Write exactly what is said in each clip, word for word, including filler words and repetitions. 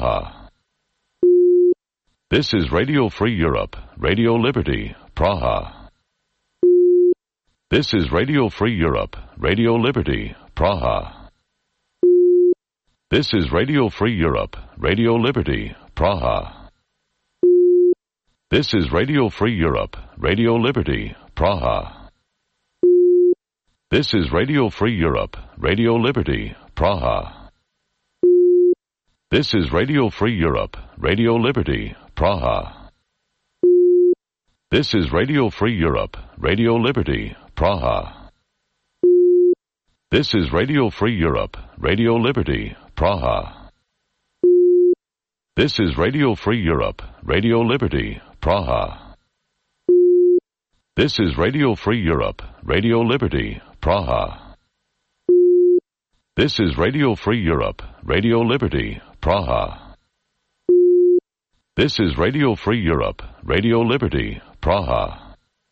Praha. This is Radio Free Europe, Radio Liberty, Praha. This is Radio Free Europe, Radio Liberty, Praha. This is Radio Free Europe, Radio Liberty, Praha. This is Radio Free Europe, Radio Liberty, Praha. This is Radio Free Europe, Radio Liberty, Praha. This is Radio Free Europe, Radio Liberty, Praha. This is Radio Free Europe, Radio Liberty, Praha. This is Radio Free Europe, Radio Liberty, Praha. This is Radio Free Europe, Radio Liberty, Praha. This is Radio Free Europe, Radio Liberty, Praha. This is Radio Free Europe, Radio Liberty, Praha. This is Radio Free Europe, Radio Liberty, Praha.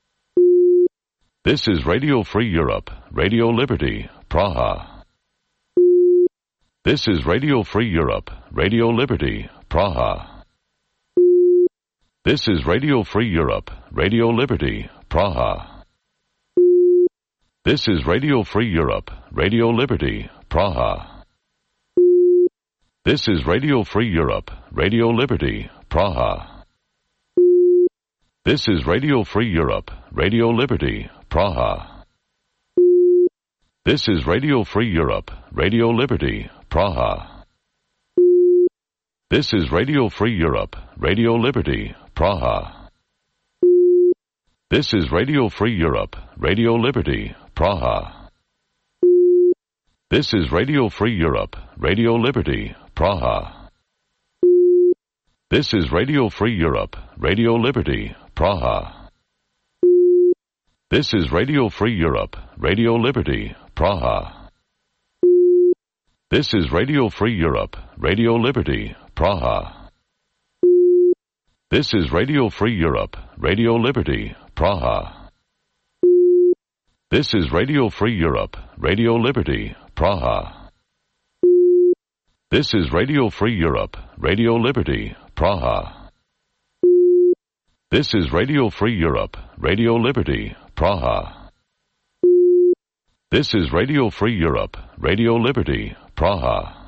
This is Radio Free Europe, Radio Liberty, Praha. This is Radio Free Europe, Radio Liberty, Praha. This is Radio Free Europe, Radio Liberty, Praha. This is Radio Free Europe, Radio Liberty, Praha. This is Radio Free Europe, Radio Liberty, Praha. This is Radio Free Europe, Radio Liberty, Praha. This is Radio Free Europe, Radio Liberty, Praha. This is Radio Free Europe, Radio Liberty, Praha. This is Radio Free Europe, Radio Liberty, Praha. This is Radio Free Europe, Radio Liberty, Praha. This is Radio Free Europe, Radio Liberty, Praha. This is Radio Free Europe, Radio Liberty, Praha. This is Radio Free Europe, Radio Liberty, Praha. This is Radio Free Europe, Radio Liberty, Praha. This is Radio Free Europe, Radio Liberty, Praha. This is Radio Free Europe, Radio Liberty, Praha. This is Radio Free Europe, Radio Liberty, Praha. This is Radio Free Europe, Radio Liberty, Praha.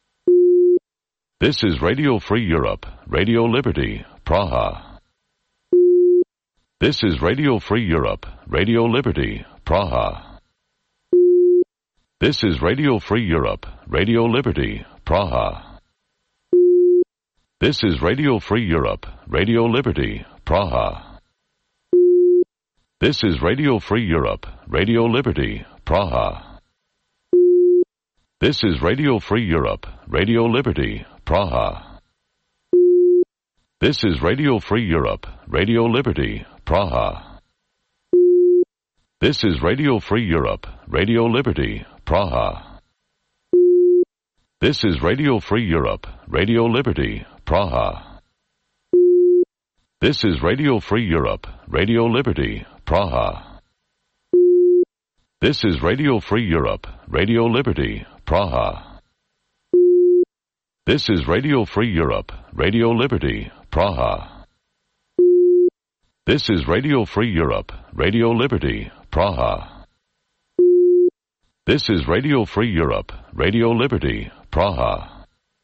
This is Radio Free Europe, Radio Liberty, Praha. This is Radio Free Europe, Radio Liberty, Praha. This is Radio Free Europe, Radio Liberty, Praha. This is Radio Free Europe, Radio Liberty, Praha. This is Radio Free Europe, Radio Liberty, Praha. This is Radio Free Europe, Radio Liberty, Praha. This is Radio Free Europe, Radio Liberty, Praha. This is Radio Free Europe, Radio Liberty, Praha. This is Radio Free Europe, Radio Liberty, Praha. This is Radio Free Europe, Radio Liberty, Praha. This is Radio Free Europe, Radio Liberty, Praha. This is Radio Free Europe, Radio Liberty, Praha. This is Radio Free Europe, Radio Liberty, Praha. This is Radio Free Europe, Radio Liberty, Praha.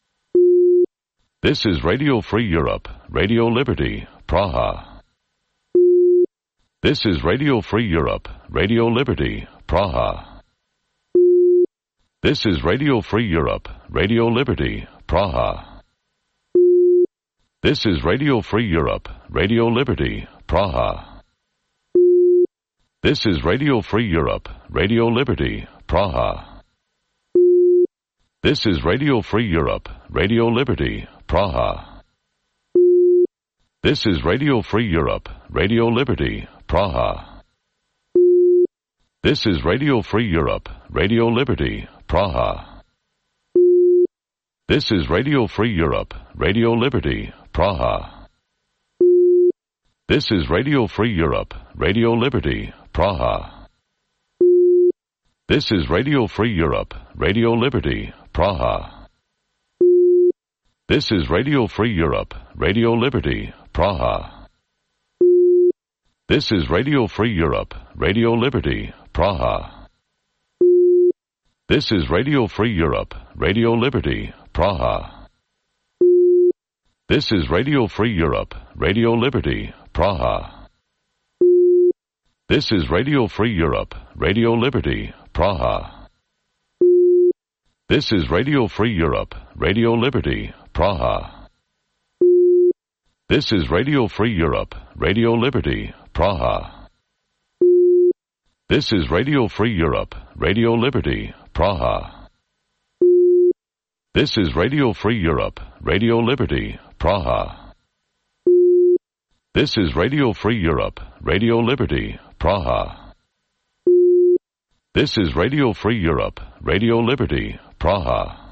This is Radio Free Europe, Radio Liberty, Praha. This is Radio Free Europe, Radio Liberty, Praha. This is Radio Free Europe, Radio Liberty, Praha. This is Radio Free Europe, Radio Liberty, Praha. This is Radio Free Europe, Radio Liberty, Praha. This is Radio Free Europe, Radio Liberty, Praha. This is Radio Free Europe, Radio Liberty, Praha. This is Radio Free Europe, Radio Liberty, Praha. This is Radio Free Europe, Radio Liberty, Praha. This is Radio Free Europe, Radio Liberty, Praha. This is Radio Free Europe, Radio Liberty, Praha. This is Radio Free Europe, Radio Liberty, Praha. This is Radio Free Europe, Radio Liberty, Praha. This is Radio Free Europe, Radio Liberty, Praha. This is Radio Free Europe, Radio Liberty, Praha. This is Radio Free Europe, Radio Liberty, Praha. This is Radio Free Europe, Radio Liberty, Praha. This is Radio Free Europe, Radio Liberty, Praha. This is Radio Free Europe, Radio Liberty, Praha. This is Radio Free Europe, Radio Liberty, Praha. This is Radio Free Europe, Radio Liberty, Praha. This is Radio Free Europe, Radio Liberty, Praha.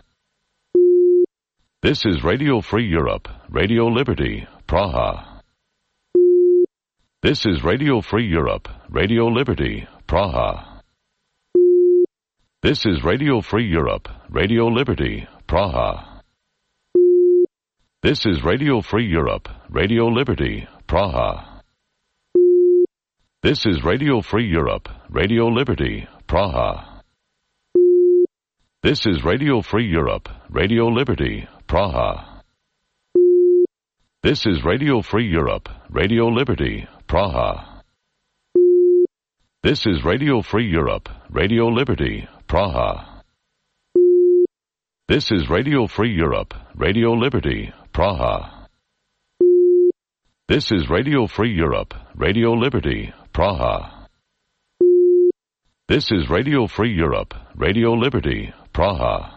This is Radio Free Europe, Radio Liberty, Praha. This is Radio Free Europe, Radio Liberty, Praha. This is Radio Free Europe, Radio Liberty, Praha. This is Radio Free Europe, Radio Liberty, Praha. This is Radio Free Europe, Radio Liberty, Praha. This is Radio Free Europe, Radio Liberty, Praha. This is Radio Free Europe, Radio Liberty, Praha. This is Radio Free Europe, Radio Liberty, Praha. This is Radio Free Europe, Radio Liberty, Praha. This is Radio Free Europe, Radio Liberty, Praha. This is Radio Free Europe, Radio Liberty, Praha.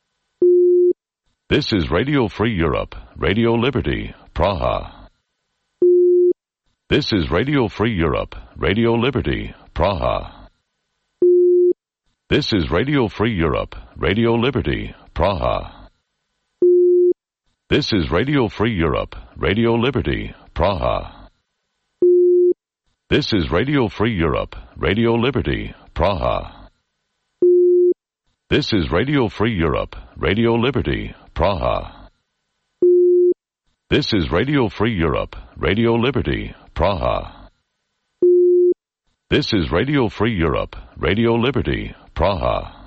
This is Radio Free Europe, Radio Liberty, Praha. This is Radio Free Europe, Radio Liberty, Praha. This is Radio Free Europe, Radio Liberty, Praha. This is Radio Free Europe, Radio Liberty, Praha. This is Radio Free Europe, Radio Liberty, Praha. This is Radio Free Europe, Radio Liberty, Praha. This is Radio Free Europe, Radio Liberty, Praha. This is Radio Free Europe, Radio Liberty, Praha.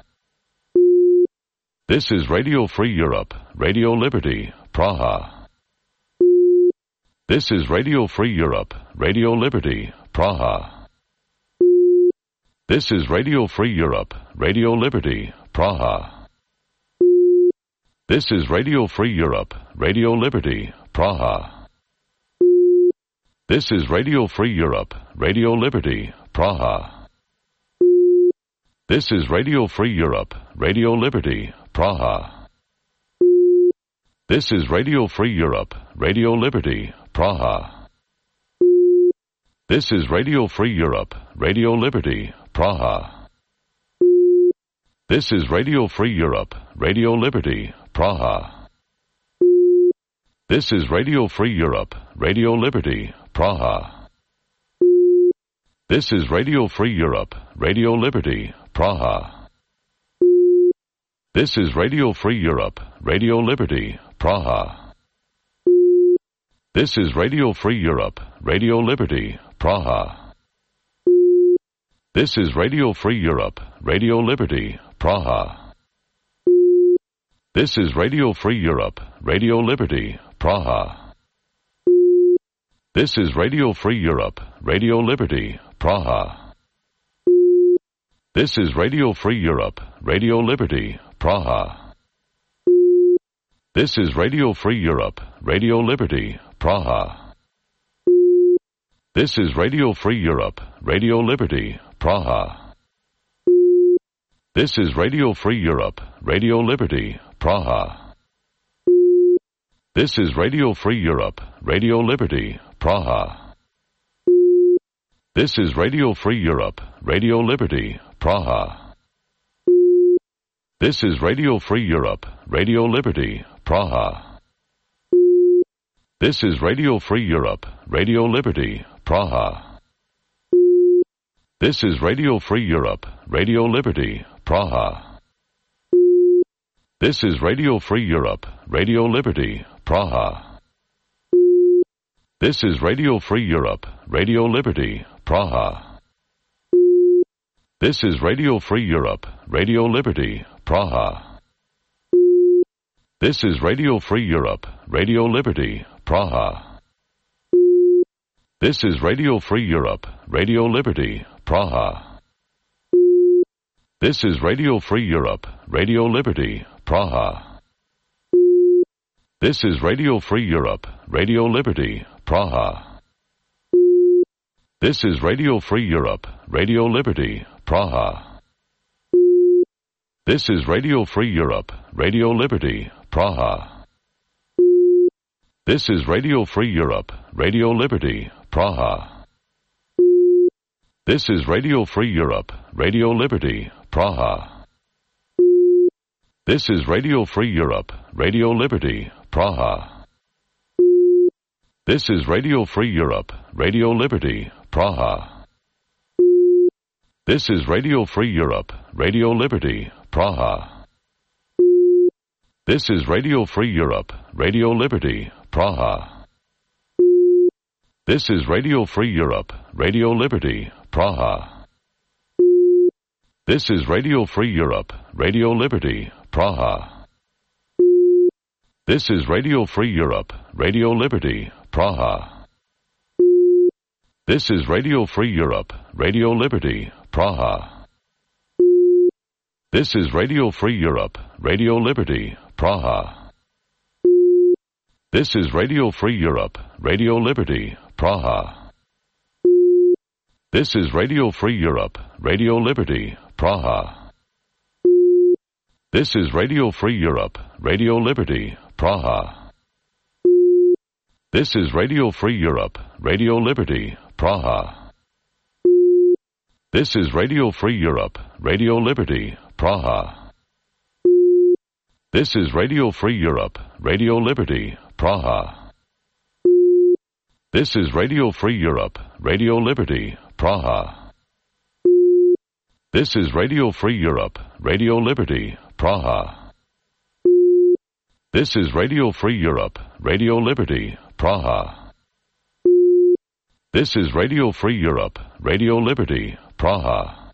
This is Radio Free Europe, Radio Liberty, Praha. This is Radio Free Europe, Radio Liberty, Praha. This is Radio Free Europe, Radio Liberty, Praha. This is Radio Free Europe, Radio Liberty, Praha. This is Radio Free Europe, Radio Liberty, Praha. This is Radio Free Europe, Radio Liberty, Praha. This is Radio Free Europe, Radio Liberty, Praha. This is Radio Free Europe, Radio Liberty, Praha. This is Radio Free Europe, Radio Liberty, Praha. This is Radio Free Europe, Radio Liberty, Praha. This is Radio Free Europe, Radio Liberty, Praha. This is Radio Free Europe, Radio Liberty, Praha. This is Radio Free Europe, Radio Liberty, Praha. This is Radio Free Europe, Radio Liberty, Praha. This is Radio Free Europe, Radio Liberty, Praha. This is Radio Free Europe, Radio Liberty, Praha. This is Radio Free Europe, Radio Liberty, Praha. This is Radio Free Europe, Radio Liberty, Praha. This is Radio Free Europe, Radio Liberty, Praha. This is Radio Free Europe, Radio Liberty, Praha. This is Radio Free Europe, Radio Liberty, Praha. This is Radio Free Europe, Radio Liberty, Praha. This is Radio Free Europe, Radio Liberty, Praha. This is Radio Free Europe, Radio Liberty, Praha. This is Radio Free Europe, Radio Liberty, Praha. This is Radio Free Europe, Radio Liberty, Praha. This is Radio Free Europe, Radio Liberty, Praha. This is Radio Free Europe, Radio Liberty, Praha. This is Radio Free Europe, Radio Liberty, Praha. This is Radio Free Europe, Radio Liberty, Praha. This is Radio Free Europe, Radio Liberty, Praha. This is Radio Free Europe, Radio Liberty, Praha. This is Radio Free Europe, Radio Liberty, Praha. This is Radio Free Europe, Radio Liberty, Praha. This is Radio Free Europe, Radio Liberty, Praha. This is Radio Free Europe, Radio Liberty, Praha. This is Radio Free Europe, Radio Liberty, Praha. This is Radio Free Europe, Radio Liberty, Praha. This is Radio Free Europe, Radio Liberty, Praha. This is Radio Free Europe, Radio Liberty, Praha. This is Radio Free Europe, Radio Liberty, Praha. This is Radio Free Europe, Radio Liberty, Praha. This is Radio Free Europe, Radio Liberty, Praha. This is Radio Free Europe, Radio Liberty, Praha. This is Radio Free Europe, Radio Liberty, Praha. This is Radio Free Europe, Radio Liberty, Praha. This is Radio Free Europe, Radio Liberty, Praha. This is Radio Free Europe, Radio Liberty, Praha. This is Radio Free Europe, Radio Liberty, Praha. This is Radio Free Europe, Radio Liberty, Praha. This is Radio Free Europe, Radio Liberty, Praha. This is Radio Free Europe, Radio Liberty, Praha. This is Radio Free Europe, Radio Liberty, Praha. This is Radio Free Europe, Radio Liberty, Praha. This is Radio Free Europe, Radio Liberty, Praha.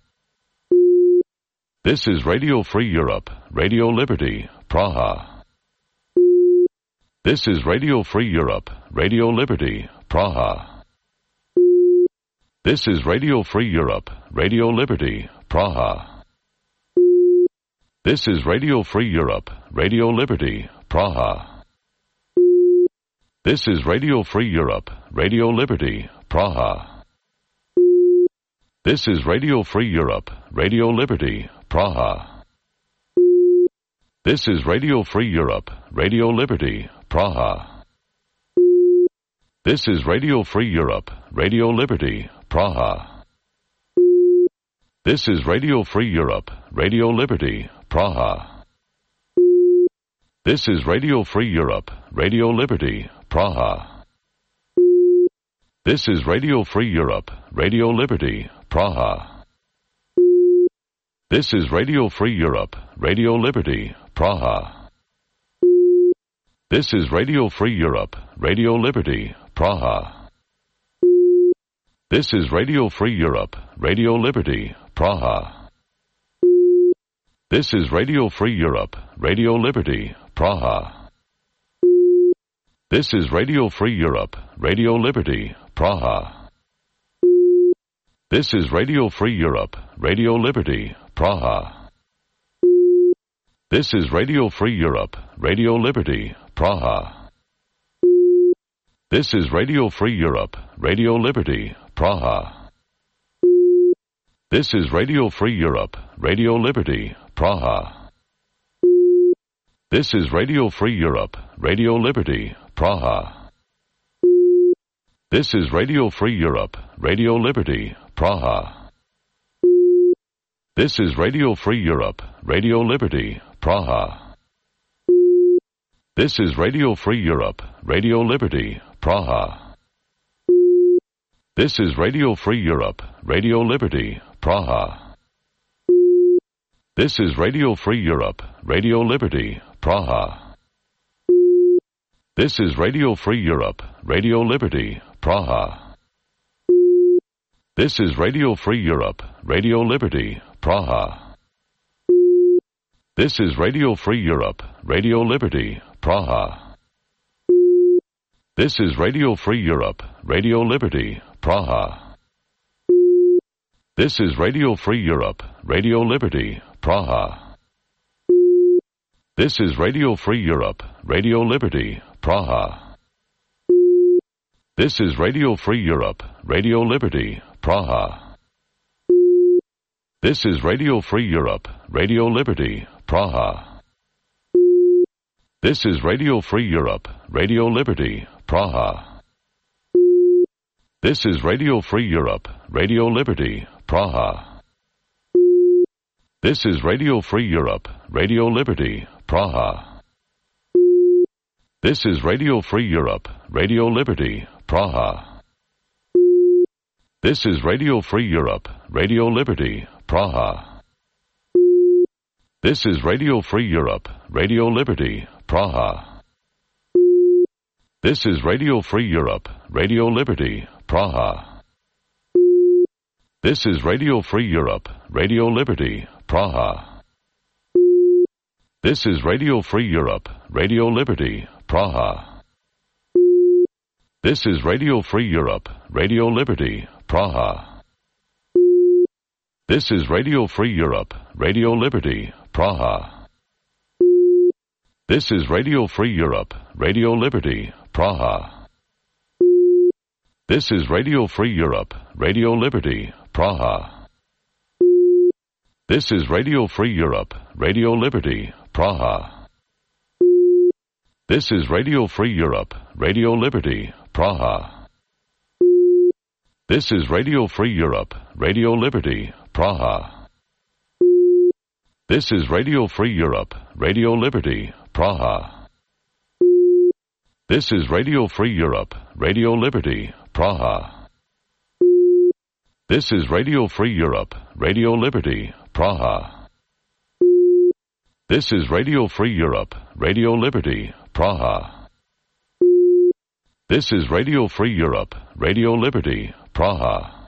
This is Radio Free Europe, Radio Liberty, Praha. This is Radio Free Europe, Radio Liberty, Praha. This is Radio Free Europe, Radio Liberty, Praha. This is Radio Free Europe, Radio Liberty, Praha. This is Radio Free Europe, Radio Liberty, Praha. This is Radio Free Europe, Radio Liberty, Praha. This is Radio Free Europe, Radio Liberty, Praha. This is Radio Free Europe, Radio Liberty, Praha. This is Radio Free Europe, Radio Liberty, Praha. This is Radio Free Europe, Radio Liberty, Praha. This is Radio Free Europe, Radio Liberty, Praha. This is Radio Free Europe, Radio Liberty, Praha. This is Radio Free Europe, Radio Liberty, Praha. This is Radio Free Europe, Radio Liberty, Praha. This is Radio Free Europe, Radio Liberty, Praha. This is Radio Free Europe, Radio Liberty, Praha. This is Radio Free Europe, Radio Liberty, Praha. This is Radio Free Europe, Radio Liberty, Praha. This is Radio Free Europe, Radio Liberty, Praha. This is Radio Free Europe, Radio Liberty, Praha. This is Radio Free Europe, Radio Liberty, Praha. This is Radio Free Europe, Radio Liberty, Praha. This is Radio Free Europe, Radio Liberty, Praha. This is Radio Free Europe, Radio Liberty, Praha. This is Radio Free Europe, Radio Liberty, Praha. This is Radio Free Europe, Radio Liberty, Praha. This is Radio Free Europe, Radio Liberty, Praha. This is Radio Free Europe, Radio Liberty, Praha. This is Radio Free Europe, Radio Liberty, Praha. This is Radio Free Europe, Radio Liberty, Praha. This is Radio Free Europe, Radio Liberty, Praha. This is Radio Free Europe, Radio Liberty, Praha. This is Radio Free Europe, Radio Liberty, Praha. This is Radio Free Europe, Radio Liberty, Praha. This is Radio Free Europe, Radio Liberty, Praha. This is Radio Free Europe, Radio Liberty, Praha. This is Radio Free Europe, Radio Liberty, Praha. This is Radio Free Europe, Radio Liberty, Praha. This is Radio Free Europe, Radio Liberty, Praha. This is Radio Free Europe, Radio Liberty, Praha. This is Radio Free Europe, Radio Liberty, Praha. This is Radio Free Europe, Radio Liberty, Praha. This is Radio Free Europe, Radio Liberty, Praha. This is Radio Free Europe, Radio Liberty, Praha. This is Radio Free Europe, Radio Liberty, Praha. This is Radio Free Europe, Radio Liberty, Praha. This is Radio Free Europe, Radio Liberty, Praha. This is Radio Free Europe, Radio Liberty, Praha. This is Radio Free Europe, Radio Liberty, Praha. This is Radio Free Europe, Radio Liberty, Praha. This is Radio Free Europe, Radio Liberty, Praha. This is Radio Free Europe, Radio Liberty, Praha. This is Radio Free Europe, Radio Liberty, Praha. This is Radio Free Europe, Radio Liberty, Praha. This is Radio Free Europe, Radio Liberty, Praha.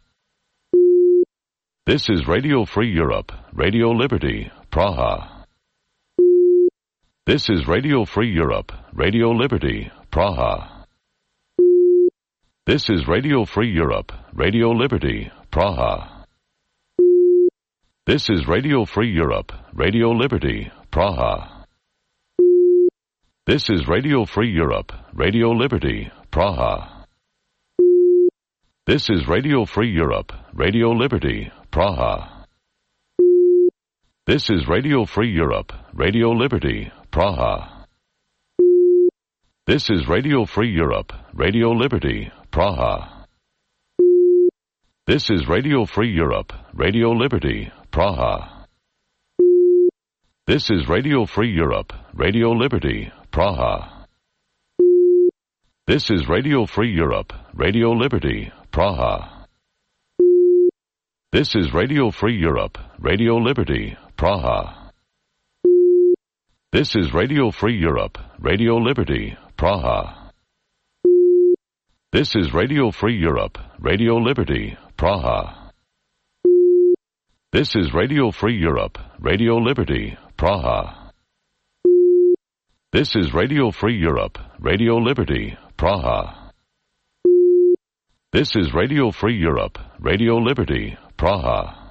This is Radio Free Europe, Radio Liberty, Praha. This is Radio Free Europe, Radio Liberty, Praha. This is Radio Free Europe, Radio Liberty, Praha. This is Radio Free Europe, Radio Liberty, Praha. This is Radio Free Europe, Radio Liberty, Praha. This is Radio Free Europe, Radio Liberty, Praha. This is Radio Free Europe, Radio Liberty, Praha. This is Radio Free Europe, Radio Liberty, Praha. This is Radio Free Europe, Radio Liberty, Praha. This is Radio Free Europe, Radio Liberty, Praha. This is Radio Free Europe, Radio Liberty, Praha. This is Radio Free Europe, Radio Liberty, Praha. This is Radio Free Europe, Radio Liberty, Praha. This is Radio Free Europe, Radio Liberty, Praha. This is Radio Free Europe, Radio Liberty, Praha. This is Radio Free Europe, Radio Liberty, Praha. This is Radio Free Europe, Radio Liberty, Praha.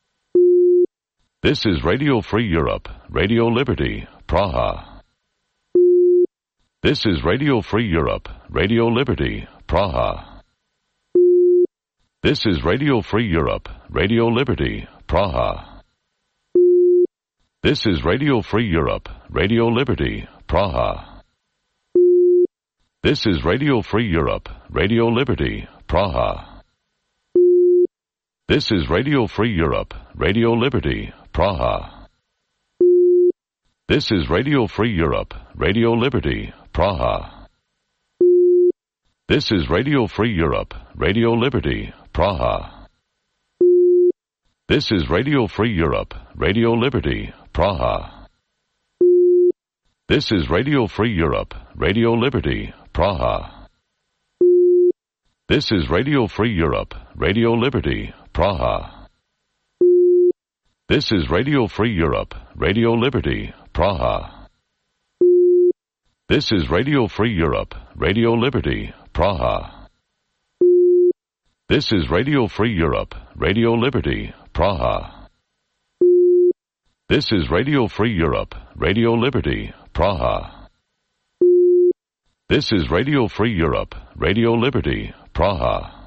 This is Radio Free Europe, Radio Liberty, Praha. This is Radio Free Europe, Radio Liberty, Praha. This is Radio Free Europe, Radio Liberty, Praha. This is Radio Free Europe, Radio Liberty, Praha. This is Radio Free Europe, Radio Liberty, Praha. This is Radio Free Europe, Radio Liberty, Praha. This is Radio Free Europe, Radio Liberty, Praha. This is Radio Free Europe, Radio Liberty, Praha. This is Radio Free Europe, Radio Liberty, Praha. This is Radio Free Europe, Radio Liberty, Praha. This is Radio Free Europe, Radio Liberty, Praha. This is Radio Free Europe, Radio Liberty, Praha. This is Radio Free Europe, Radio Liberty, Praha. This is Radio Free Europe, Radio Liberty, Praha. This is Radio Free Europe, Radio Liberty, Praha. This is Radio Free Europe, Radio Liberty, Praha.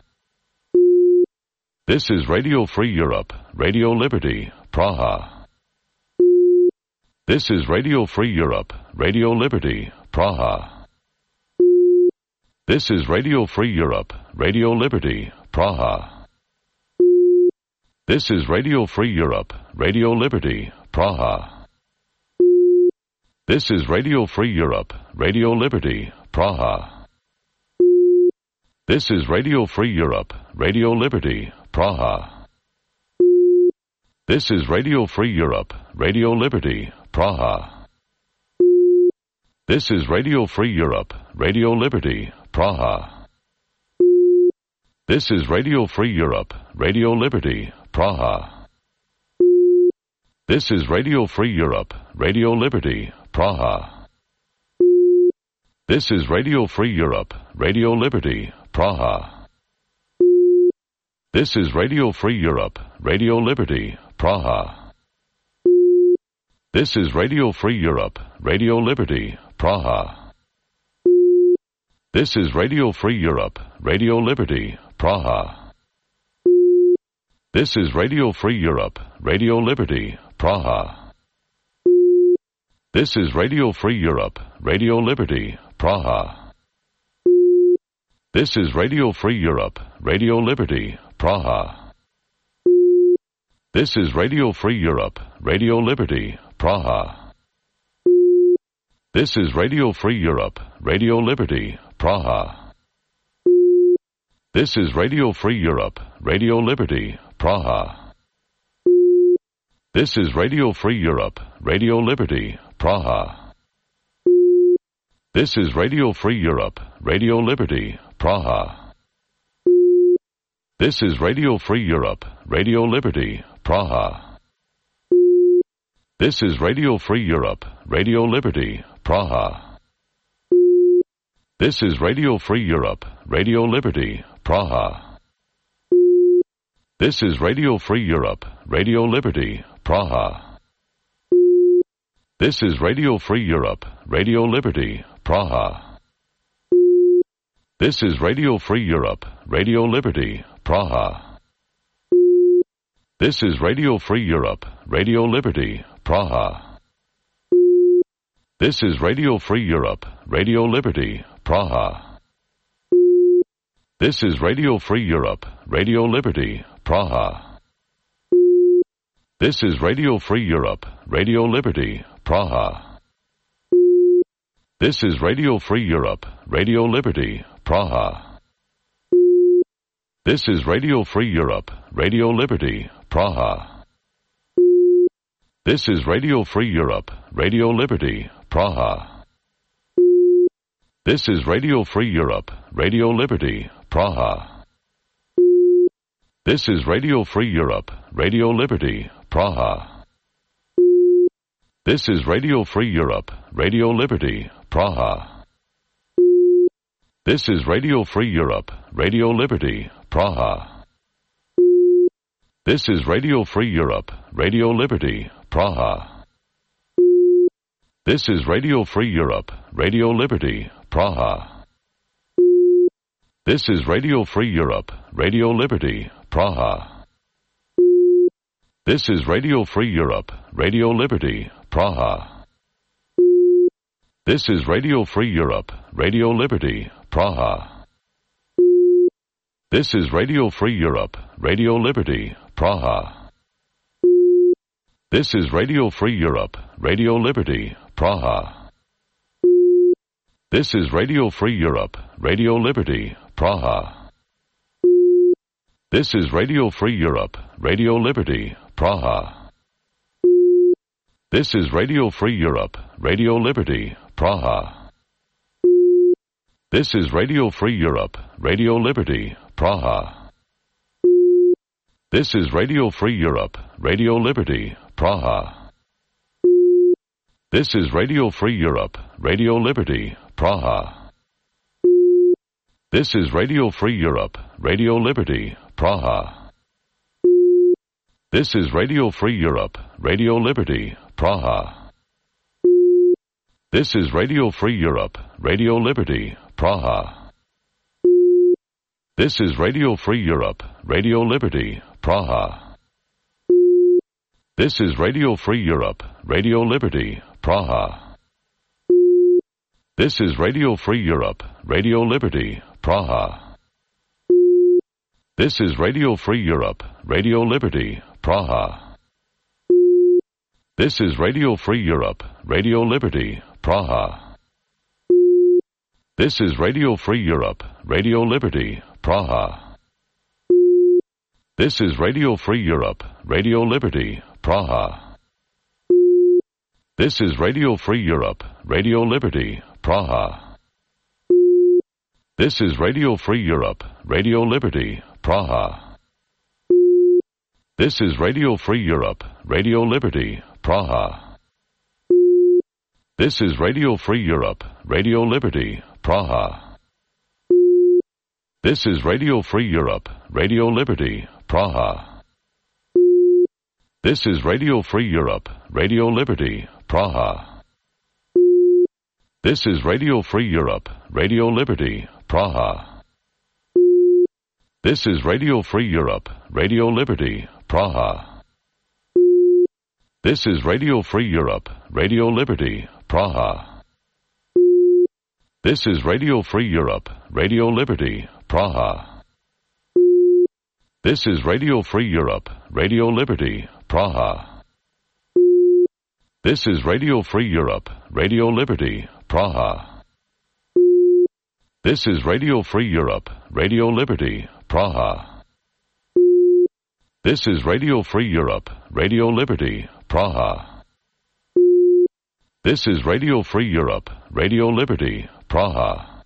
This is Radio Free Europe, Radio Liberty, Praha. This is Radio Free Europe, Radio Liberty, Praha. This is Radio Free Europe, Radio Liberty, Praha. This is Radio Free Europe, Radio Liberty, Praha. This is Radio Free Europe, Radio Liberty, Praha. This is Radio Free Europe, Radio Liberty, Praha. This is Radio Free Europe, Radio Liberty, Praha. This is Radio Free Europe, Radio Liberty, Praha. This is Radio Free Europe, Radio Liberty, Praha. This is Radio Free Europe, Radio Liberty, Praha. This is Radio Free Europe, Radio Liberty, Praha. This is Radio Free Europe, Radio Liberty, Praha. This is Radio Free Europe, Radio Liberty, Praha. This is Radio Free Europe, Radio Liberty, Praha. This is Radio Free Europe, Radio Liberty, Praha. This is Radio Free Europe, Radio Liberty, Praha. This is Radio Free Europe, Radio Liberty, Praha. This is Radio Free Europe, Radio Liberty, Praha. This is Radio Free Europe, Radio Liberty, Praha. This is Radio Free Europe, Radio Liberty, Praha. This is Radio Free Europe, Radio Liberty, Praha. This is Radio Free Europe, Radio Liberty, Praha. This is Radio Free Europe, Radio Liberty, Praha. This is Radio Free Europe, Radio Liberty, Praha. This is Radio Free Europe, Radio Liberty, Praha. This is Radio Free Europe, Radio Liberty, Praha. This is Radio Free Europe, Radio Liberty, Praha. This is Radio Free Europe, Radio Liberty, Praha. This is Radio Free Europe, Radio Liberty, Praha. This is Radio Free Europe, Radio Liberty, Praha. This is Radio Free Europe, Radio Liberty, Praha. This is Radio Free Europe, Radio Liberty, Praha. This is Radio Free Europe, Radio Liberty, Praha. This is Radio Free Europe, Radio Liberty, Praha. This is Radio Free Europe, Radio Liberty, Praha. This is Radio Free Europe, Radio Liberty, Praha. This is Radio Free Europe, Radio Liberty, Praha. This is Radio Free Europe, Radio Liberty, Praha. This is Radio Free Europe, Radio Liberty, Praha. This is Radio Free Europe, Radio Liberty, Praha. This is Radio Free Europe, Radio Liberty, Praha. This is Radio Free Europe, Radio Liberty, Praha. This is Radio Free Europe, Radio Liberty, Praha. This is Radio Free Europe, Radio Liberty, Praha. This is Radio Free Europe, Radio Liberty, Praha. This is Radio Free Europe, Radio Liberty, Praha. This is Radio Free Europe, Radio Liberty, Praha. This is Radio Free Europe, Radio Liberty, Praha. This is Radio Free Europe, Radio Liberty, Praha. This is Radio Free Europe, Radio Liberty, Praha. This is Radio Free Europe, Radio Liberty, Praha. This is Radio Free Europe, Radio Liberty, Praha. This is Radio Free Europe, Radio Liberty, Praha. This is Radio Free Europe, Radio Liberty, Praha. This is Radio Free Europe, Radio Liberty, Praha. This is Radio Free Europe, Radio Liberty, Praha. This is Radio Free Europe, Radio Liberty, Praha. This is Radio Free Europe, Radio Liberty, Praha. This is Radio Free Europe, Radio Liberty, Praha. This is Radio Free Europe, Radio Liberty, Praha. This is Radio Free Europe, Radio Liberty, Praha. This is Radio Free Europe, Radio Liberty, Praha. This is Radio Free Europe, Radio Liberty, Praha. This is Radio Free Europe, Radio Liberty, Praha. This is Radio Free Europe, Radio Liberty, Praha. This is Radio Free Europe, Radio Liberty, Praha. This is Radio Free Europe, Radio Liberty, Praha. This is Radio Free Europe, Radio Liberty, Praha. This is Radio Free Europe, Radio Liberty, Praha. This is Radio Free Europe, Radio Liberty, Praha. This is Radio Free Europe, Radio Liberty, Praha. This is Radio Free Europe, Radio Liberty, Praha. This is Radio Free Europe, Radio Liberty, Praha. This is Radio Free Europe, Radio Liberty, Praha. This is Radio Free Europe, Radio Liberty, Praha. This is Radio Free Europe, Radio Liberty, Praha. This is Radio Free Europe, Radio Liberty, Praha.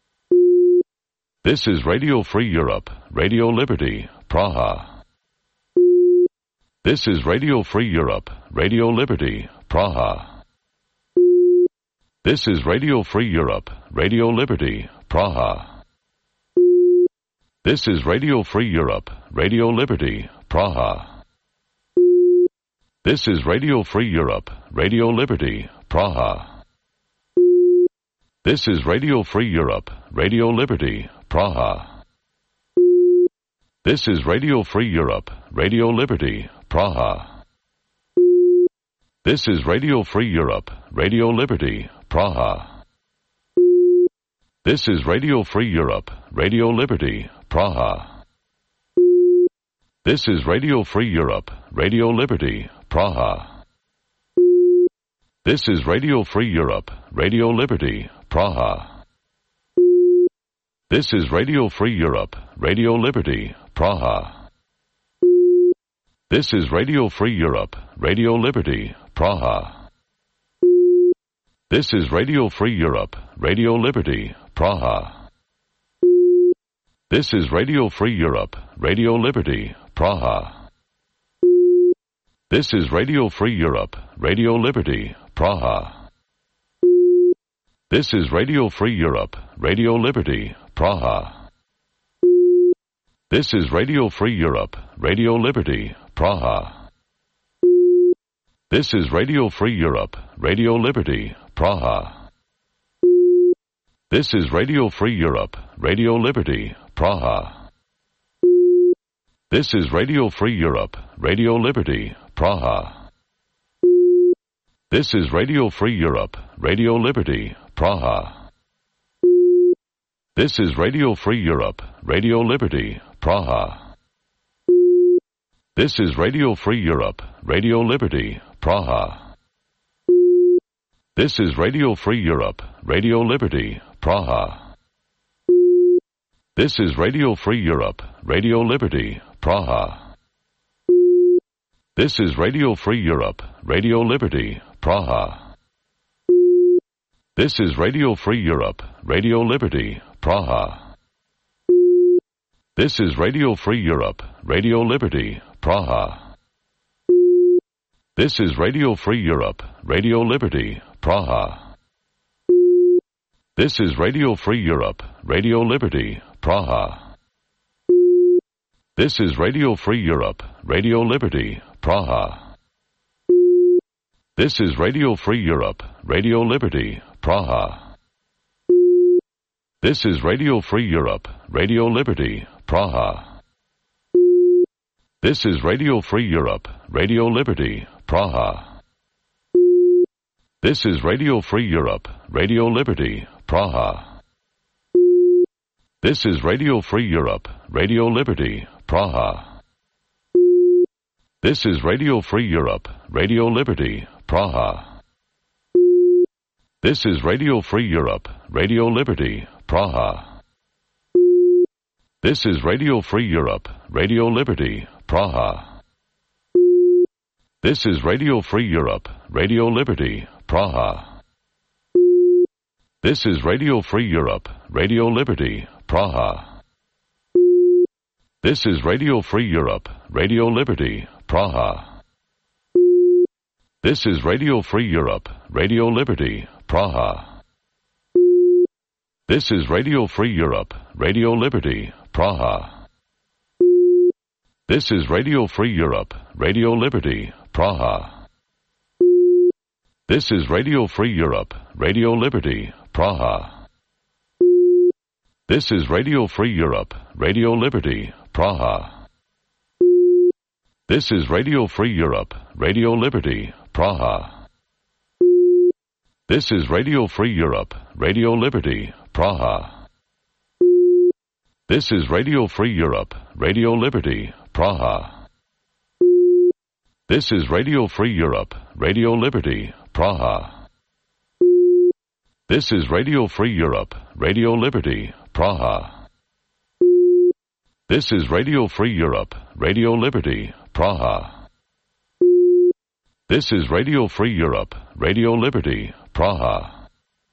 This is Radio Free Europe, Radio Liberty, Praha. This is Radio Free Europe, Radio Liberty, Praha. This is Radio Free Europe, Radio Liberty, Praha. This is Radio Free Europe, Radio Liberty, Praha. This is Radio Free Europe, Radio Liberty, Praha. This is Radio Free Europe, Radio Liberty, Praha. This is Radio Free Europe, Radio Liberty, Praha. This is Radio Free Europe, Radio Liberty, Praha. This is Radio Free Europe, Radio Liberty, Praha. This is Radio Free Europe, Radio Liberty, Praha. This is Radio Free Europe, Radio Liberty, Praha. This is Radio Free Europe, Radio Liberty, Praha. This is Radio Free Europe, Radio Liberty, Praha. This is Radio Free Europe, Radio Liberty, Praha. This is Radio Free Europe, Radio Liberty, Praha. This is Radio Free Europe, Radio Liberty, Praha. This is Radio Free Europe, Radio Liberty, Praha. This is Radio Free Europe, Radio Liberty, Praha. This is Radio Free Europe, Radio Liberty, Praha. This is Radio Free Europe, Radio Liberty, Praha. This is Radio Free Europe, Radio Liberty, Praha. This is Radio Free Europe, Radio Liberty, Praha. This is Radio Free Europe, Radio Liberty, Praha. This is Radio Free Europe, Radio Liberty, Praha. This is Radio Free Europe, Radio Liberty, Praha. This is Radio Free Europe, Radio Liberty, Praha. This is Radio Free Europe, Radio Liberty, Praha. This is Radio Free Europe, Radio Liberty, Praha. This is Radio Free Europe, Radio Liberty, Praha. This is Radio Free Europe, Radio Liberty, Praha. This is Radio Free Europe, Radio Liberty, Praha. This is Radio Free Europe, Radio Liberty, Praha. This is Radio Free Europe, Radio Liberty, Praha. This is Radio Free Europe, Radio Liberty, Praha. This is Radio Free Europe, Radio Liberty, Praha. This is Radio Free Europe, Radio Liberty, Praha. This is Radio Free Europe, Radio Liberty, Praha. This is Radio Free Europe, Radio Liberty, Praha. This is Radio Free Europe, Radio Liberty, Praha. This is Radio Free Europe, Radio Liberty, Praha. This is Radio Free Europe, Radio Liberty, Praha. This is Radio Free Europe, Radio Liberty, Praha. This is Radio Free Europe, Radio Liberty, Praha. This is Radio Free Europe, Radio Liberty, Praha. This is Radio Free Europe, Radio Liberty, Praha. This is Radio Free Europe, Radio Liberty, Praha. This is Radio Free Europe, Radio Liberty, Praha. This is Radio Free Europe, Radio Liberty, Praha. This is Radio Free Europe, Radio Liberty, Praha. This is Radio Free Europe, Radio Liberty, Praha. This is Radio Free Europe, Radio Liberty, Praha. This is Radio Free Europe, Radio Liberty, Praha. This is Radio Free Europe, Radio Liberty, Praha. This is Radio Free Europe, Radio Liberty, Praha. This is Radio Free Europe, Radio Liberty, Praha.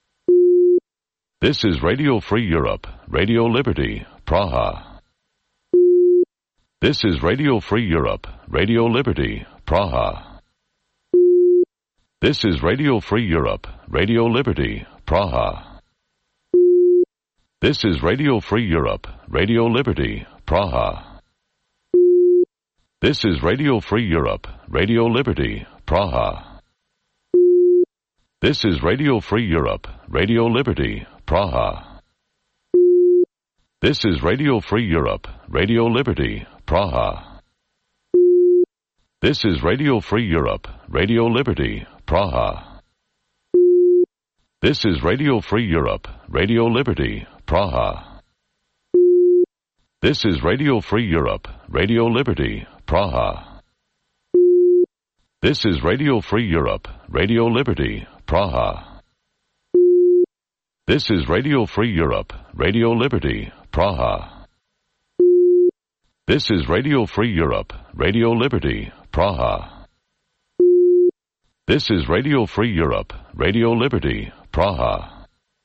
This is Radio Free Europe, Radio Liberty, Praha. This is Radio Free Europe, Radio Liberty, Praha. This is Radio Free Europe, Radio Liberty, Praha. This is Radio Free Europe, Radio Liberty, Praha. This is Radio Free Europe, Radio Liberty, Praha. This is Radio Free Europe, Radio Liberty, Praha. This is Radio Free Europe, Radio Liberty, Praha. This is Radio Free Europe, Radio Liberty, Praha. This is Radio Free Europe, Radio Liberty, Praha. This is Radio Free Europe, Radio Liberty, Praha. This is Radio Free Europe, Radio Liberty, Praha. This is Radio Free Europe, Radio Liberty, Praha. This is Radio Free Europe, Radio Liberty, Praha. This is Radio Free Europe, Radio Liberty, Praha.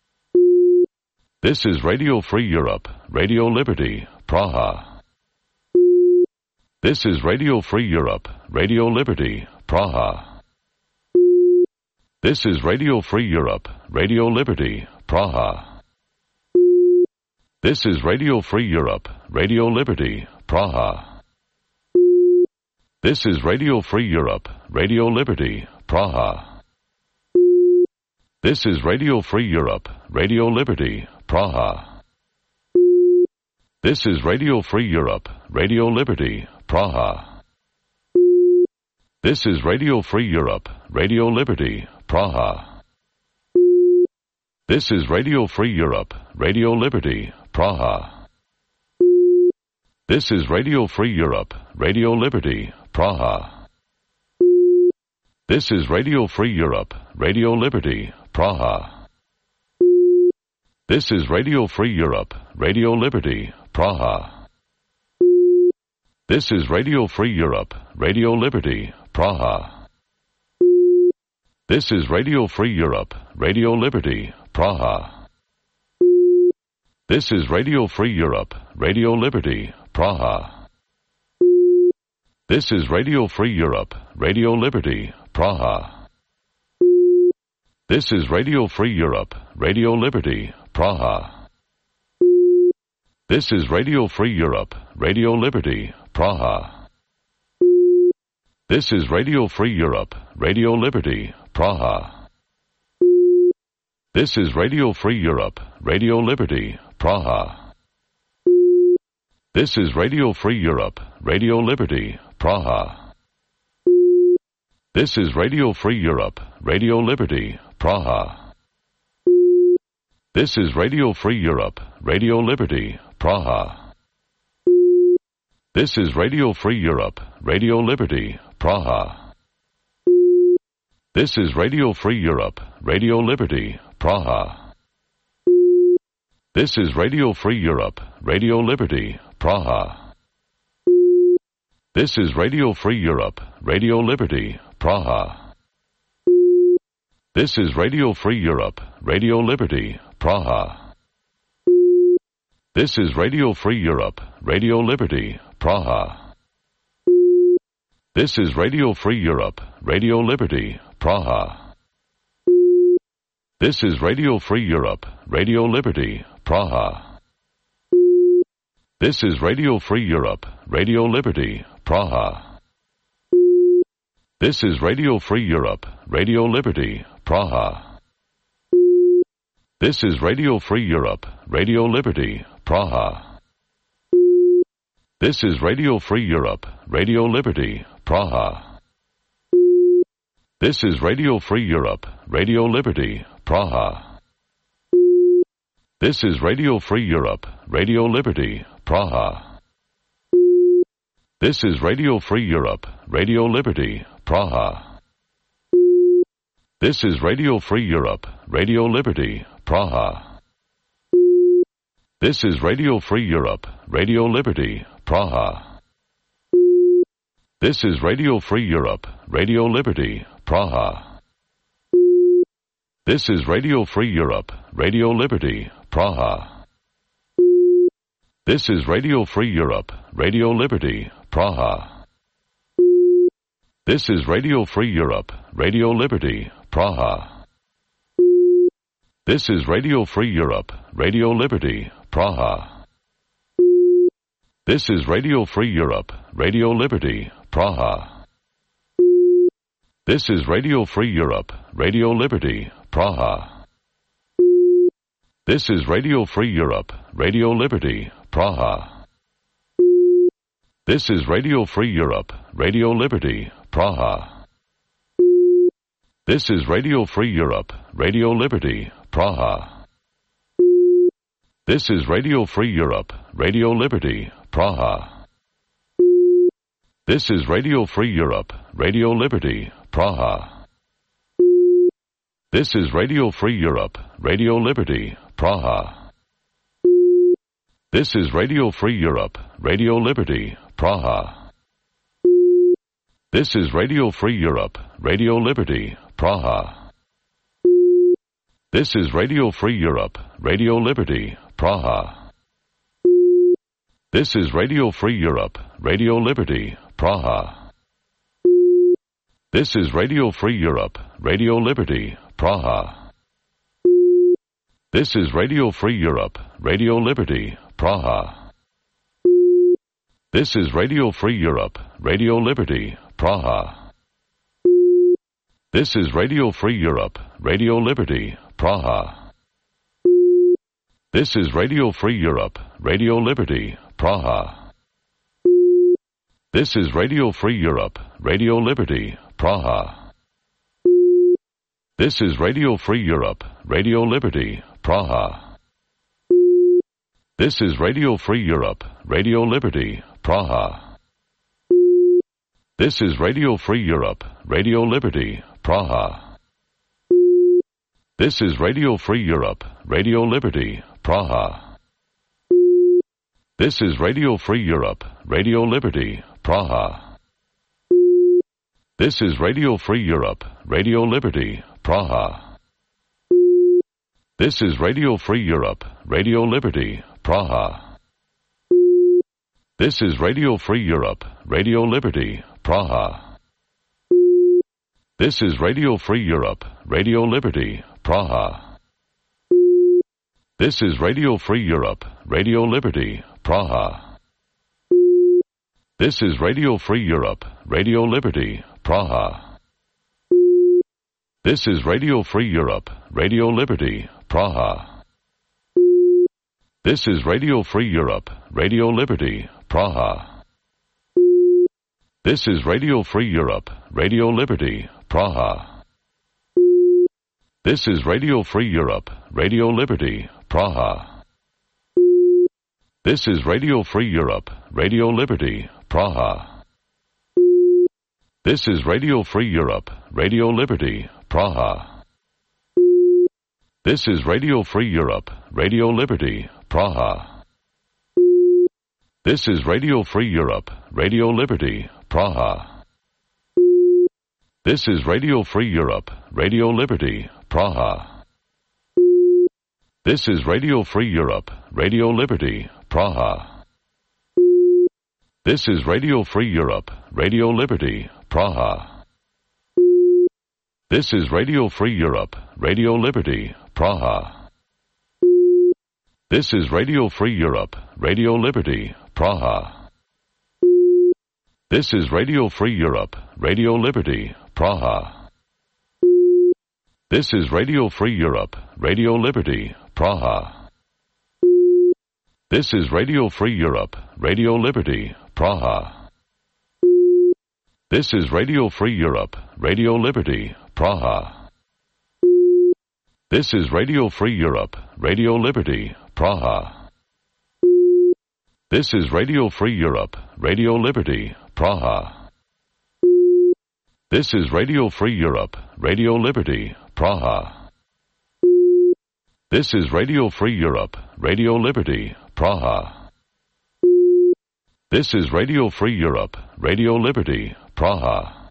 This is Radio Free Europe, Radio Liberty, Praha. This is Radio Free Europe, Radio Liberty, Praha. This is Radio Free Europe, Radio Liberty, Praha. This is Radio Free Europe, Radio Liberty, Praha. This is Radio Free Europe, Radio Liberty, Praha. This is Radio Free Europe, Radio Liberty, Praha. This is Radio Free Europe, Radio Liberty, Praha. This is Radio Free Europe, Radio Liberty, Praha. This is Radio Free Europe, Radio Liberty, Praha. This is Radio Free Europe, Radio Liberty, Praha. This is Radio Free Europe, Radio Liberty, Praha. This is Radio Free Europe, Radio Liberty, Praha. This is Radio Free Europe, Radio Liberty, Praha. This is Radio Free Europe, Radio Liberty, Praha. This is Radio Free Europe, Radio Liberty, Praha. This is Radio Free Europe, Radio Liberty, Praha. This is Radio Free Europe, Radio Liberty, Praha. This is Radio Free Europe, Radio Liberty, Praha. This is Radio Free Europe, Radio Liberty, Praha. This is Radio Free Europe, Radio Liberty, Praha. This is Radio Free Europe, Radio Liberty, Praha. This is Radio Free Europe, Radio Liberty, Praha. This is Radio Free Europe, Radio Liberty, Praha. This is Radio Free Europe, Radio Liberty, Praha. This is Radio Free Europe, Radio Liberty, Praha. This is Radio Free Europe, Radio Liberty, Praha. This is Radio Free Europe, Radio Liberty, Praha. This is Radio Free Europe, Radio Liberty, Praha. This is Radio Free Europe, Radio Liberty, Praha. This is Radio Free Europe, Radio Liberty, Praha. This is Radio Free Europe, Radio Liberty, Praha. This is Radio Free Europe, Radio Liberty, Praha. This is Radio Free Europe, Radio Liberty, Praha. This is Radio Free Europe, Radio Liberty, Praha. This is Radio Free Europe, Radio Liberty, Praha. This is Radio Free Europe, Radio Liberty, Praha. This is Radio Free Europe, Radio Liberty, Praha. This is Radio Free Europe, Radio Liberty, Praha. This is Radio Free Europe, Radio Liberty, Praha. This is Radio Free Europe, Radio Liberty, Praha. This is Radio Free Europe, Radio Liberty, Praha. This is Radio Free Europe, Radio Liberty, Praha. This is Radio Free Europe, Radio Liberty, Praha. This is Radio Free Europe, Radio Liberty, Praha. This is Radio Free Europe, Radio Liberty, Praha. This is Radio Free Europe, Radio Liberty, Praha. This is Radio Free Europe, Radio Liberty, Praha. This is Radio Free Europe, Radio Liberty, Praha. This is Radio Free Europe, Radio Liberty, Praha. This is Radio Free Europe, Radio Liberty, Praha. This is Radio Free Europe, Radio Liberty, Praha. This is Radio Free Europe, Radio Liberty, Praha. This is Radio Free Europe, Radio Liberty, Praha. This is Radio Free Europe, Radio Liberty, Praha. This is Radio Free Europe, Radio Liberty, Praha. This is Radio Free Europe, Radio Liberty, Praha. This is Radio Free Europe, Radio Liberty, Praha. This is Radio Free Europe, Radio Liberty, Praha. This is Radio Free Europe, Radio Liberty, Praha. This is Radio Free Europe, Radio Liberty, Praha. This is Radio Free Europe, Radio Liberty, Praha. This is Radio Free Europe, Radio Liberty, Praha. This is Radio Free Europe, Radio Liberty, Praha. This is Radio Free Europe, Radio Liberty, Praha. This is Radio Free Europe, Radio Liberty, Praha. This is Radio Free Europe, Radio Liberty, Praha. This is Radio Free Europe, Radio Liberty, Praha. This is Radio Free Europe, Radio Liberty, Praha. This is Radio Free Europe, Radio Liberty, Praha. This is Radio Free Europe, Radio Liberty, Praha. This is Radio Free Europe, Radio Liberty, Praha. This is Radio Free Europe, Radio Liberty, Praha. This is Radio Free Europe, Radio Liberty, Praha. This is Radio Free Europe, Radio Liberty, Praha. This is Radio Free Europe, Radio Liberty, Praha. This is Radio Free Europe, Radio Liberty, Praha. This is Radio Free Europe, Radio Liberty, Praha. This is Radio Free Europe, Radio Liberty, Praha. This is Radio Free Europe, Radio Liberty, Praha. This is Radio Free Europe, Radio Liberty, Praha. This is Radio Free Europe, Radio Liberty, Praha. This is Radio Free Europe, Radio Liberty, Praha. This is Radio Free Europe, Radio Liberty, Praha. This is Radio Free Europe, Radio Liberty, Praha. This is Radio Free Europe, Radio Liberty, Praha. This is Radio Free Europe, Radio Liberty, Praha. This is Radio Free Europe, Radio Liberty, Praha. This is Radio Free Europe, Radio Liberty, Praha. This is Radio Free Europe, Radio Liberty, Praha. This is Radio Free Europe, Radio Liberty, Praha. This is Radio Free Europe, Radio Liberty, Praha. This is Radio Free Europe, Radio Liberty, Praha. This is Radio Free Europe, Radio Liberty, Praha. This is Radio Free Europe, Radio Liberty, Praha. This is Radio Free Europe, Radio Liberty, Praha. This is Radio Free Europe, Radio Liberty, Praha.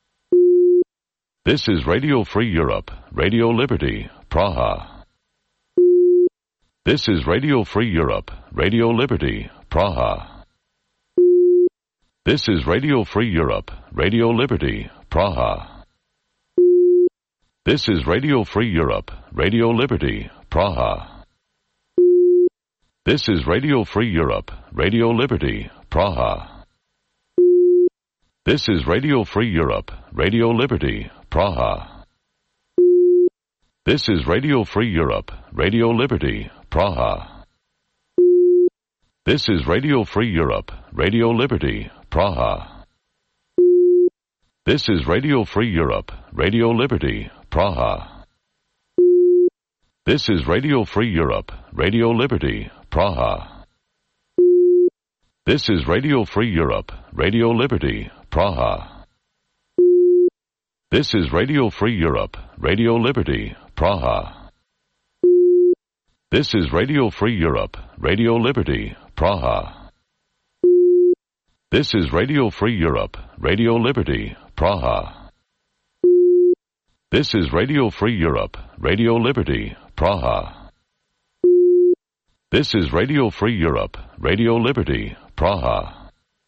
This is Radio Free Europe, Radio Liberty, Praha. This is Radio Free Europe, Radio Liberty, Praha. This is Radio Free Europe, Radio Liberty, Praha. This is Radio Free Europe, Radio Liberty, Praha. This is Radio Free Europe, Radio Liberty, Praha. This is Radio Free Europe, Radio Liberty, Praha. This is Radio Free Europe, Radio Liberty, Praha. This is Radio Free Europe, Radio Liberty, Praha. This is Radio Free Europe, Radio Liberty, Praha. This is Radio Free Europe, Radio Liberty, Praha. This is Radio Free Europe, Radio Liberty, Praha. This is Radio Free Europe, Radio Liberty, Praha. This is Radio Free Europe, Radio Liberty, Praha. This is Radio Free Europe, Radio Liberty, Praha. This is Radio Free Europe, Radio Liberty, Praha. This is Radio Free Europe, Radio Liberty, Praha.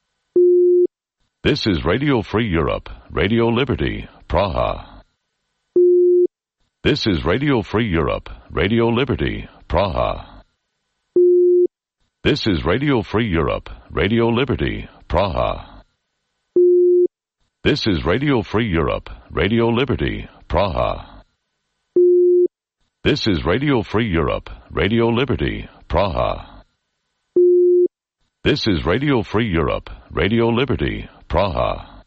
This is Radio Free Europe, Radio Liberty, Praha. This is Radio Free Europe, Radio Liberty, Praha. This is Radio Free Europe, Radio Liberty, Praha. This is Radio Free Europe, Radio Liberty, Praha. This is Radio Free Europe, Radio Liberty, Praha. This is Radio Free Europe, Radio Liberty, Praha.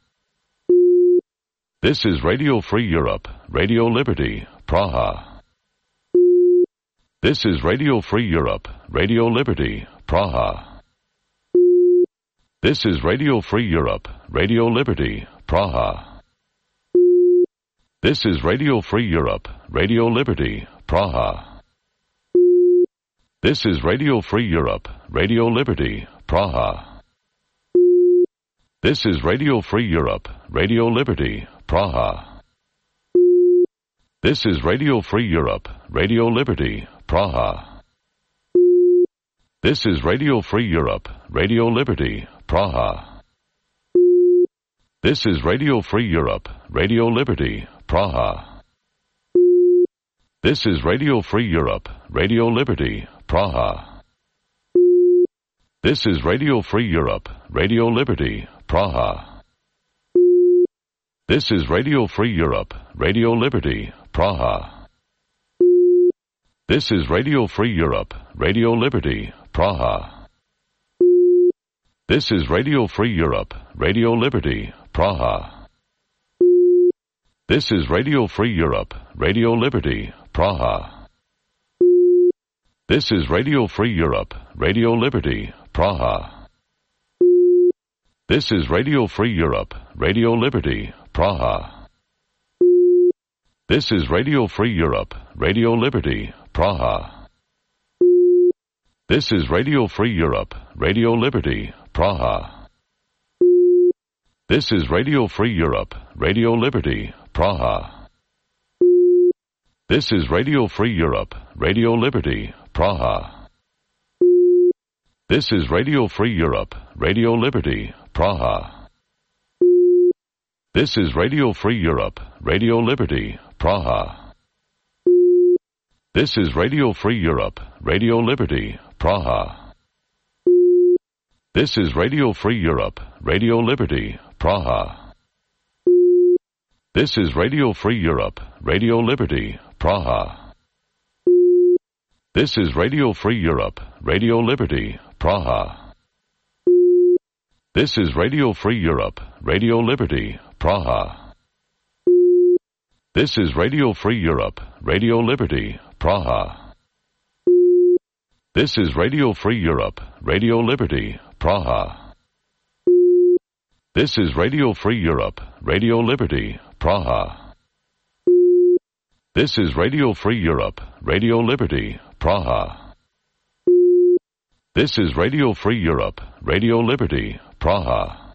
This is Radio Free Europe, Radio Liberty, Praha. This is Radio Free Europe, Radio Liberty, Praha. This is Radio Free Europe, Radio Liberty, Praha. This is Radio Free Europe, Radio Liberty, Praha. This is Radio Free Europe, Radio Liberty, Praha. This is Radio Free Europe, Radio Liberty, Praha. This is Radio Free Europe, Radio Liberty, Praha. This is Radio Free Europe, Radio Liberty, Praha. This is Radio Free Europe, Radio Liberty, Praha. This is Radio Free Europe, Radio Liberty, Praha. This is Radio Free Europe, Radio Liberty, Praha. This is Radio Free Europe, Radio Liberty, Praha. This is Radio Free Europe, Radio Liberty, Praha. This is Radio Free Europe, Radio Liberty, Praha. This is Radio Free Europe, Radio Liberty, Praha. This is Radio Free Europe, Radio Liberty, Praha. This is Radio Free Europe, Radio Liberty, Praha. This is Radio Free Europe, Radio Liberty, Praha. This is Radio Free Europe, Radio Liberty, Praha. This is Radio Free Europe, Radio Liberty, Praha. This is Radio Free Europe, Radio Liberty, Praha. This is Radio Free Europe, Radio Liberty, Praha. This is Radio Free Europe, Radio Liberty, Praha. This is Radio Free Europe, Radio Liberty, Praha. This is Radio Free Europe, Radio Liberty, Praha. This is Radio Free Europe, Radio Liberty, Praha. This is Radio Free Europe, Radio Liberty, Praha. This is Radio Free Europe, Radio Liberty, Praha. This is Radio Free Europe, Radio Liberty, Praha. This is Radio Free Europe, Radio Liberty, Praha. This is Radio Free Europe, Radio Liberty, Praha. This is Radio Free Europe, Radio Liberty, Praha. This is Radio Free Europe, Radio Liberty, Praha.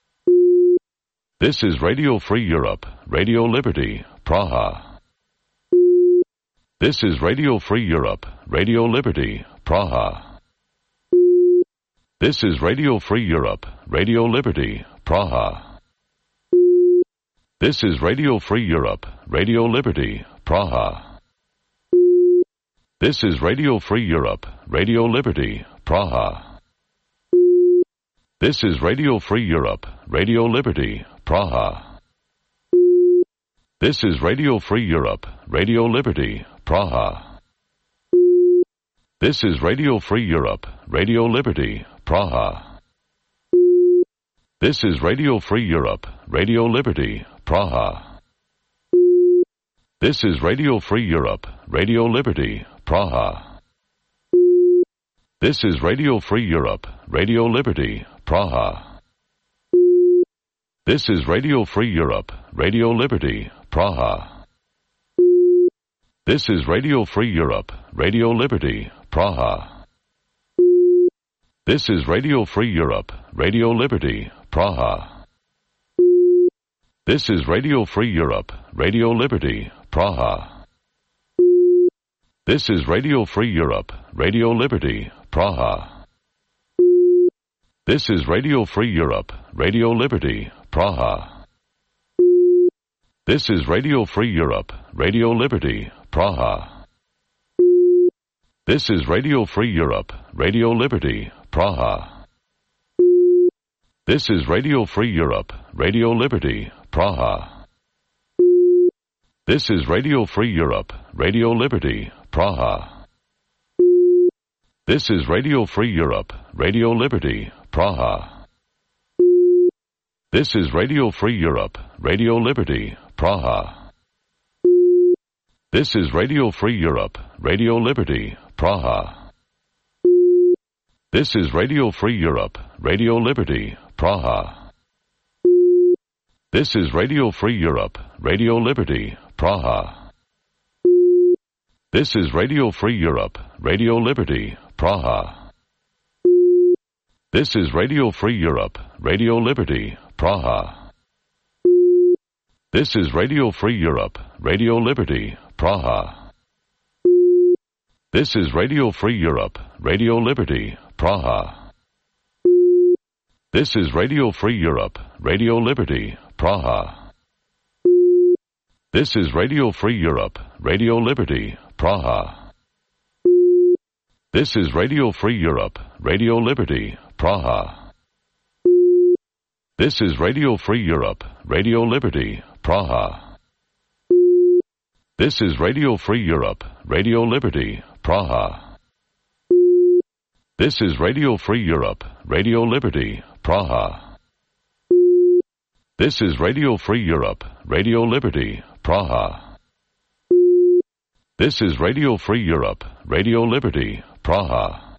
This is Radio Free Europe, Radio Liberty, Praha. This is Radio Free Europe, Radio Liberty, Praha. This is Radio Free Europe, Radio Liberty, Praha. This is Radio Free Europe, Radio Liberty, Praha. This is Radio Free Europe, Radio Liberty, Praha. This is Radio Free Europe, Radio Liberty, Praha. This is Radio Free Europe, Radio Liberty, Praha. This is Radio Free Europe, Radio Liberty, Praha. This is Radio Free Europe, Radio Liberty, Praha. This is Radio Free Europe, Radio Liberty, Praha. This is Radio Free Europe, Radio Liberty, Praha. This is Radio Free Europe, Radio Liberty, Praha. This is Radio Free Europe, Radio Liberty, Praha. This is Radio Free Europe, Radio Liberty, Praha. This is Radio Free Europe, Radio Liberty, Praha. This is Radio Free Europe, Radio Liberty, Praha. This is Radio Free Europe, Radio Liberty, Praha. This is Radio Free Europe, Radio Liberty, Praha. This is Radio Free Europe, Radio Liberty, Praha. This is Radio Free Europe, Radio Liberty, Praha. This is Radio Free Europe, Radio Liberty, Praha. This is Radio Free Europe, Radio Liberty, Praha. This is Radio Free Europe, Radio Liberty, Praha. This is Radio Free Europe, Radio Liberty, Praha. This is Radio Free Europe, Radio Liberty, Praha. This is Radio Free Europe, Radio Liberty, Praha. This is Radio Free Europe, Radio Liberty, Praha. This is Radio Free Europe, Radio Liberty, Praha. This is Radio Free Europe, Radio Liberty, Praha. This is Radio Free Europe, Radio Liberty, Praha. This is Radio Free Europe, Radio Liberty, Praha. This is Radio Free Europe, Radio Liberty, Praha. This is Radio Free Europe, Radio Liberty, Praha. This is Radio Free Europe, Radio Liberty, Praha. This is Radio Free Europe, Radio Liberty, Praha. This is Radio Free Europe, Radio Liberty, Praha. This is Radio Free Europe, Radio Liberty, Praha. This is Radio Free Europe, Radio Liberty, Praha.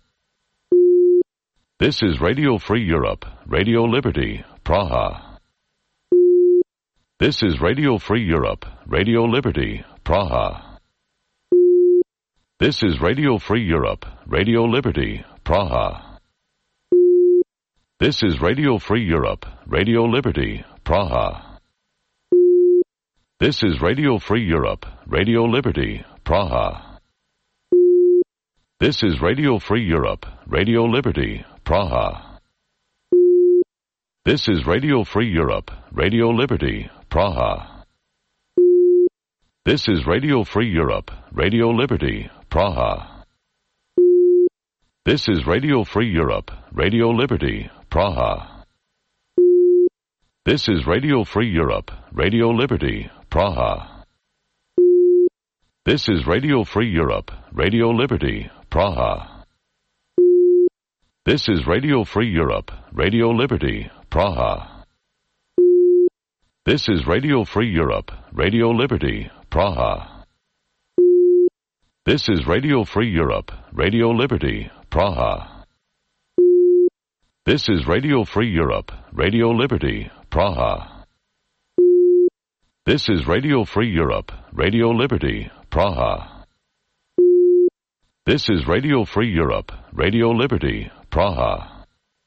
This is Radio Free Europe, Radio Liberty, Praha. This is Radio Free Europe, Radio Liberty, Praha. This is Radio Free Europe, Radio Liberty, Praha. This is Radio Free Europe, Radio Liberty, Praha. This is Radio Free Europe, Radio Liberty, Praha. This is Radio Free Europe, Radio Liberty, Praha. This is Radio Free Europe, Radio Liberty, Praha. This is Radio Free Europe, Radio Liberty, Praha. This is Radio Free Europe, Radio Liberty, Praha. This is Radio Free Europe, Radio Liberty, Praha. This is Radio Free Europe, Radio Liberty, Praha. This is Radio Free Europe, Radio Liberty, Praha. This is Radio Free Europe, Radio Liberty, Praha. This is Radio Free Europe, Radio Liberty, Praha. This is Radio Free Europe, Radio Liberty, Praha. This is Radio Free Europe, Radio Liberty, Praha. This is Radio Free Europe, Radio Liberty, Praha.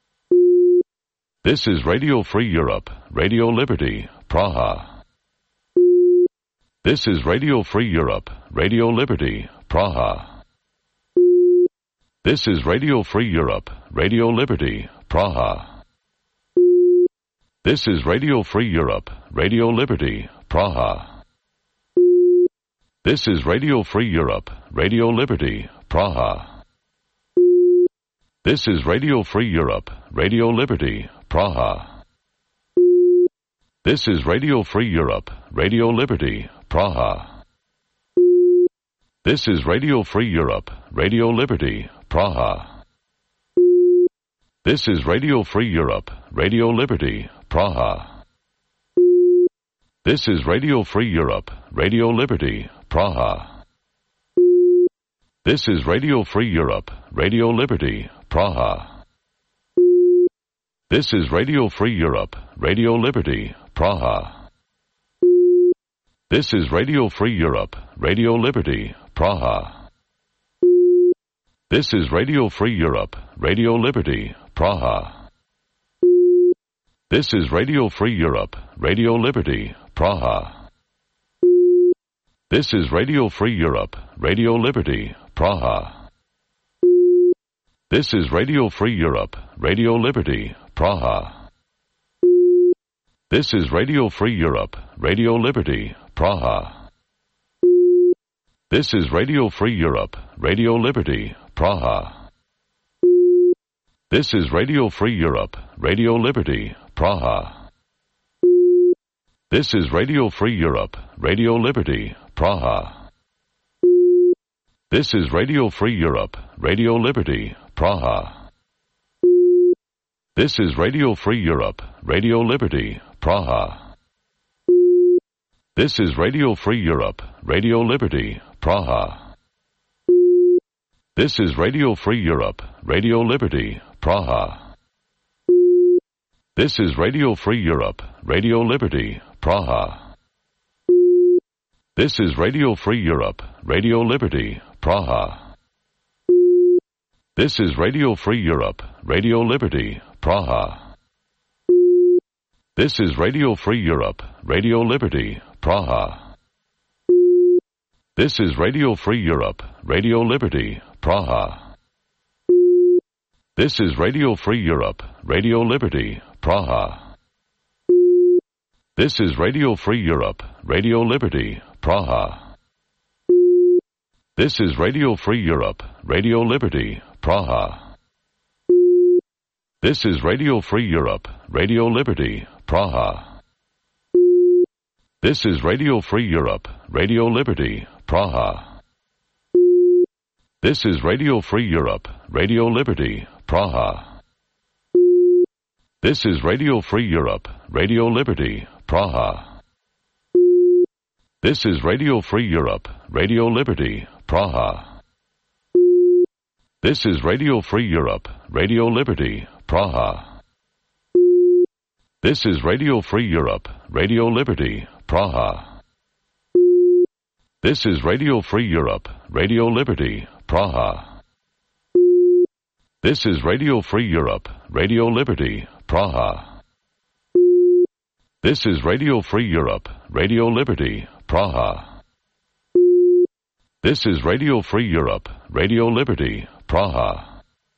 This is Radio Free Europe, Radio Liberty, Praha. This is Radio Free Europe, Radio Liberty, Praha. This is Radio Free Europe, Radio Liberty, Praha. This is Radio Free Europe, Radio Liberty, Praha. This is Radio Free Europe, Radio Liberty, Praha. This is Radio Free Europe, Radio Liberty, Praha. This is Radio Free Europe, Radio Liberty, Praha. This is Radio Free Europe, Radio Liberty, Praha. This is Radio Free Europe, Radio Liberty, Praha. This is Radio Free Europe, Radio Liberty, Praha. This is Radio Free Europe, Radio Liberty, Praha. This is Radio Free Europe, Radio Liberty, Praha. This is Radio Free Europe, Radio Liberty, Praha. This is Radio Free Europe, Radio Liberty, Praha. This is Radio Free Europe, Radio Liberty, Praha. This is Radio Free Europe, Radio Liberty, Praha. This is Radio Free Europe, Radio Liberty, Praha. This is Radio Free Europe, Radio Liberty, Praha. This is Radio Free Europe, Radio Liberty, Praha. This is Radio Free Europe, Radio Liberty, Praha. This is Radio Free Europe, Radio Liberty, Praha. This is Radio Free Europe, Radio Liberty, Praha. This is Radio Free Europe, Radio Liberty, Praha. This is Radio Free Europe, Radio Liberty, Praha. This is Radio Free Europe, Radio Liberty, Praha. This is Radio Free Europe, Radio Liberty, Praha. This is Radio Free Europe, Radio Liberty, Praha. This is Radio Free Europe, Radio Liberty, Praha. This is Radio Free Europe, Radio Liberty, Praha. This is Radio Free Europe, Radio Liberty, Praha. This is Radio Free Europe, Radio Liberty, Praha. This is Radio Free Europe, Radio Liberty, Praha. This is Radio Free Europe, Radio Liberty, Praha. This is Radio Free Europe, Radio Liberty, Praha. This is Radio Free Europe, Radio Liberty, Praha. This is Radio Free Europe, Radio Liberty, Praha. This is Radio Free Europe, Radio Liberty, Praha. This is Radio Free Europe, Radio Liberty, Praha. This is Radio Free Europe, Radio Liberty, Praha. This is Radio Free Europe, Radio Liberty, Praha. This is Radio Free Europe, Radio Liberty, Praha. This is Radio Free Europe, Radio Liberty, Praha. This is Radio Free Europe, Radio Liberty, Praha. This is Radio Free Europe, Radio Liberty, Praha.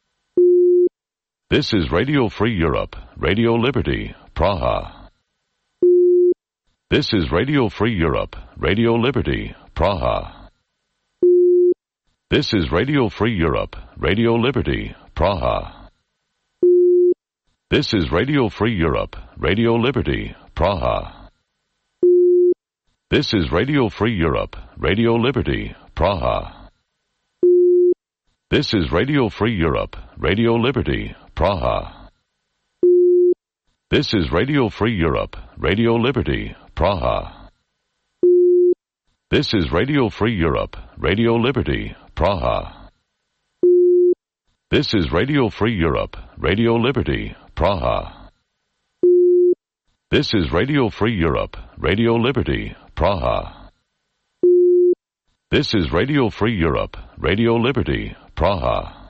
This is Radio Free Europe, Radio Liberty, Praha. This is Radio Free Europe, Radio Liberty, Praha. This is Radio Free Europe, Radio Liberty, Praha. This is Radio Free Europe, Radio Liberty, Praha. This is Radio Free Europe, Radio Liberty, Praha. This is Radio Free Europe, Radio Liberty, Praha. This is Radio Free Europe, Radio Liberty, Praha. This is Radio Free Europe, Radio Liberty, Praha. This is Radio Free Europe, Radio Liberty, Praha. This is Radio Free Europe, Radio Liberty, Praha. This is Radio Free Europe, Radio Liberty, Praha.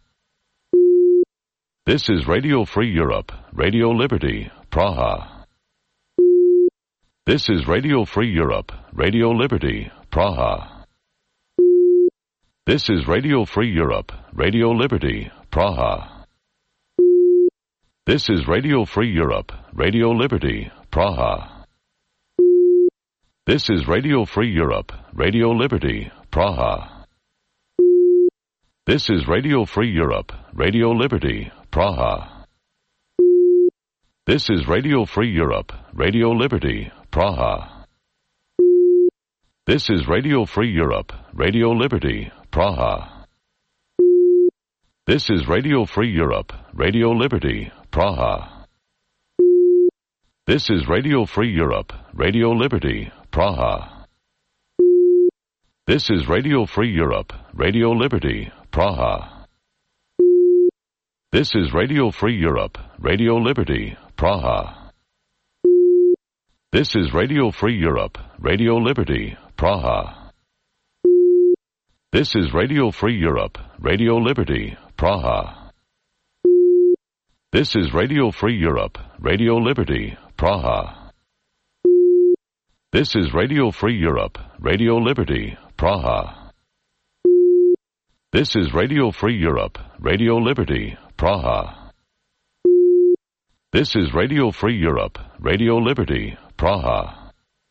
This is Radio Free Europe, Radio Liberty, Praha. This is Radio Free Europe, Radio Liberty, Praha. This is Radio Free Europe, Radio Liberty, Praha. This is Radio Free Europe, Radio Liberty, Praha. This is Radio Free Europe, Radio Liberty, Praha. This is Radio Free Europe, Radio Liberty, Praha. This is Radio Free Europe, Radio Liberty, Praha. This is Radio Free Europe, Radio Liberty, Praha. This is Radio Free Europe, Radio Liberty, Praha. This is Radio Free Europe, Radio Liberty, Praha. This is Radio Free Europe, Radio Liberty, Praha. This is Radio Free Europe, Radio Liberty, Praha. This is Radio Free Europe, Radio Liberty, Praha. This is Radio Free Europe, Radio Liberty, Praha. This is Radio Free Europe, Radio Liberty, Praha. This is Radio Free Europe, Radio Liberty, Praha. This is Radio Free Europe, Radio Liberty, Praha. This is Radio Free Europe, Radio Liberty, Praha.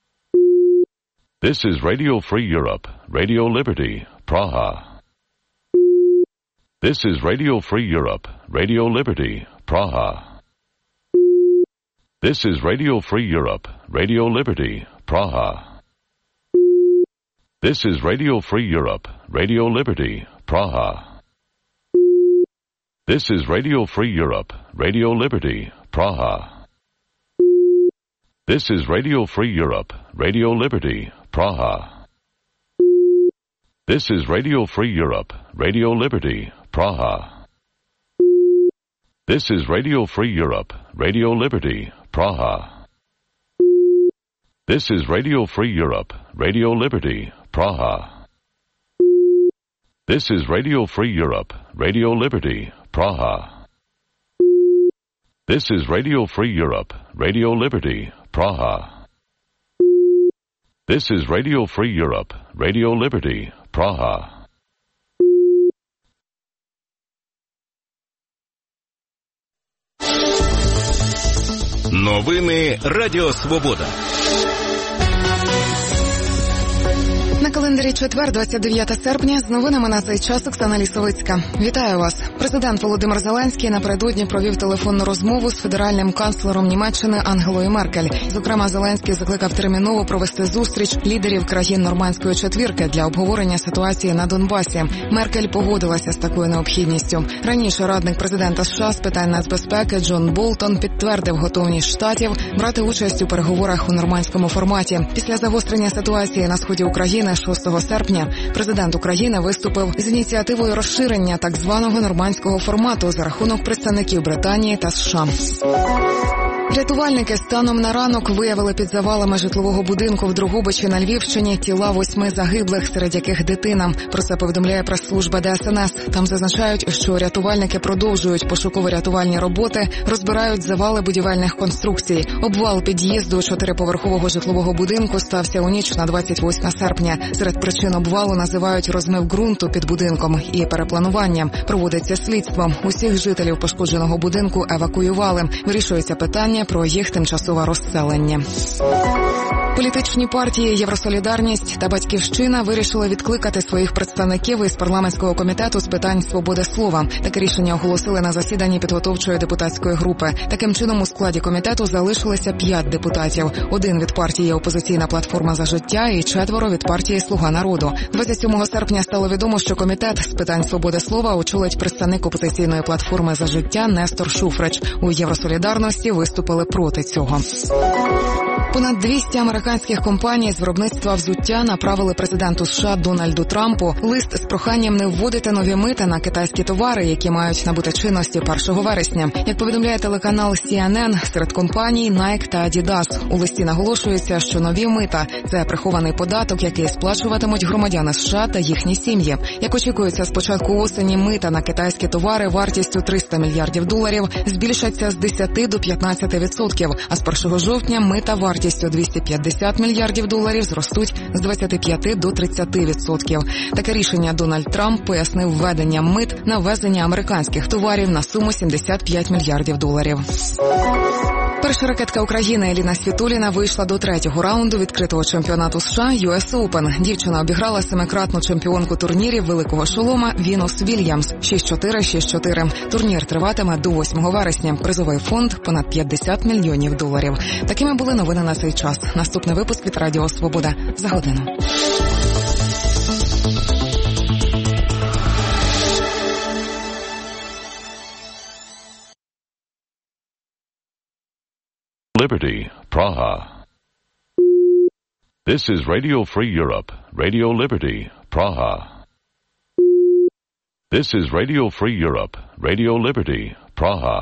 This is Radio Free Europe, Radio Liberty, Praha. This is Radio Free Europe, Radio Liberty, Praha. This is Radio Free Europe, Radio Liberty, Praha. This is Radio Free Europe, Radio Liberty, Praha. This is Radio Free Europe, Radio Liberty, Praha. This is Radio Free Europe, Radio Liberty, Praha. This is Radio Free Europe, Radio Liberty, Praha. This is Radio Free Europe, Radio Liberty, Praha. This is Radio Free Europe, Radio Liberty, Praha. This is Radio Free Europe, Radio Liberty, Praha. This is Radio Free Europe, Radio Liberty, Praha. This is Radio Free Europe, Radio Liberty, Praha. Новини Радіо Свобода. На календарі четвер, двадцять дев'яте серпня, з новинами на цей час Оксана Лісовицька. Вітаю вас. Президент Володимир Зеленський напередодні провів телефонну розмову з федеральним канцлером Німеччини Ангелою Меркель. Зокрема, Зеленський закликав терміново провести зустріч лідерів країн Нормандської четвірки для обговорення ситуації на Донбасі. Меркель погодилася з такою необхідністю. Раніше радник президента США з питань нацбезпеки Джон Болтон підтвердив готовність штатів брати участь у переговорах у нормандському форматі. Після загострення ситуації на сході України шостого серпня президент України виступив з ініціативою розширення так званого нормандського формату за рахунок представників Британії та США. Рятувальники станом на ранок виявили під завалами житлового будинку в Дрогобичі на Львівщині тіла восьми загиблих, серед яких дитина. Про це повідомляє прес-служба Де Ес Ен Ес. Там зазначають, що рятувальники продовжують пошуково-рятувальні роботи, розбирають завали будівельних конструкцій. Обвал під'їзду чотириповерхового житлового будинку стався у ніч на двадцять восьме серпня. Серед причин обвалу називають розмив ґрунту під будинком і перепланування. Проводиться слідство. Усіх жителів пошкодженого будинку евакуювали. Вирішується питання про їх тимчасове розселення. Політичні партії «Євросолідарність» та «Батьківщина» вирішили відкликати своїх представників із парламентського комітету з питань свободи слова. Таке рішення оголосили на засіданні підготовчої депутатської групи. Таким чином, у складі комітету залишилося п'ять депутатів. Один від партії «Опозиційна платформа за життя» і четверо від партії «Слуга народу». двадцять сьомого серпня стало відомо, що комітет з питань свободи слова очолить представник «Опозиційної платформи за життя» Нестор Шуфрич. У «Євросолідарності» виступили проти цього. Понад двісті американських компаній з виробництва взуття направили президенту США Дональду Трампу лист з проханням не вводити нові мита на китайські товари, які мають набути чинності першого вересня. Як повідомляє телеканал Сі Ен Ен, серед компаній Nike та Adidas. У листі наголошується, що нові мита – це прихований податок, який сплачуватимуть громадяни США та їхні сім'ї. Як очікується, з початку осені мита на китайські товари вартістю триста мільярдів доларів збільшаться з десяти до п'ятнадцяти відсотків, а з першого жовтня мита вартістю двісті п'ятдесят мільярдів доларів зростуть з двадцяти п'яти до тридцяти відсотків. Таке рішення Дональд Трамп пояснив введенням мит на ввезення американських товарів на суму сімдесят п'ять мільярдів доларів. Перша ракетка України Еліна Світоліна вийшла до третього раунду відкритого чемпіонату США Ю Ес Оупен. Дівчина обіграла семикратну чемпіонку турнірів великого шолома Вінус Вільямс шість чотири - шість чотири. Турнір триватиме до восьмого вересня. Призовий фонд – понад п'ятдесят мільйонів доларів. Такими були новини на цей час. Наступний випуск від Радіо Свобода за годину. Liberty, Praha. This is Radio Free Europe, Radio Liberty, Praha. This is Radio Free Europe, Radio Liberty, Praha.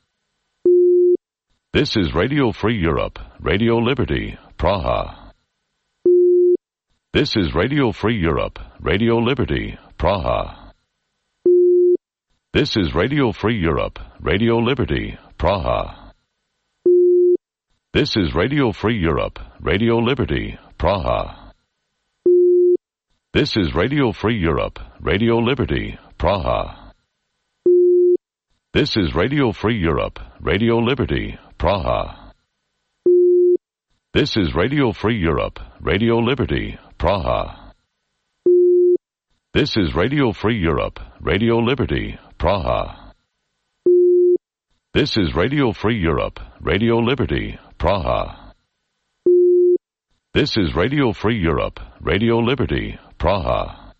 This is Radio Free Europe, Radio Liberty, Praha. This is Radio Free Europe, Radio Liberty, Praha. This is Radio Free Europe, Radio Liberty, Praha. This is Radio Free Europe, Radio Liberty, Praha. This is Radio Free Europe, Radio Liberty, Praha. This is Radio Free Europe, Radio Liberty, Praha. This is Radio Free Europe, Radio Liberty, Praha. This is Radio Free Europe, Radio Liberty, Praha. This is Radio Free Europe, Radio Liberty, Praha. This is Radio Free Europe, Radio Liberty, Praha.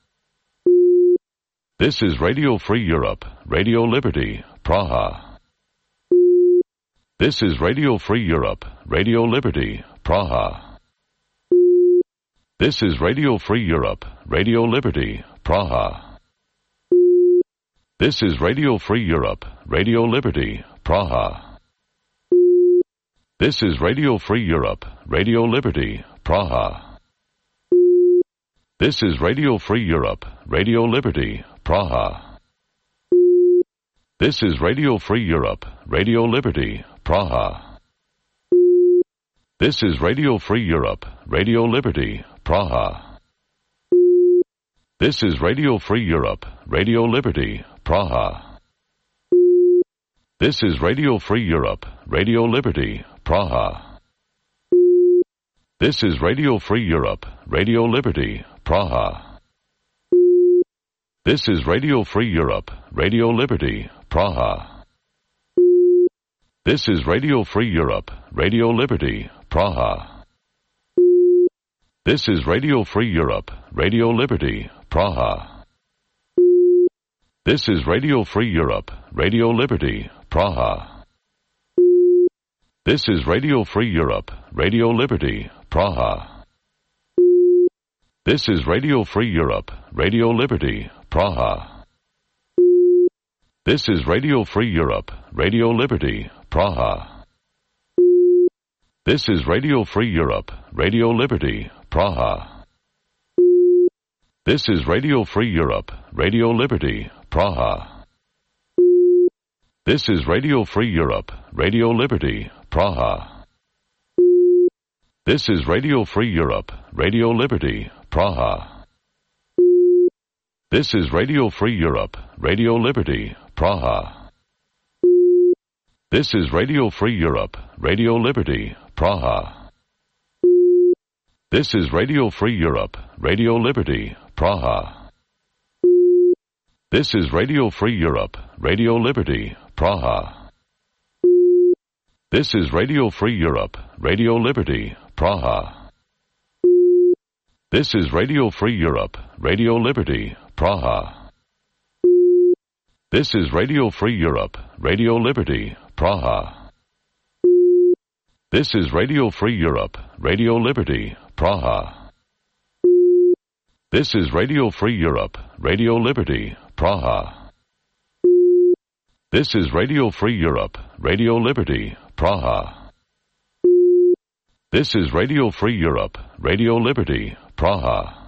This is Radio Free Europe, Radio Liberty, Praha. This is Radio Free Europe, Radio Liberty, Praha. This is Radio Free Europe, Radio Liberty, Praha. This is Radio Free Europe, Radio Liberty, Praha. This is Radio Free Europe, Radio Liberty, Praha. This is Radio Free Europe, Radio Liberty, Praha. This is Radio Free Europe, Radio Liberty, Praha. This is Radio Free Europe, Radio Liberty, Praha. This is Radio Free Europe, Radio Liberty, Praha. This is Radio Free Europe, Radio Liberty, Praha. This is Radio Free Europe, Radio Liberty, Praha. This is Radio Free Europe, Radio Liberty, Praha. This is Radio Free Europe, Radio Liberty, Praha. This is Radio Free Europe, Radio Liberty, Praha. This is Radio Free Europe, Radio Liberty, Praha. This is Radio Free Europe, Radio Liberty, Praha. This is Radio Free Europe, Radio Liberty, Praha. This is Radio Free Europe, Radio Liberty, Praha. This is Radio Free Europe, Radio Liberty, Praha. This is Radio Free Europe, Radio Liberty, Praha. This is Radio Free Europe, Radio Liberty, Praha. This is Radio Free Europe, Radio Liberty, Praha. This is Radio Free Europe, Radio Liberty, Praha. This is Radio Free Europe, Radio Liberty, Praha. This is Radio Free Europe, Radio Liberty, Praha. This is Radio Free Europe, Radio Liberty, Praha. This is Radio Free Europe, Radio Liberty, Praha. This is Radio Free Europe, Radio Liberty, Praha. This is Radio Free Europe, Radio Liberty, Praha. This is Radio Free Europe, Radio Liberty, Praha. This is Radio Free Europe, Radio Liberty, Praha. This is Radio Free Europe, Radio Liberty, Praha. This is Radio Free Europe, Radio Liberty, Praha.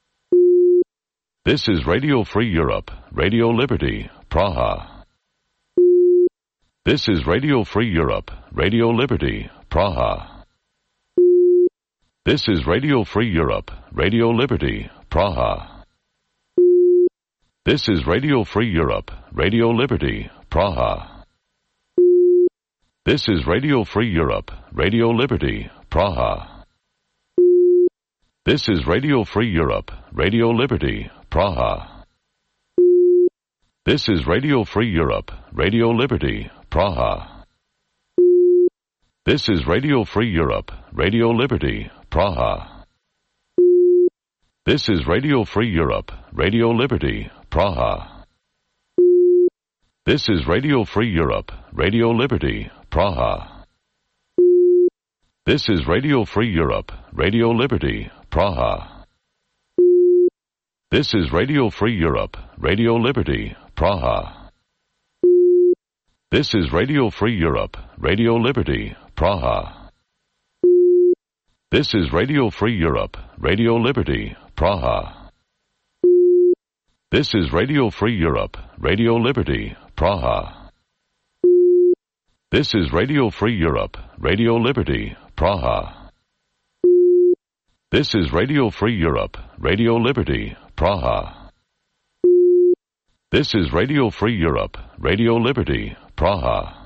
This is Radio Free Europe, Radio Liberty, Praha. This is Radio Free Europe, Radio Liberty, Praha. This is Radio Free Europe, Radio Liberty, Praha. This is Radio Free Europe, Radio Liberty, Praha. This is Radio Free Europe, Radio Liberty, Praha. This is Radio Free Europe, Radio Liberty, Praha. This is Radio Free Europe, Radio Liberty, Praha. This is Radio Free Europe, Radio Liberty, Praha. This is Radio Free Europe, Radio Liberty, Praha. This is Radio Free Europe, Radio Liberty, Praha. This is Radio Free Europe, Radio Liberty, Praha. This is Radio Free Europe, Radio Liberty, Praha. This is Radio Free Europe, Radio Liberty, Praha. This is Radio Free Europe, Radio Liberty, Praha. This is Radio Free Europe, Radio Liberty, Praha. This is Radio Free Europe, Radio Liberty, Praha. This is Radio Free Europe, Radio Liberty, Praha. This is Radio Free Europe, Radio Liberty, Praha.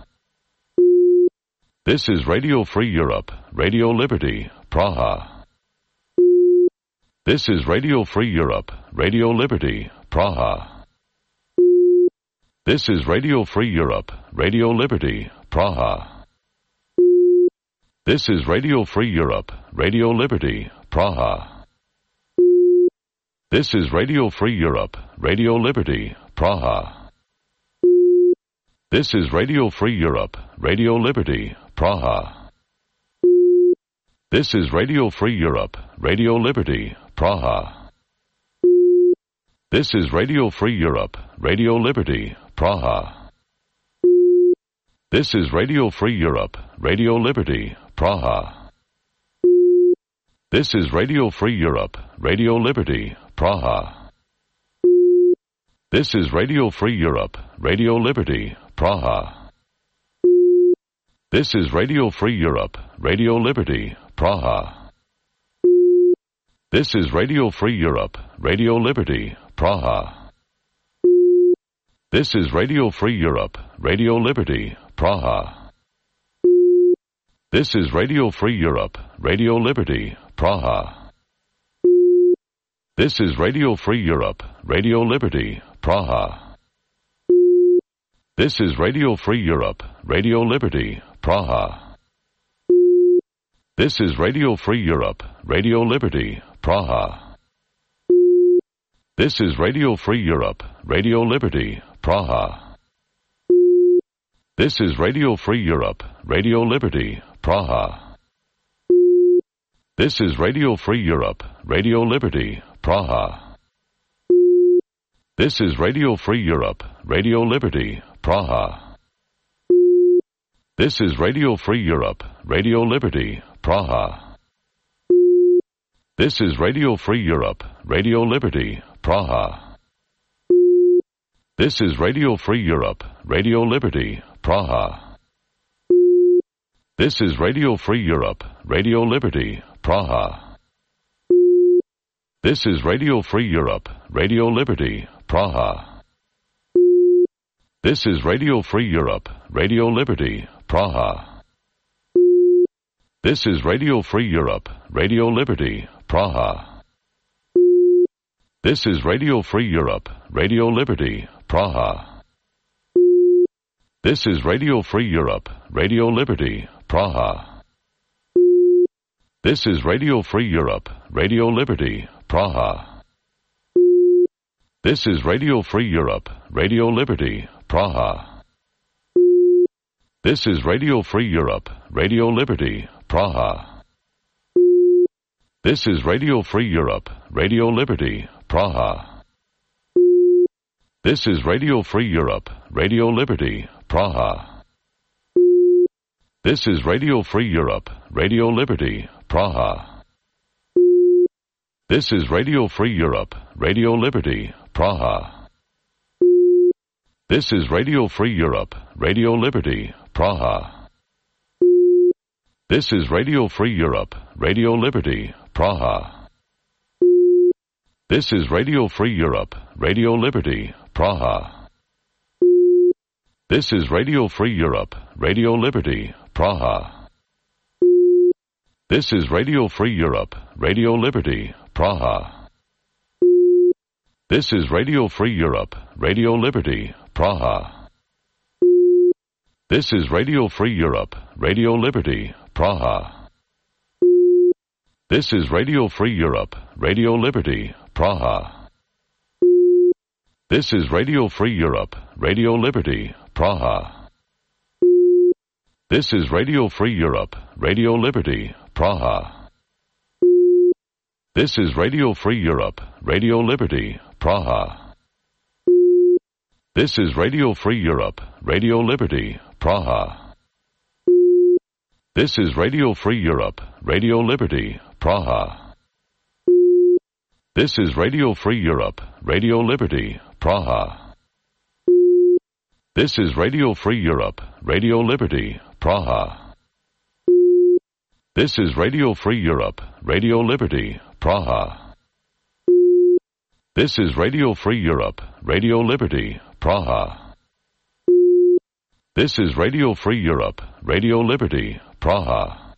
This is Radio Free Europe, Radio Liberty, Praha. This is Radio Free Europe, Radio Liberty, Praha. This is Radio Free Europe, Radio Liberty, Praha. This is Radio Free Europe, Radio Liberty, Praha. This is Radio Free Europe, Radio Liberty, Praha. This is Radio Free Europe, Radio Liberty, Praha. This is Radio Free Europe, Radio Liberty, Praha. This is Radio Free Europe, Radio Liberty, Praha. This is Radio Free Europe, Radio Liberty, Praha. This is Radio Free Europe, Radio Liberty, Praha. This is Radio Free Europe, Radio Liberty, Praha. This is Radio Free Europe, Radio Liberty, Praha. This is Radio Free Europe, Radio Liberty, Praha. This is Radio Free Europe, Radio Liberty, Praha. This is Radio Free Europe, Radio Liberty, Praha. This is Radio Free Europe, Radio Liberty, Praha. This is Radio Free Europe, Radio Liberty, Praha. This is Radio Free Europe, Radio Liberty, Praha. This is Radio Free Europe, Radio Liberty, Praha. This is Radio Free Europe, Radio Liberty, Praha. This is Radio Free Europe, Radio Liberty, Praha. This is Radio Free Europe, Radio Liberty, Praha. This is Radio Free Europe, Radio Liberty, Praha. This is Radio Free Europe, Radio Liberty, Praha. This is Radio Free Europe, Radio Liberty, Praha. This is Radio Free Europe, Radio Liberty, Praha. This is Radio Free Europe, Radio Liberty, Praha. This is Radio Free Europe, Radio Liberty, Praha. This is Radio Free Europe, Radio Liberty, Praha. This is Radio Free Europe, Radio Liberty, Praha. This is Radio Free Europe, Radio Liberty, Praha. This is Radio Free Europe, Radio Liberty, Praha. This is Radio Free Europe, Radio Liberty, Praha. This is Radio Free Europe, Radio Liberty, Praha. This is Radio Free Europe, Radio Liberty, Praha. This is Radio Free Europe, Radio Liberty, Praha. This is Radio Free Europe, Radio Liberty, Praha. This is Radio Free Europe, Radio Liberty, Praha. This is Radio Free Europe, Radio Liberty, Praha. This is Radio Free Europe, Radio Liberty, Praha. This is Radio Free Europe, Radio Liberty, Praha. This is Radio Free Europe, Radio Liberty, Praha. This is Radio Free Europe, Radio Liberty, Praha. This is Radio Free Europe, Radio Liberty, Praha. This is Radio Free Europe, Radio Liberty, Praha. This is Radio Free Europe, Radio Liberty, Praha. This is Radio Free Europe, Radio Liberty, Praha. This is Radio Free Europe, Radio Liberty, Praha. This is Radio Free Europe, Radio Liberty, Praha. This is Radio Free Europe, Radio Liberty, Praha. This is Radio Free Europe, Radio Liberty, Praha. This is Radio Free Europe, Radio Liberty, Praha. This is Radio Free Europe, Radio Liberty, Praha. This is Radio Free Europe, Radio Liberty, Praha. This is Radio Free Europe, Radio Liberty, Praha. This is Radio Free Europe, Radio Liberty, Praha.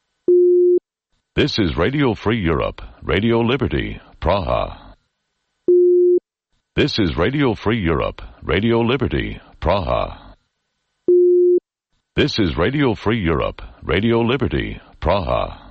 This is Radio Free Europe, Radio Liberty, Praha. This is Radio Free Europe, Radio Liberty, Praha. This is Radio Free Europe, Radio Liberty, Praha.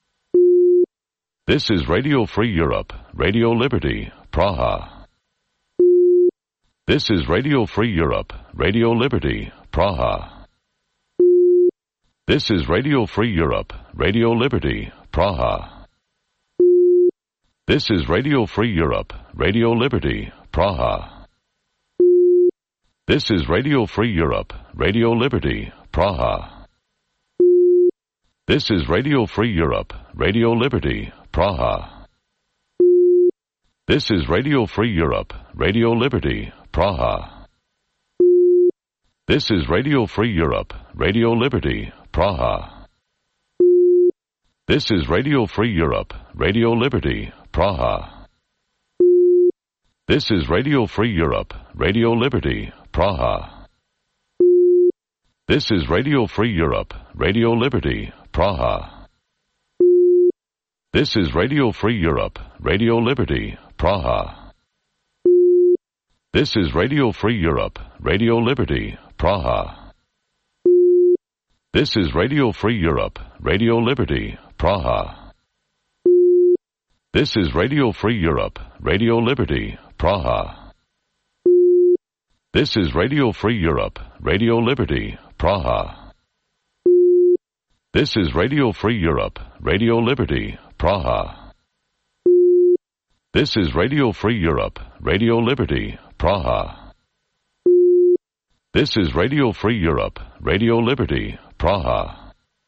This is Radio Free Europe, Radio Liberty, Praha. This is Radio Free Europe, Radio Liberty, Praha. This is Radio Free Europe, Radio Liberty, Praha. This is Radio Free Europe, Radio Liberty, Praha. This is Radio Free Europe, Radio Liberty, Praha. This is Radio Free Europe, Radio Liberty, Praha. This is Radio Free Europe, Radio Liberty, Praha. This is Radio Free Europe, Radio Liberty, Praha. This is Radio Free Europe, Radio Liberty, Praha. This is Radio Free Europe, Radio Liberty, Praha. This is Radio Free Europe, Radio Liberty, Praha. This is Radio Free Europe, Radio Liberty, Praha. This is Radio Free Europe, Radio Liberty, Praha. This is Radio Free Europe, Radio Liberty, Praha. This is Radio Free Europe, Radio Liberty, Praha. This is Radio Free Europe, Radio Liberty, Praha. This is Radio Free Europe, Radio Liberty, Praha. This is Radio Free Europe, Radio Liberty, Praha. This is Radio Free Europe, Radio Liberty, Praha.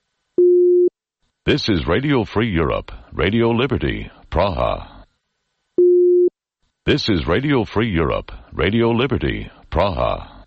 This is Radio Free Europe, Radio Liberty, Praha. This is Radio Free Europe, Radio Liberty, Praha.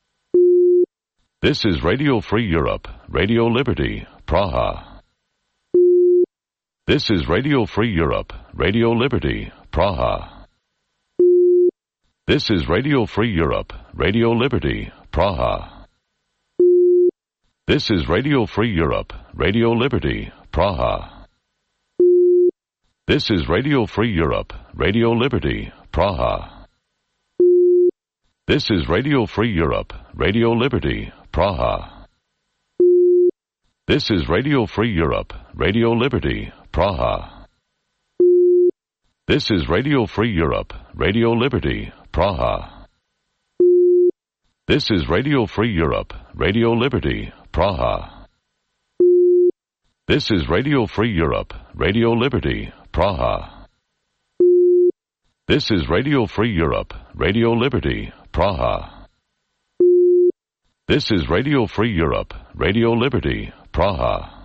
This is Radio Free Europe, Radio Liberty, Praha. This is Radio Free Europe, Radio Liberty, Praha. This is Radio Free Europe, Radio Liberty, Praha. This is Radio Free Europe, Radio Liberty, Praha. This is Radio Free Europe, Radio Liberty, Praha. This is Radio Free Europe, Radio Liberty, Praha. This is Radio Free Europe, Radio Liberty, Praha. This is Radio Free Europe, Radio Liberty, Praha. This is Radio Free Europe, Radio Liberty, Praha. This is Radio Free Europe, Radio Liberty, Praha. This is Radio Free Europe, Radio Liberty, Praha. This is Radio Free Europe, Radio Liberty, Praha.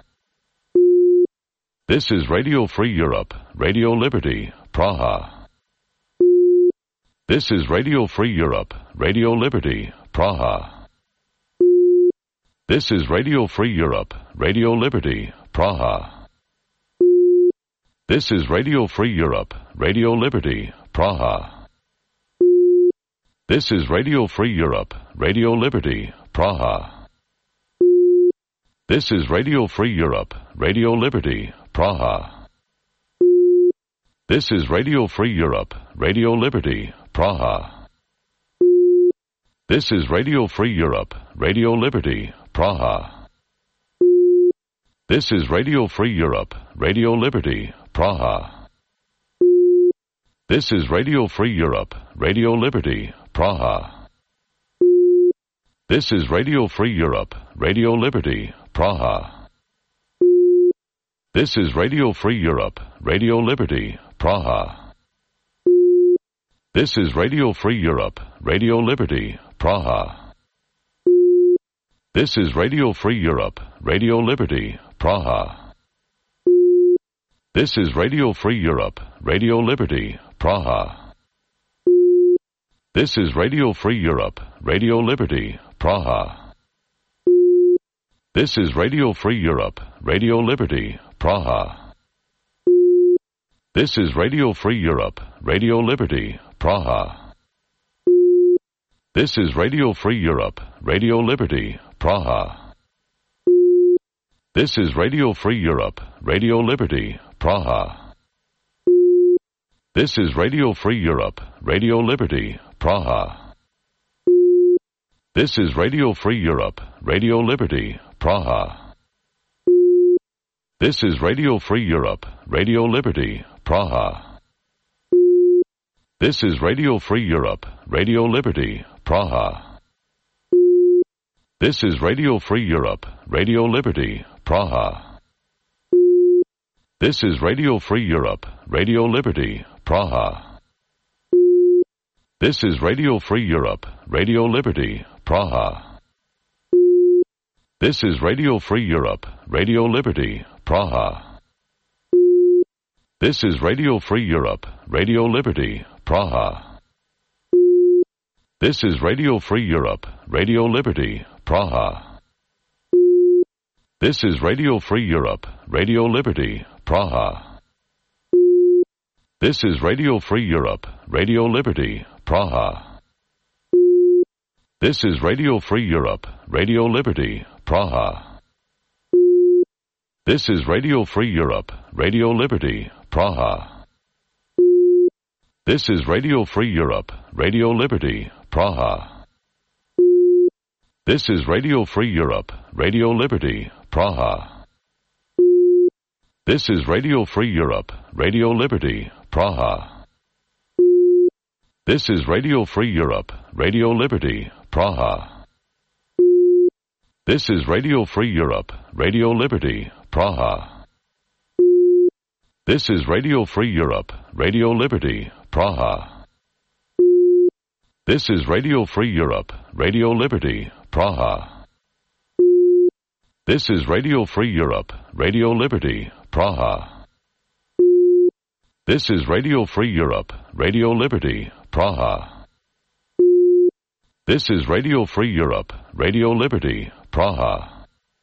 This is Radio Free Europe, Radio Liberty, Praha. This is Radio Free Europe, Radio Liberty, Praha. This is Radio Free Europe, Radio Liberty, Praha. This is Radio Free Europe, Radio Liberty, Praha. This is Radio Free Europe, Radio Liberty, Praha. This is Radio Free Europe, Radio Liberty, Praha. This is Radio Free Europe, Radio Liberty, Praha. This is Radio Free Europe, Radio Liberty, Praha. This is Radio Free Europe, Radio Liberty, Praha. This is Radio Free Europe, Radio Liberty, Praha. This is Radio Free Europe, Radio Liberty, Praha. This is Radio Free Europe, Radio Liberty, Praha. This is Radio Free Europe, Radio Liberty, Praha. This is Radio Free Europe, Radio Liberty, Praha. This is Radio Free Europe, Radio Liberty, Praha. This is Radio Free Europe, Radio Liberty, Praha. This is Radio Free Europe, Radio Liberty, Praha. This is Radio Free Europe, Radio Liberty, Praha. This is Radio Free Europe, Radio Liberty, Praha. This is Radio Free Europe, Radio Liberty, Praha. This is Radio Free Europe, Radio Liberty, Praha. This is Radio Free Europe, Radio Liberty, Praha. This is Radio Free Europe, Radio Liberty, Praha. This is Radio Free Europe, Radio Liberty, Praha. This is Radio Free Europe, Radio Liberty, Praha. This is Radio Free Europe, Radio Liberty, Praha. This is Radio Free Europe, Radio Liberty, Praha. This is Radio Free Europe, Radio Liberty, Praha. This is Radio Free Europe, Radio Liberty, Praha. This is Radio Free Europe, Radio Liberty, Praha. This is Radio Free Europe, Radio Liberty, Praha. This is Radio Free Europe, Radio Liberty, Praha. This is Radio Free Europe, Radio Liberty, Praha. This is Radio Free Europe, Radio Liberty, Praha. This is Radio Free Europe, Radio Liberty, Praha. This is Radio Free Europe, Radio Liberty, Praha. This is Radio Free Europe, Radio Liberty, Praha. This is Radio Free Europe, Radio Liberty, Praha. This is Radio Free Europe, Radio Liberty, Praha. This is Radio Free Europe, Radio Liberty, Praha. This is Radio Free Europe, Radio Liberty, Praha. This is Radio Free Europe, Radio Liberty, Praha. This is Radio Free Europe, Radio Liberty, Praha. This is Radio Free Europe, Radio Liberty, Praha.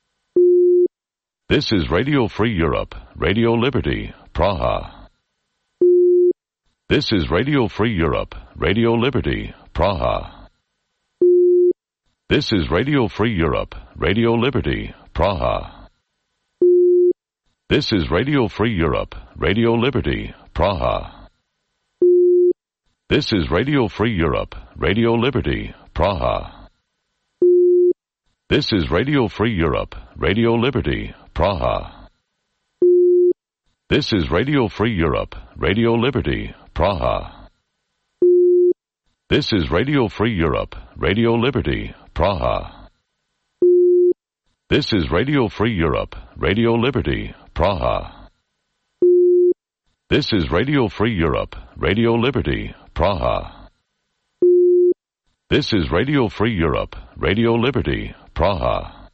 This is Radio Free Europe, Radio Liberty, Praha. This is Radio Free Europe, Radio Liberty, Praha. This is Radio Free Europe, Radio Liberty, Praha. This is Radio Free Europe, Radio Liberty, Praha. This is Radio Free Europe, Radio Liberty, Praha. This is Radio Free Europe, Radio Liberty, Praha. This is Radio Free Europe, Radio Liberty, Praha. This is Radio Free Europe, Radio Liberty, Praha. This is Radio Free Europe, Radio Liberty, Praha. This is Radio Free Europe, Radio Liberty, Praha. This is Radio Free Europe, Radio Liberty, Praha.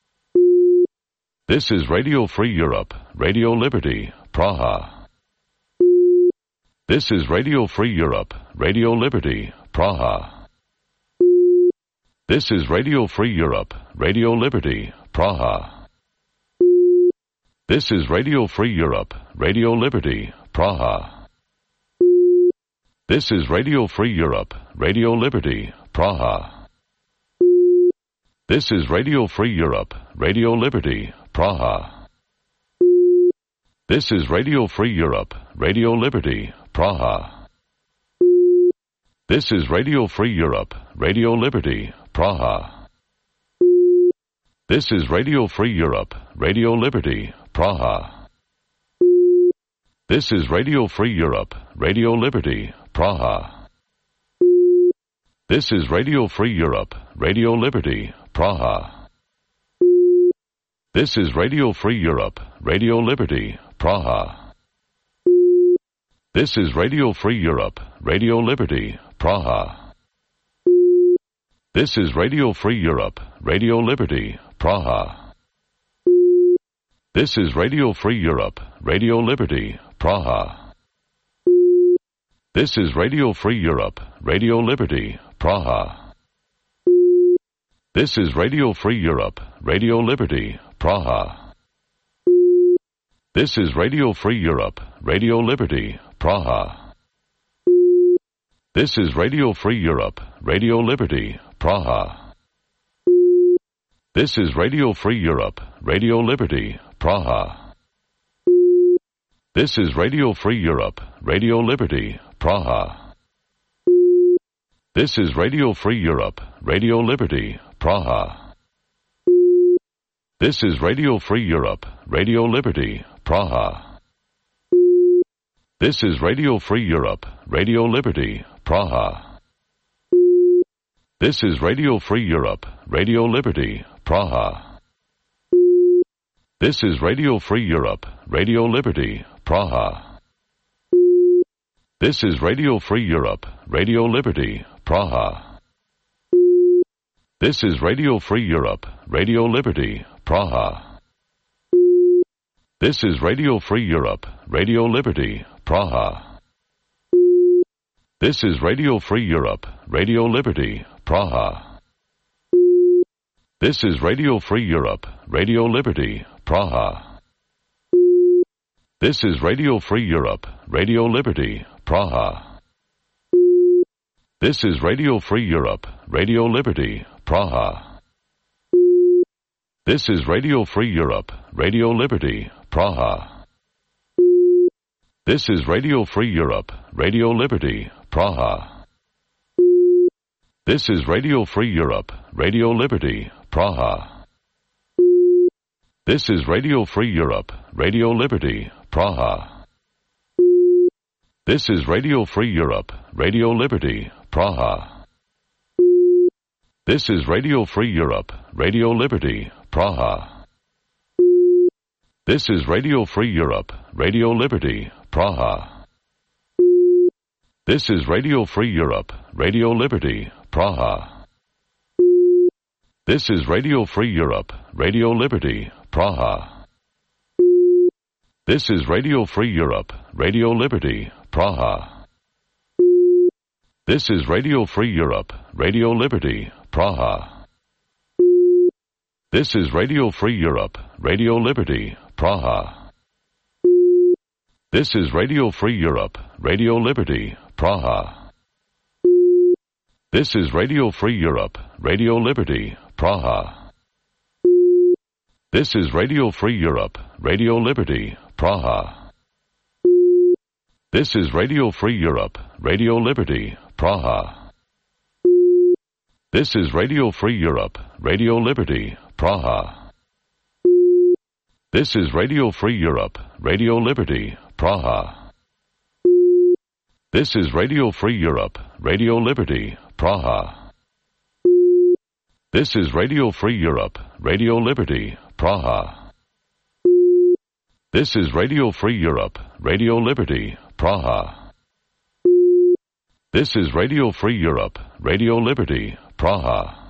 This is Radio Free Europe, Radio Liberty, Praha. This is Radio Free Europe, Radio Liberty, Praha. This is Radio Free Europe, Radio Liberty, Praha. This is Radio Free Europe, Radio Liberty, Praha. This is Radio Free Europe, Radio Liberty, Praha. This is Radio Free Europe, Radio Liberty, Praha. This is Radio Free Europe, Radio Liberty, Praha. This is Radio Free Europe, Radio Liberty, Praha. This is Radio Free Europe, Radio Liberty, Praha. This is Radio Free Europe, Radio Liberty, Praha. This is Radio Free Europe, Radio Liberty, Praha. This is Radio Free Europe, Radio Liberty, Praha. This is Radio Free Europe, Radio Liberty, Praha. This is Radio Free Europe, Radio Liberty, Praha. This is Radio Free Europe, Radio Liberty, Praha. This is Radio Free Europe, Radio Liberty, Praha. This is Radio Free Europe, Radio Liberty, Praha. This is Radio Free Europe, Radio Liberty, Praha. This is Radio Free Europe, Radio Liberty, Praha. This is Radio Free Europe, Radio Liberty, Praha. This is Radio Free Europe, Radio Liberty, Praha. This is Radio Free Europe, Radio Liberty, Praha. This is Radio Free Europe, Radio Liberty, Praha. This is Radio Free Europe, Radio Liberty, Praha. This is Radio Free Europe, Radio Liberty, Praha. This is Radio Free Europe, Radio Liberty, Praha. This is Radio Free Europe, Radio Liberty, Praha. This is Radio Free Europe, Radio Liberty, Praha. This is Radio Free Europe, Radio Liberty, Praha. This is Radio Free Europe, Radio Liberty, Praha. This is Radio Free Europe, Radio Liberty, Praha. This is Radio Free Europe, Radio Liberty, Praha. This is Radio Free Europe, Radio Liberty, Praha. This is Radio Free Europe, Radio Liberty, Praha. This is Radio Free Europe, Radio Liberty, Praha. This is Radio Free Europe, Radio Liberty, Praha. This is Radio Free Europe, Radio Liberty, Praha. This is Radio Free Europe, Radio Liberty, Praha. This is Radio Free Europe, Radio Liberty, Praha. This is Radio Free Europe, Radio Liberty, Praha. This is Radio Free Europe, Radio Liberty, Praha. This is Radio Free Europe, Radio Liberty, Praha. This is Radio Free Europe, Radio Liberty, Praha. This is Radio Free Europe, Radio Liberty, Praha. This is Radio Free Europe, Radio Liberty, Praha. This is Radio Free Europe, Radio Liberty, Praha. This is Radio Free Europe, Radio Liberty, Praha. This is Radio Free Europe, Radio Liberty, Praha. This is Radio Free Europe, Radio Liberty, Praha. This is Radio Free Europe, Radio Liberty, Praha. This is Radio Free Europe, Radio Liberty, Praha. This is Radio Free Europe, Radio Liberty, Praha. This is Radio Free Europe, Radio Liberty, Praha. This is Radio Free Europe, Radio Liberty, Praha. This is Radio Free Europe, Radio Liberty, Praha.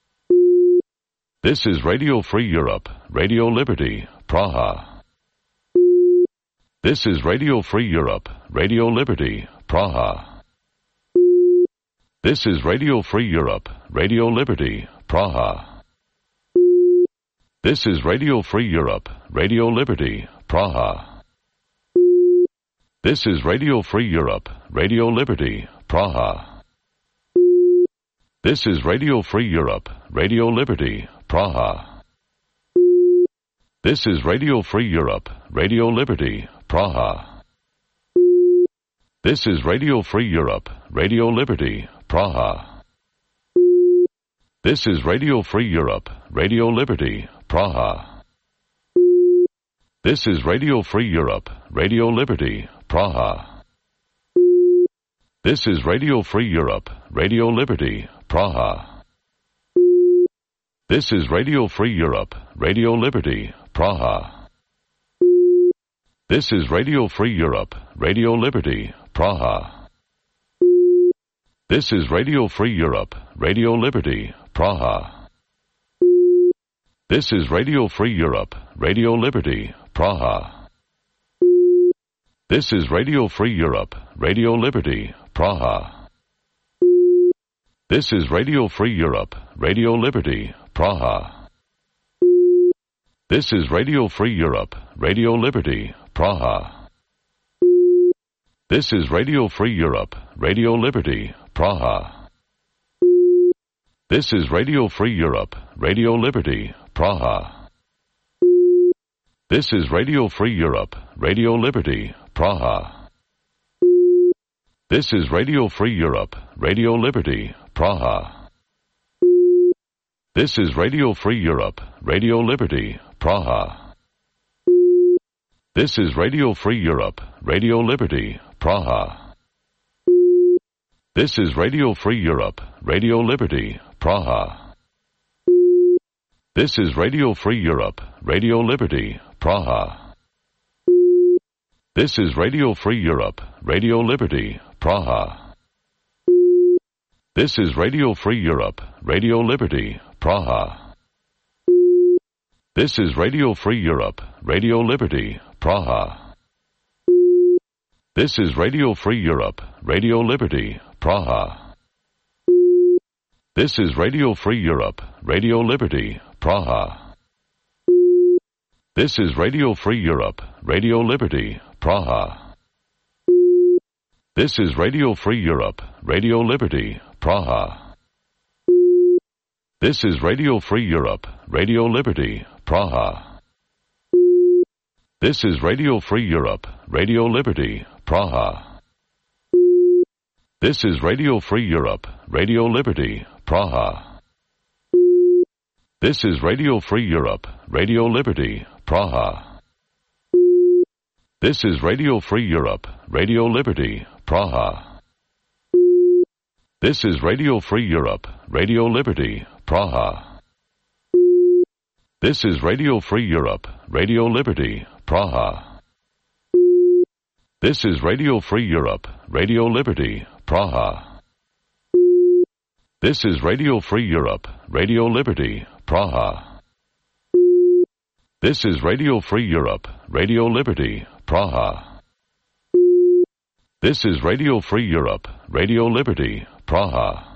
This is Radio Free Europe, Radio Liberty, Praha. This is Radio Free Europe, Radio Liberty, Praha. This is Radio Free Europe, Radio Liberty, Praha. This is Radio Free Europe, Radio Liberty, Praha. This is Radio Free Europe, Radio Liberty, Praha. This is Radio Free Europe, Radio Liberty, Praha. This is Radio Free Europe, Radio Liberty, Praha. This is Radio Free Europe, Radio Liberty, Praha. This is Radio Free Europe, Radio Liberty, Praha. This is Radio Free Europe, Radio Liberty, Praha. This is Radio Free Europe, Radio Liberty, Praha. This is Radio Free Europe, Radio Liberty, Praha. This is Radio Free Europe, Radio Liberty, Praha. This is Radio Free Europe, Radio Liberty, Praha. This is Radio Free Europe, Radio Liberty, Praha. This is Radio Free Europe, Radio Liberty, Praha. This is Radio Free Europe, Radio Liberty, Praha. This is Radio Free Europe, Radio Liberty, Praha. This is Radio Free Europe, Radio Liberty, Praha. This is Radio Free Europe, Radio Liberty, Praha. This is Radio Free Europe, Radio Liberty, Praha. This is Radio Free Europe, Radio Liberty, Praha. This is Radio Free Europe, Radio Liberty, Praha. This is Radio Free Europe, Radio Liberty, Praha. This is Radio Free Europe, Radio Liberty, Praha. This is Radio Free Europe, Radio Liberty, Praha. This is Radio Free Europe, Radio Liberty, Praha. This is Radio Free Europe, Radio Liberty, Praha. This is Radio Free Europe, Radio Liberty, Praha. This is Radio Free Europe, Radio Liberty, Praha. This is Radio Free Europe, Radio Liberty, Praha. This is Radio Free Europe, Radio Liberty, Praha. This is Radio Free Europe, Radio Liberty, Praha. This is Radio Free Europe, Radio Liberty, Praha. This is Radio Free Europe, Radio Liberty, Praha. This is Radio Free Europe, Radio Liberty, Praha. This is Radio Free Europe, Radio Liberty, Praha. This is Radio Free Europe, Radio Liberty, Praha. This is Radio Free Europe, Radio Liberty, Praha. This is Radio Free Europe, Radio Liberty, Praha. This is Radio Free Europe, Radio Liberty, Praha. This is Radio Free Europe, Radio Liberty, Praha. This is Radio Free Europe, Radio Liberty, Praha. This is Radio Free Europe, Radio Liberty, Praha.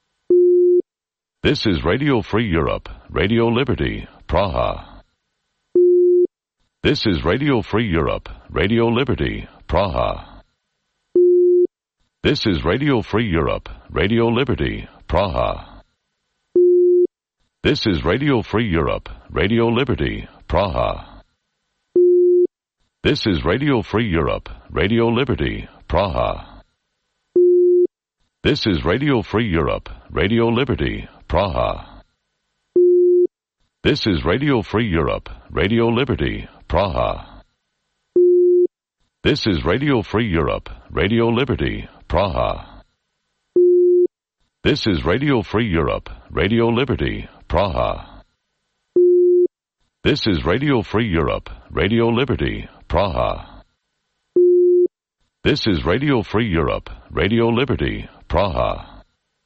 This is Radio Free Europe, Radio Liberty, Praha. This is Radio Free Europe, Radio Liberty, Praha. This is Radio Free Europe, Radio Liberty, Praha. This is Radio Free Europe, Radio Liberty, Praha. This is Radio Free Europe, Radio Liberty, Praha. This is Radio Free Europe, Radio Liberty, Praha. This is Radio Free Europe, Radio Liberty, Praha. This is Radio Free Europe, Radio Liberty, Praha. This is Radio Free Europe, Radio Liberty, Praha. This is Radio Free Europe, Radio Liberty, Praha. This is Radio Free Europe, Radio Liberty, Praha.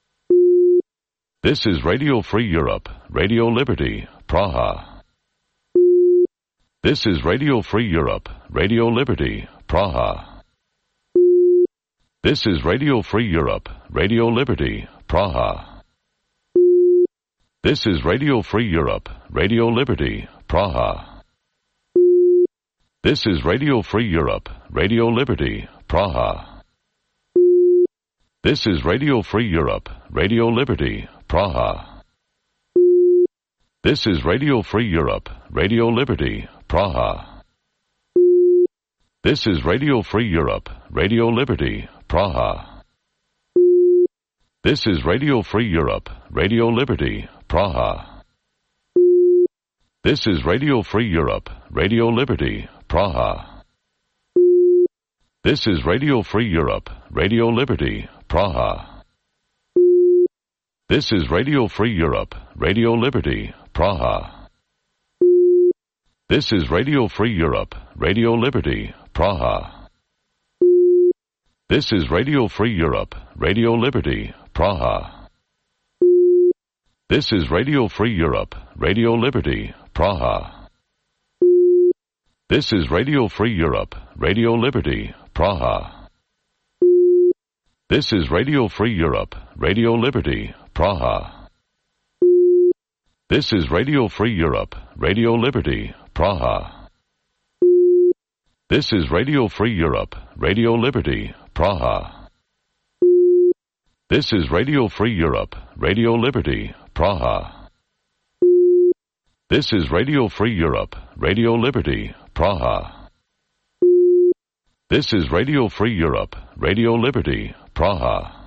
This is Radio Free Europe, Radio Liberty, Praha. This is Radio Free Europe, Radio Liberty, Praha. This is Radio Free Europe, Radio Liberty, Praha. This is Radio Free Europe, Radio Liberty, Praha. This is Radio Free Europe, Radio Liberty, Praha. This is Radio Free Europe, Radio Liberty, Praha. This is Radio Free Europe, Radio Liberty, Praha. This is Radio Free Europe, Radio Liberty, Praha. This is Radio Free Europe, Radio Liberty, Praha. This is Radio Free Europe, Radio Liberty, Praha. This is Radio Free Europe, Radio Liberty, Praha. This is Radio Free Europe, Radio Liberty, Praha. This is Radio Free Europe, Radio Liberty, Praha. This is Radio Free Europe, Radio Liberty, Praha. This is Radio Free Europe, Radio Liberty, Praha. This is Radio Free Europe, Radio Liberty, Praha. This is Radio Free Europe, Radio Liberty, Praha. This is Radio Free Europe, Radio Liberty, Praha. This is Radio Free Europe, Radio Liberty, Praha. This is Radio Free Europe, Radio Liberty, Praha. This is Radio Free Europe, Radio Liberty, Praha. This is Radio Free Europe, Radio Liberty, Praha.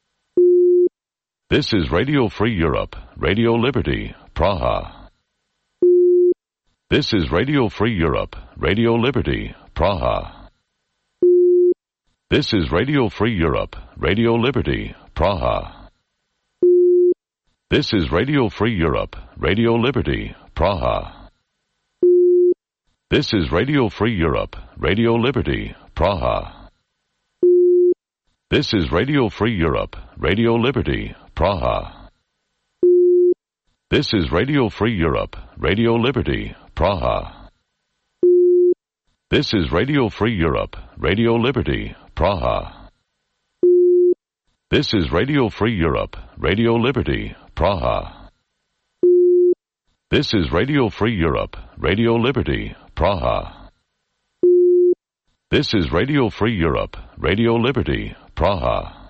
This is Radio Free Europe, Radio Liberty, Praha. This is Radio Free Europe, Radio Liberty, Praha. This is Radio Free Europe, Radio Liberty, Praha. This is Radio Free Europe, Radio Liberty, Praha. This is Radio Free Europe, Radio Liberty, Praha. This is Radio Free Europe, Radio Liberty, Praha. This is Radio Free Europe, Radio Liberty, Praha. This is Radio Free Europe, Radio Liberty, Praha. This is Radio Free Europe, Radio Liberty, Praha. This is Radio Free Europe, Radio Liberty, Praha. This is Radio Free Europe, Radio Liberty, Praha.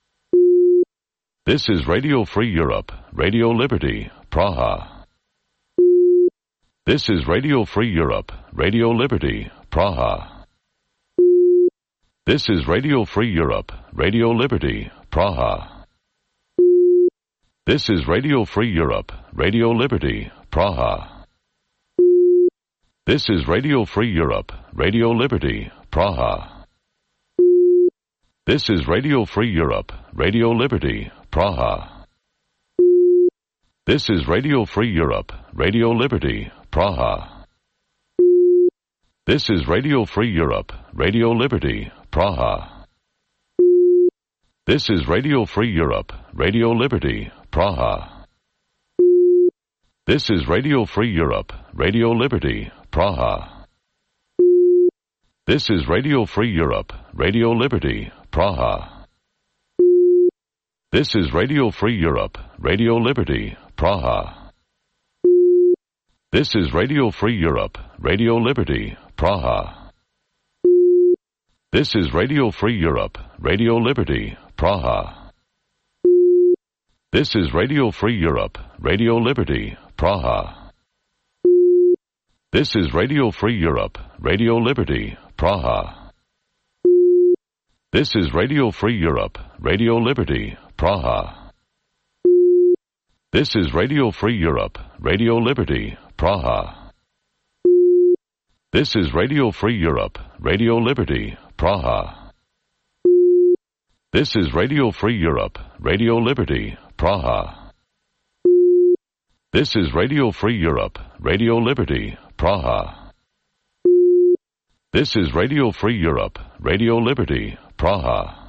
This is Radio Free Europe, Radio Liberty, Praha. This is Radio Free Europe, Radio Liberty, Praha. This is Radio Free Europe, Radio Liberty, Praha. This is Radio Free Europe, Radio Liberty, Praha. This is Radio Free Europe, Radio Liberty, Praha. This is Radio Free Europe, Radio Liberty, Praha. This is Radio Free Europe, Radio Liberty, Praha. This is Radio Free Europe, Radio Liberty, Praha. This is Radio Free Europe, Radio Liberty, Praha. This is Radio Free Europe, Radio Liberty, Praha. This is Radio Free Europe, Radio Liberty, Praha. This is Radio Free Europe, Radio Liberty, Praha. This is Radio Free Europe, Radio Liberty, Praha. This is Radio Free Europe, Radio Liberty, Praha. This is Radio Free Europe, Radio Liberty, Praha. This is Radio Free Europe, Radio Liberty, Praha. This is Radio Free Europe, Radio Liberty, Praha. This is Radio Free Europe, Radio Liberty, Praha. This is Radio Free Europe, Radio Liberty, Praha. This is Radio Free Europe, Radio Liberty, Praha. This is Radio Free Europe, Radio Liberty, Praha. This is Radio Free Europe, Radio Liberty, Praha.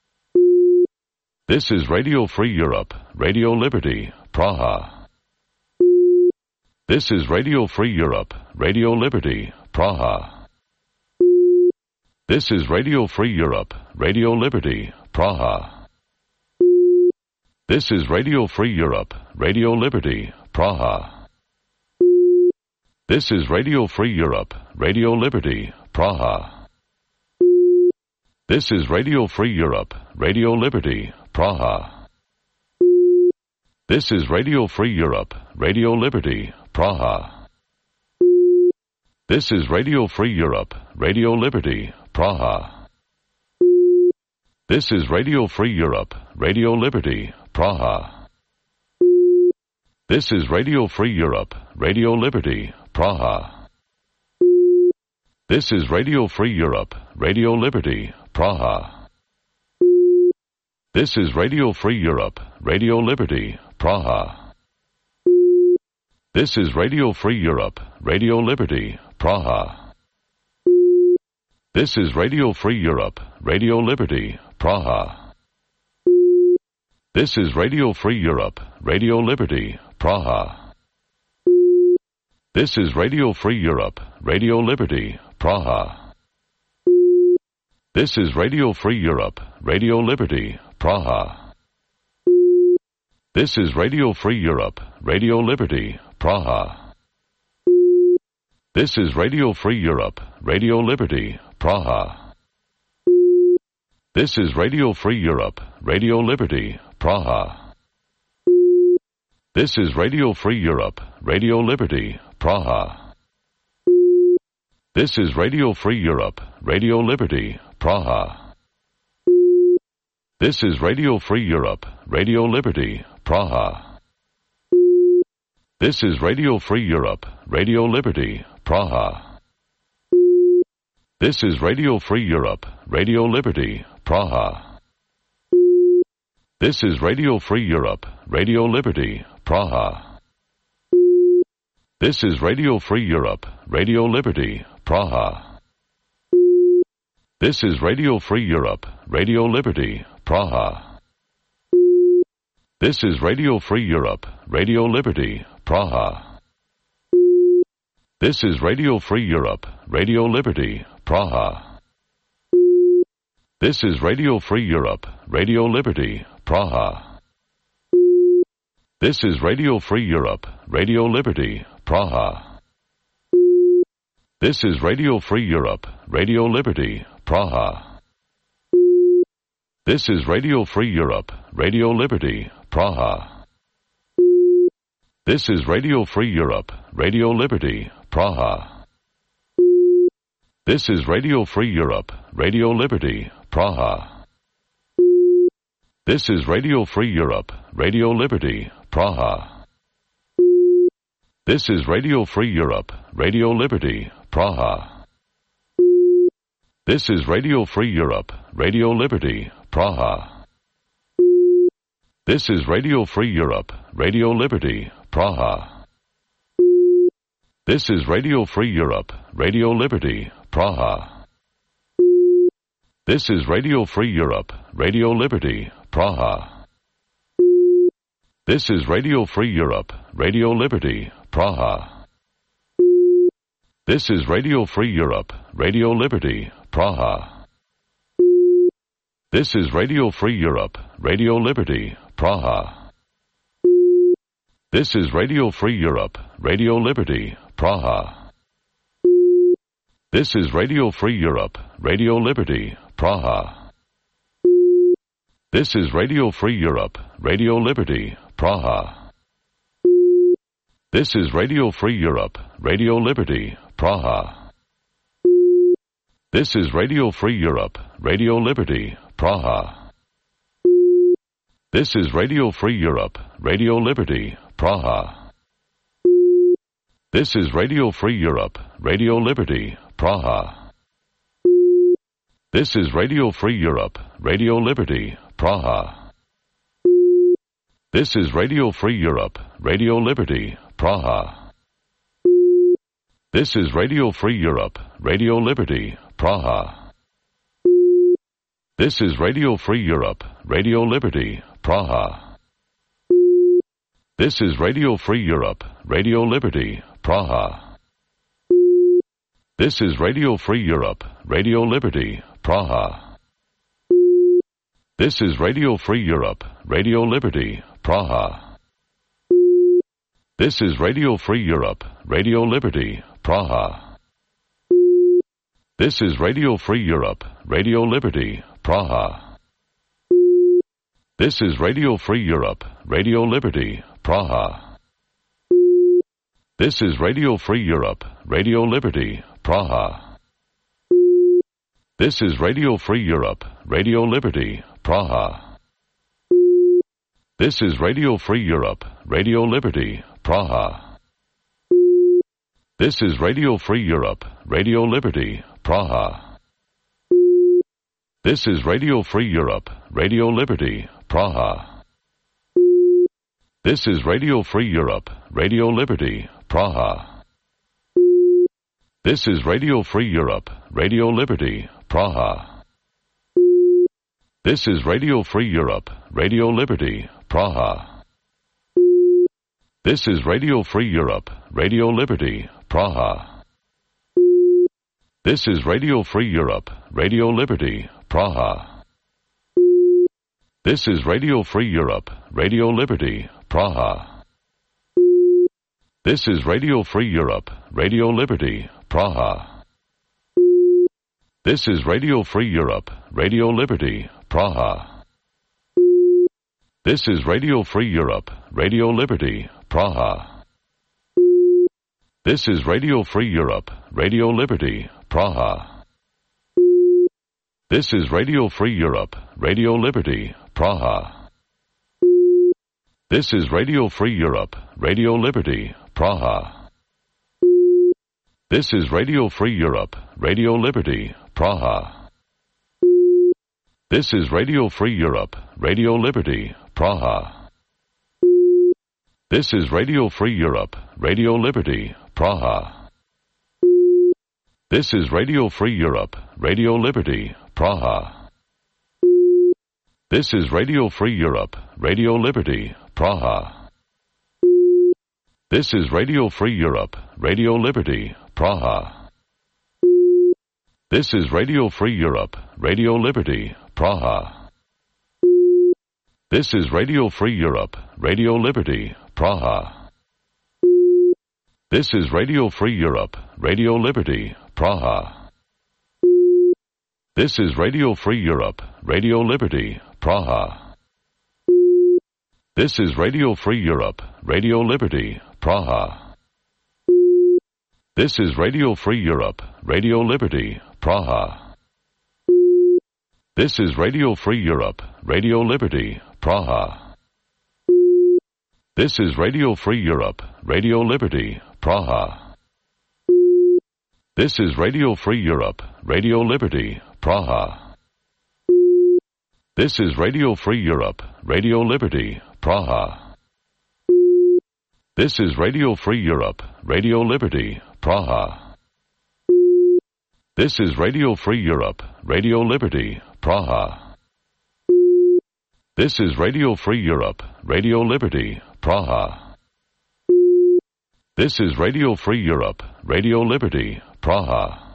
This is Radio Free Europe, Radio Liberty, Praha. This is Radio Free Europe, Radio Liberty, Praha. This is Radio Free Europe, Radio Liberty, Praha. This is Radio Free Europe, Radio Liberty, Praha. This is Radio Free Europe, Radio Liberty, Praha. This is Radio Free Europe, Radio Liberty, Praha. This is Radio Free Europe, Radio Liberty, Praha. This is Radio Free Europe, Radio Liberty, Praha. This is Radio Free Europe, Radio Liberty, Praha. This is Radio Free Europe, Radio Liberty, Praha. This is Radio Free Europe, Radio Liberty, Praha. This is Radio Free Europe, Radio Liberty, Praha. This is Radio Free Europe, Radio Liberty, Praha. This is Radio Free Europe, Radio Liberty, Praha. This is Radio Free Europe, Radio Liberty, Praha. This is Radio Free Europe, Radio Liberty, Praha. This is Radio Free Europe, Radio Liberty, Praha. This is Radio Free Europe, Radio Liberty, Praha. This is Radio Free Europe, Radio Liberty, Praha. This is Radio Free Europe, Radio Liberty, Praha. This is Radio Free Europe, Radio Liberty, Praha. This is Radio Free Europe, Radio Liberty, Praha. This is Radio Free Europe, Radio Liberty, Praha. This is Radio Free Europe, Radio Liberty, Praha. This is Radio Free Europe, Radio Liberty, Praha. This is Radio Free Europe, Radio Liberty, Praha. This is Radio Free Europe, Radio Liberty, Praha. This is Radio Free Europe, Radio Liberty, Praha. This is Radio Free Europe, Radio Liberty, Praha. This is Radio Free Europe, Radio Liberty, Praha. This is Radio Free Europe, Radio Liberty, Praha. This is Radio Free Europe, Radio Liberty, Praha. This is Radio Free Europe, Radio Liberty, Praha. This is Radio Free Europe, Radio Liberty, Praha. This is Radio Free Europe, Radio Liberty, Praha. This is Radio Free Europe, Radio Liberty, Praha. This is Radio Free Europe, Radio Liberty, Praha. This is Radio Free Europe, Radio Liberty, Praha. This is Radio Free Europe, Radio Liberty, Praha. This is Radio Free Europe, Radio Liberty, Praha. This is Radio Free Europe, Radio Liberty, Praha. This is Radio Free Europe, Radio Liberty, Praha. This is Radio Free Europe, Radio Liberty, Praha. This is Radio Free Europe, Radio Liberty, Praha. This is Radio Free Europe, Radio Liberty, Praha. This is Radio Free Europe, Radio Liberty, Praha. This is Radio Free Europe, Radio Liberty, Praha. This is Radio Free Europe, Radio Liberty, Praha. This is Radio Free Europe, Radio Liberty, Praha. This is Radio Free Europe, Radio Liberty, Praha. This is Radio Free Europe, Radio Liberty, Praha. This is Radio Free Europe, Radio Liberty, Praha. This is Radio Free Europe, Radio Liberty, Praha. This is Radio Free Europe, Radio Liberty, Praha. This is Radio Free Europe, Radio Liberty, Praha. This is Radio Free Europe, Radio Liberty, Praha. This is Radio Free Europe, Radio Liberty, Praha. This is Radio Free Europe, Radio Liberty, Praha. This is Radio Free Europe, Radio Liberty, Praha. This is Radio Free Europe, Radio Liberty, Praha. This is Radio Free Europe, Radio Liberty, Praha. This is Radio Free Europe, Radio Liberty, Praha. This is Radio Free Europe, Radio Liberty, Praha. This is Radio Free Europe, Radio Liberty, Praha. This is Radio Free Europe, Radio Liberty, Praha. This is Radio Free Europe, Radio Liberty, Praha. This is Radio Free Europe, Radio Liberty, Praha. This is Radio Free Europe, Radio Liberty, Praha. This is Radio Free Europe, Radio Liberty, Praha. This is Radio Free Europe, Radio Liberty, Praha. This is Radio Free Europe, Radio Liberty, Praha. This is Radio Free Europe, Radio Liberty, Praha. This is Radio Free Europe, Radio Liberty, Praha. This is Radio Free Europe, Radio Liberty, Praha. This is Radio Free Europe, Radio Liberty, Praha. This is Radio Free Europe, Radio Liberty, Praha. This is Radio Free Europe, Radio Liberty, Praha. This is Radio Free Europe, Radio Liberty, Praha. This is Radio Free Europe, Radio Liberty, Praha. This is Radio Free Europe, Radio Liberty, Praha. This is Radio Free Europe, Radio Liberty, Praha. This is Radio Free Europe, Radio Liberty, Praha. This is Radio Free Europe, Radio Liberty, Praha. This is Radio Free Europe, Radio Liberty, Praha. This is Radio Free Europe, Radio Liberty, Praha. This is Radio Free Europe, Radio Liberty, Praha. This is Radio Free Europe, Radio Liberty, Praha. This is Radio Free Europe, Radio Liberty, Praha. This is Radio Free Europe, Radio Liberty, Praha. This is Radio Free Europe, Radio Liberty, Praha. This is Radio Free Europe, Radio Liberty, Praha. This is Radio Free Europe, Radio Liberty, Praha. This is Radio Free Europe, Radio Liberty, Praha. This is Radio Free Europe, Radio Liberty, Praha. This is Radio Free Europe, Radio Liberty, Praha. This is Radio Free Europe, Radio Liberty, Praha. This is Radio Free Europe, Radio Liberty, Praha. This is Radio Free Europe, Radio Liberty, Praha. This is Radio Free Europe, Radio Liberty, Praha.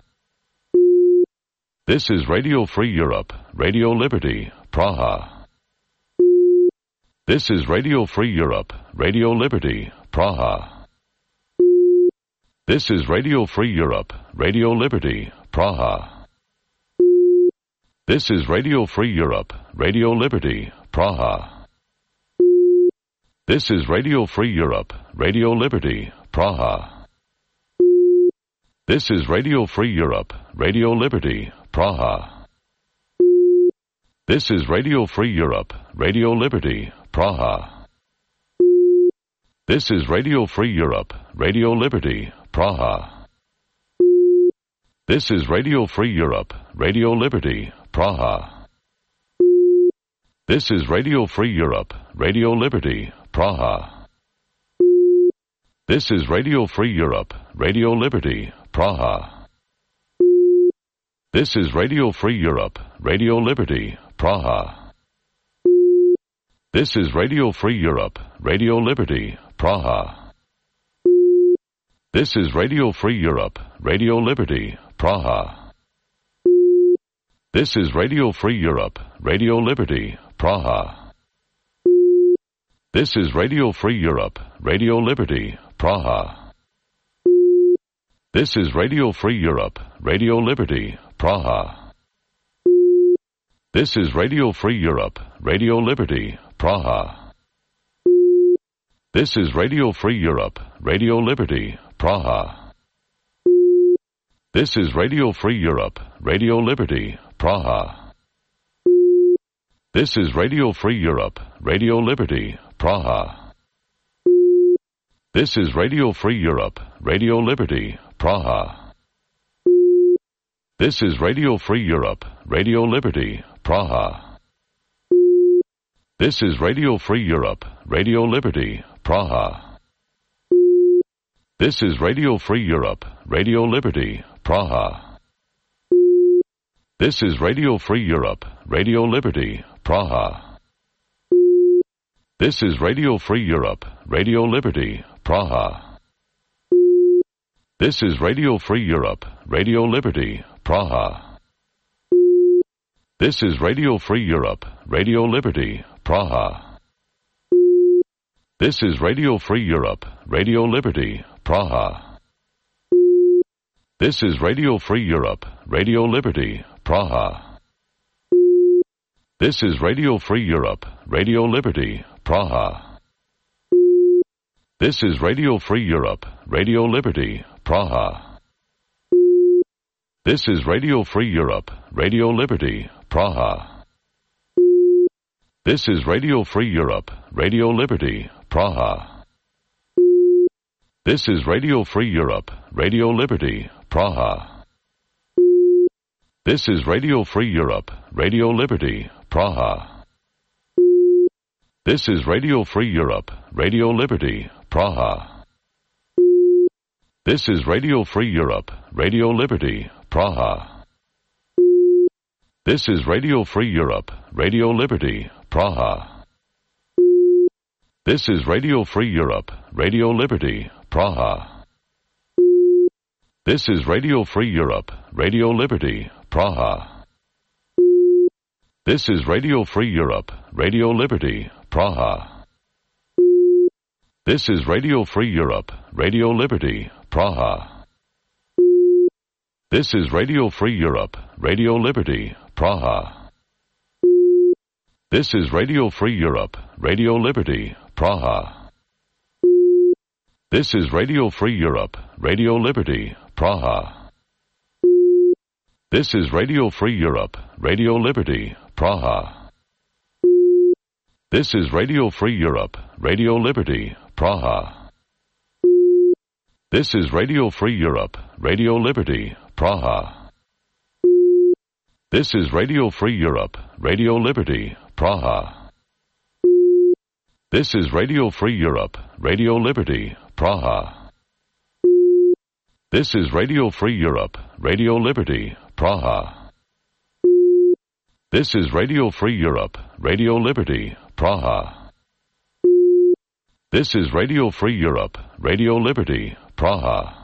This is Radio Free Europe, Radio Liberty, Praha. This is Radio Free Europe, Radio Liberty, Praha. This is Radio Free Europe, Radio Liberty, Praha. This is Radio Free Europe, Radio Liberty, Praha. This is Radio Free Europe, Radio Liberty, Praha. This is Radio Free Europe, Radio Liberty, Praha. This is Radio Free Europe, Radio Liberty, Praha. This is Radio Free Europe, Radio Liberty, Praha. This is Radio Free Europe, Radio Liberty, Praha. This is Radio Free Europe, Radio Liberty, Praha. This is Radio Free Europe, Radio Liberty, Praha. This is Radio Free Europe, Radio Liberty, Praha. This is Radio Free Europe, Radio Liberty, Praha. This is Radio Free Europe, Radio Liberty, Praha. This is Radio Free Europe, Radio Liberty, Praha. This is Radio Free Europe, Radio Liberty, Praha. This is Radio Free Europe, Radio Liberty, Praha. This is Radio Free Europe, Radio Liberty, Praha. This is Radio Free Europe, Radio Liberty, Praha. This is Radio Free Europe, Radio Liberty, Praha. This is Radio Free Europe, Radio Liberty, Praha. This is Radio Free Europe, Radio Liberty, Praha. This is Radio Free Europe, Radio Liberty, Praha. This is Radio Free Europe, Radio Liberty, Praha. This is Radio Free Europe, Radio Liberty, Praha. This is Radio Free Europe, Radio Liberty, Praha. This is Radio Free Europe, Radio Liberty, Praha. This is Radio Free Europe, Radio Liberty, Praha. This is Radio Free Europe, Radio Liberty, Praha. This is Radio Free Europe, Radio Liberty, Praha. This is Radio Free Europe, Radio Liberty, Praha. This is Radio Free Europe, Radio Liberty, Praha. This is Radio Free Europe, Radio Liberty, Praha. This is Radio Free Europe, Radio Liberty, Praha. This is Radio Free Europe, Radio Liberty, Praha. This is Radio Free Europe, Radio Liberty, Praha. This is Radio Free Europe, Radio Liberty, Praha. This is Radio Free Europe, Radio Liberty, Praha. This is Radio Free Europe, Radio Liberty, Praha. This is Radio Free Europe, Radio Liberty, Praha. This is Radio Free Europe, Radio Liberty, Praha. This is Radio Free Europe, Radio Liberty, Praha. This is Radio Free Europe, Radio Liberty, Praha. This is Radio Free Europe, Radio Liberty, Praha. This is Radio Free Europe, Radio Liberty, Praha. This is Radio Free Europe, Radio Liberty, Praha. This is Radio Free Europe, Radio Liberty, Praha. This is Radio Free Europe, Radio Liberty, Praha. This is Radio Free Europe, Radio Liberty, Praha. This is Radio Free Europe, Radio Liberty, Praha. This is Radio Free Europe, Radio Liberty, Praha. This is Radio Free Europe, Radio Liberty, Praha. This is Radio Free Europe, Radio Liberty, Praha. This is Radio Free Europe, Radio Liberty, Praha. This is Radio Free Europe, Radio Liberty, Praha.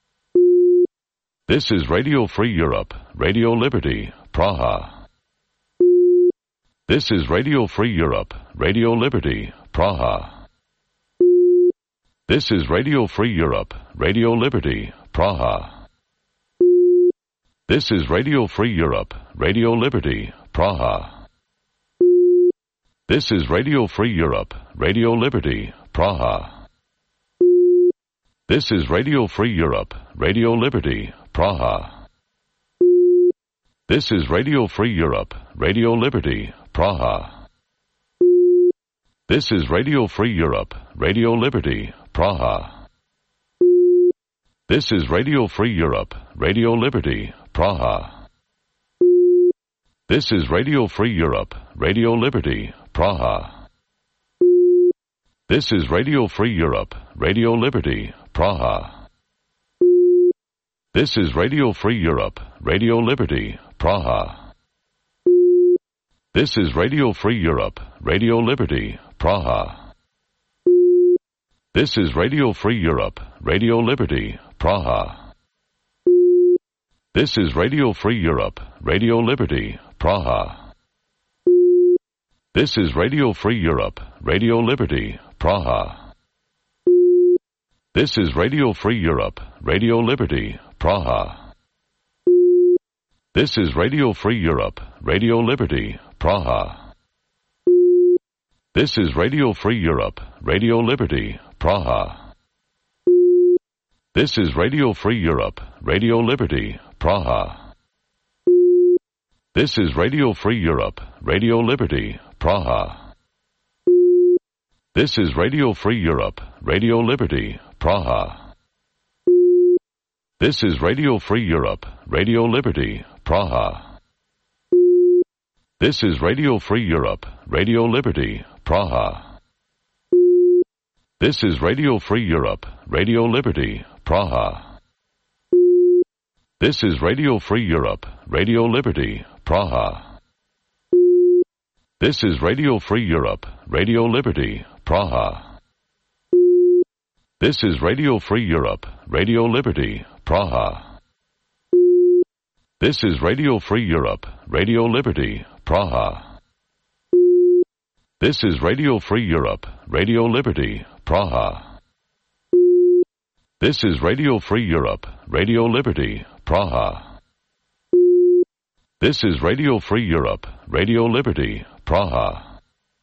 This is Radio Free Europe, Radio Liberty, Praha. This is Radio Free Europe, Radio Liberty, Praha. This is Radio Free Europe, Radio Liberty, Praha. This is Radio Free Europe, Radio Liberty, Praha. This is Radio Free Europe, Radio Liberty, Praha. This is Radio Free Europe, Radio Liberty, Praha. This is Radio Free Europe, Radio Liberty, Praha. This is Radio Free Europe, Radio Liberty, Praha. This is Radio Free Europe, Radio Liberty, Praha. This is Radio Free Europe, Radio Liberty, Praha. This is Radio Free Europe, Radio Liberty, Praha. This is Radio Free Europe, Radio Liberty, Praha. This is Radio Free Europe, Radio Liberty, Praha. This is Radio Free Europe, Radio Liberty, Praha. This is Radio Free Europe, Radio Liberty, Praha. This is Radio Free Europe, Radio Liberty, Praha. This is Radio Free Europe, Radio Liberty, Praha. This is Radio Free Europe, Radio Liberty, Praha. This is Radio Free Europe, Radio Liberty, Praha. This is Radio Free Europe, Radio Liberty, Praha. This is Radio Free Europe, Radio Liberty, Praha. This is Radio Free Europe, Radio Liberty, Praha. This is Radio Free Europe, Radio Liberty, Praha. This is Radio Free Europe, Radio Liberty, Praha. This is Radio Free Europe, Radio Liberty, Praha. This is Radio Free Europe, Radio Liberty, Praha. This is Radio Free Europe, Radio Liberty, Praha. This is Radio Free Europe, Radio Liberty, Praha. This is Radio Free Europe, Radio Liberty, Praha. This is Radio Free Europe, Radio Liberty, Praha. This is Radio Free Europe, Radio Liberty, Praha. This is Radio Free Europe, Radio Liberty, Praha.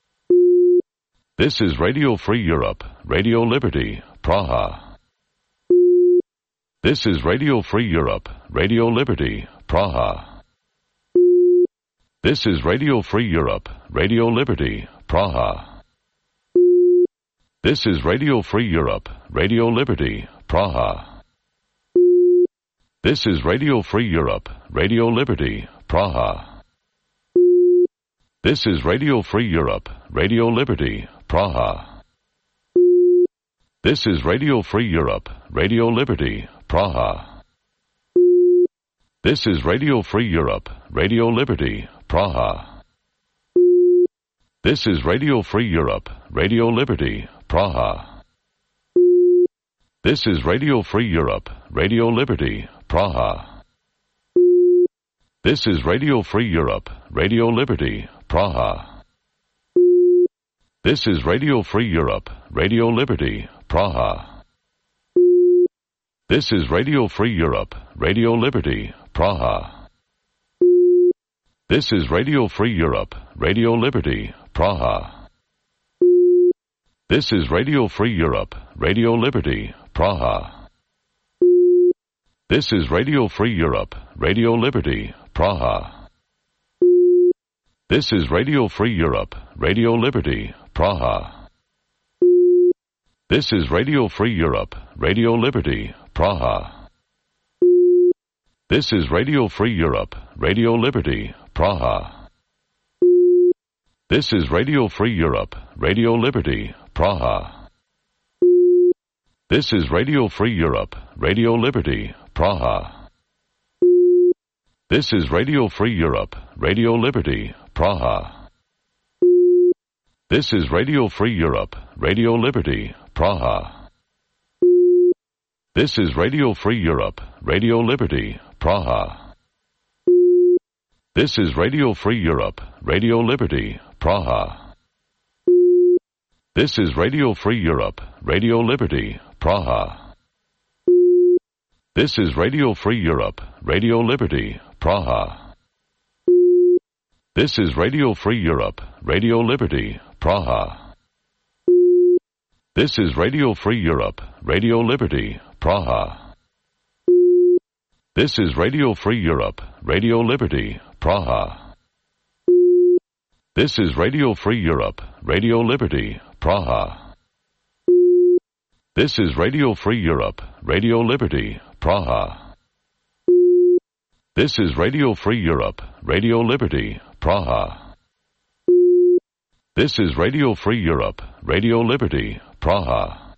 This is Radio Free Europe, Radio Liberty, Praha. This is Radio Free Europe, Radio Liberty, Praha. This is Radio Free Europe, Radio Liberty, Praha. This is Radio Free Europe, Radio Liberty, Praha. This is Radio Free Europe, Radio Liberty, Praha. This is Radio Free Europe, Radio Liberty, Praha. This is Radio Free Europe, Radio Liberty, Praha. This is Radio Free Europe, Radio Liberty, Praha. This is Radio Free Europe, Radio Liberty, Praha. This is Radio Free Europe, Radio Liberty, Praha. This is Radio Free Europe, Radio Liberty, Praha. This is Radio Free Europe, Radio Liberty, Praha. This is Radio Free Europe, Radio Liberty, Praha. This is Radio Free Europe, Radio Liberty, Praha. This is Radio Free Europe, Radio Liberty, Praha. This is Radio Free Europe, Radio Liberty, Praha. This is Radio Free Europe, Radio Liberty, Praha. This is Radio Free Europe, Radio Liberty, Praha. This is Radio Free Europe, Radio Liberty, Praha. This is Radio Free Europe, Radio Liberty, Praha. This is Radio Free Europe, Radio Liberty, Praha. This is Radio Free Europe, Radio Liberty, Praha. This is Radio Free Europe, Radio Liberty, Praha. This is Radio Free Europe, Radio Liberty, Praha. This is Radio Free Europe, Radio Liberty, Praha. This is Radio Free Europe, Radio Liberty, Praha. This is Radio Free Europe, Radio Liberty, Praha. This is Radio Free Europe, Radio Liberty, Praha. This is Radio Free Europe, Radio Liberty, Praha. This is Radio Free Europe, Radio Liberty, Praha. This is Radio Free Europe, Radio Liberty, Praha. This is Radio Free Europe, Radio Liberty, Praha. This is Radio Free Europe, Radio Liberty, Praha. This is Radio Free Europe, Radio Liberty, Praha.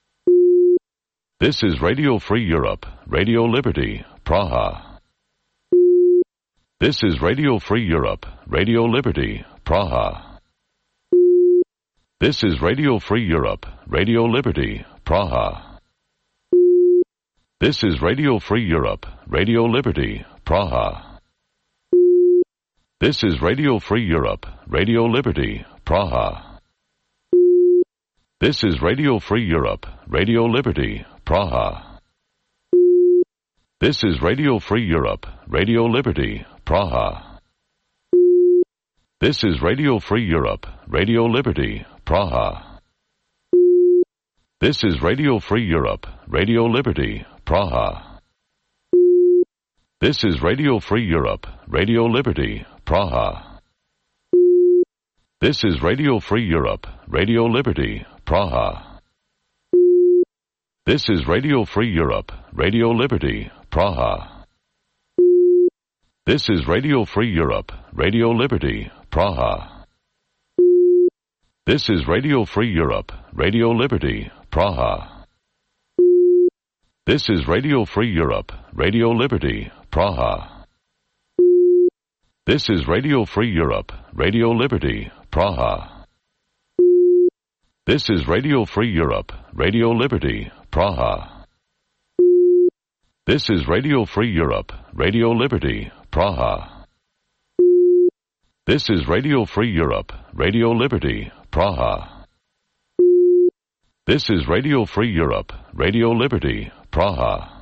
This is Radio Free Europe, Radio Liberty, Praha. This is Radio Free Europe, Radio Liberty, Praha. This is Radio Free Europe, Radio Liberty, Praha. This is Radio Free Europe, Radio Liberty, Praha. This is Radio Free Europe, Radio Liberty, Praha. This is Radio Free Europe, Radio Liberty, Praha. This is Radio Free Europe, Radio Liberty, Praha. This is Radio Free Europe, Radio Liberty, Praha. This is Radio Free Europe, Radio Liberty, Praha. This is Radio Free Europe, Radio Liberty, Praha. This is Radio Free Europe, Radio Liberty, Praha. This is Radio Free Europe, Radio Liberty, Praha. This is Radio Free Europe, Radio Liberty, Praha. This is Radio Free Europe, Radio Liberty, Praha. This is Radio Free Europe, Radio Liberty, Praha. This is Radio Free Europe, Radio Liberty, Praha. This is Radio Free Europe, Radio Liberty, Praha. This is Radio Free Europe, Radio Liberty, Praha. This is Radio Free Europe, Radio Liberty, Praha. This is Radio Free Europe, Radio Liberty, Praha.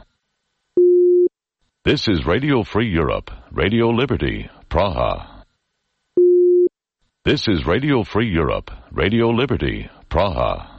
This is Radio Free Europe, Radio Liberty, Praha. This is Radio Free Europe, Radio Liberty, Praha.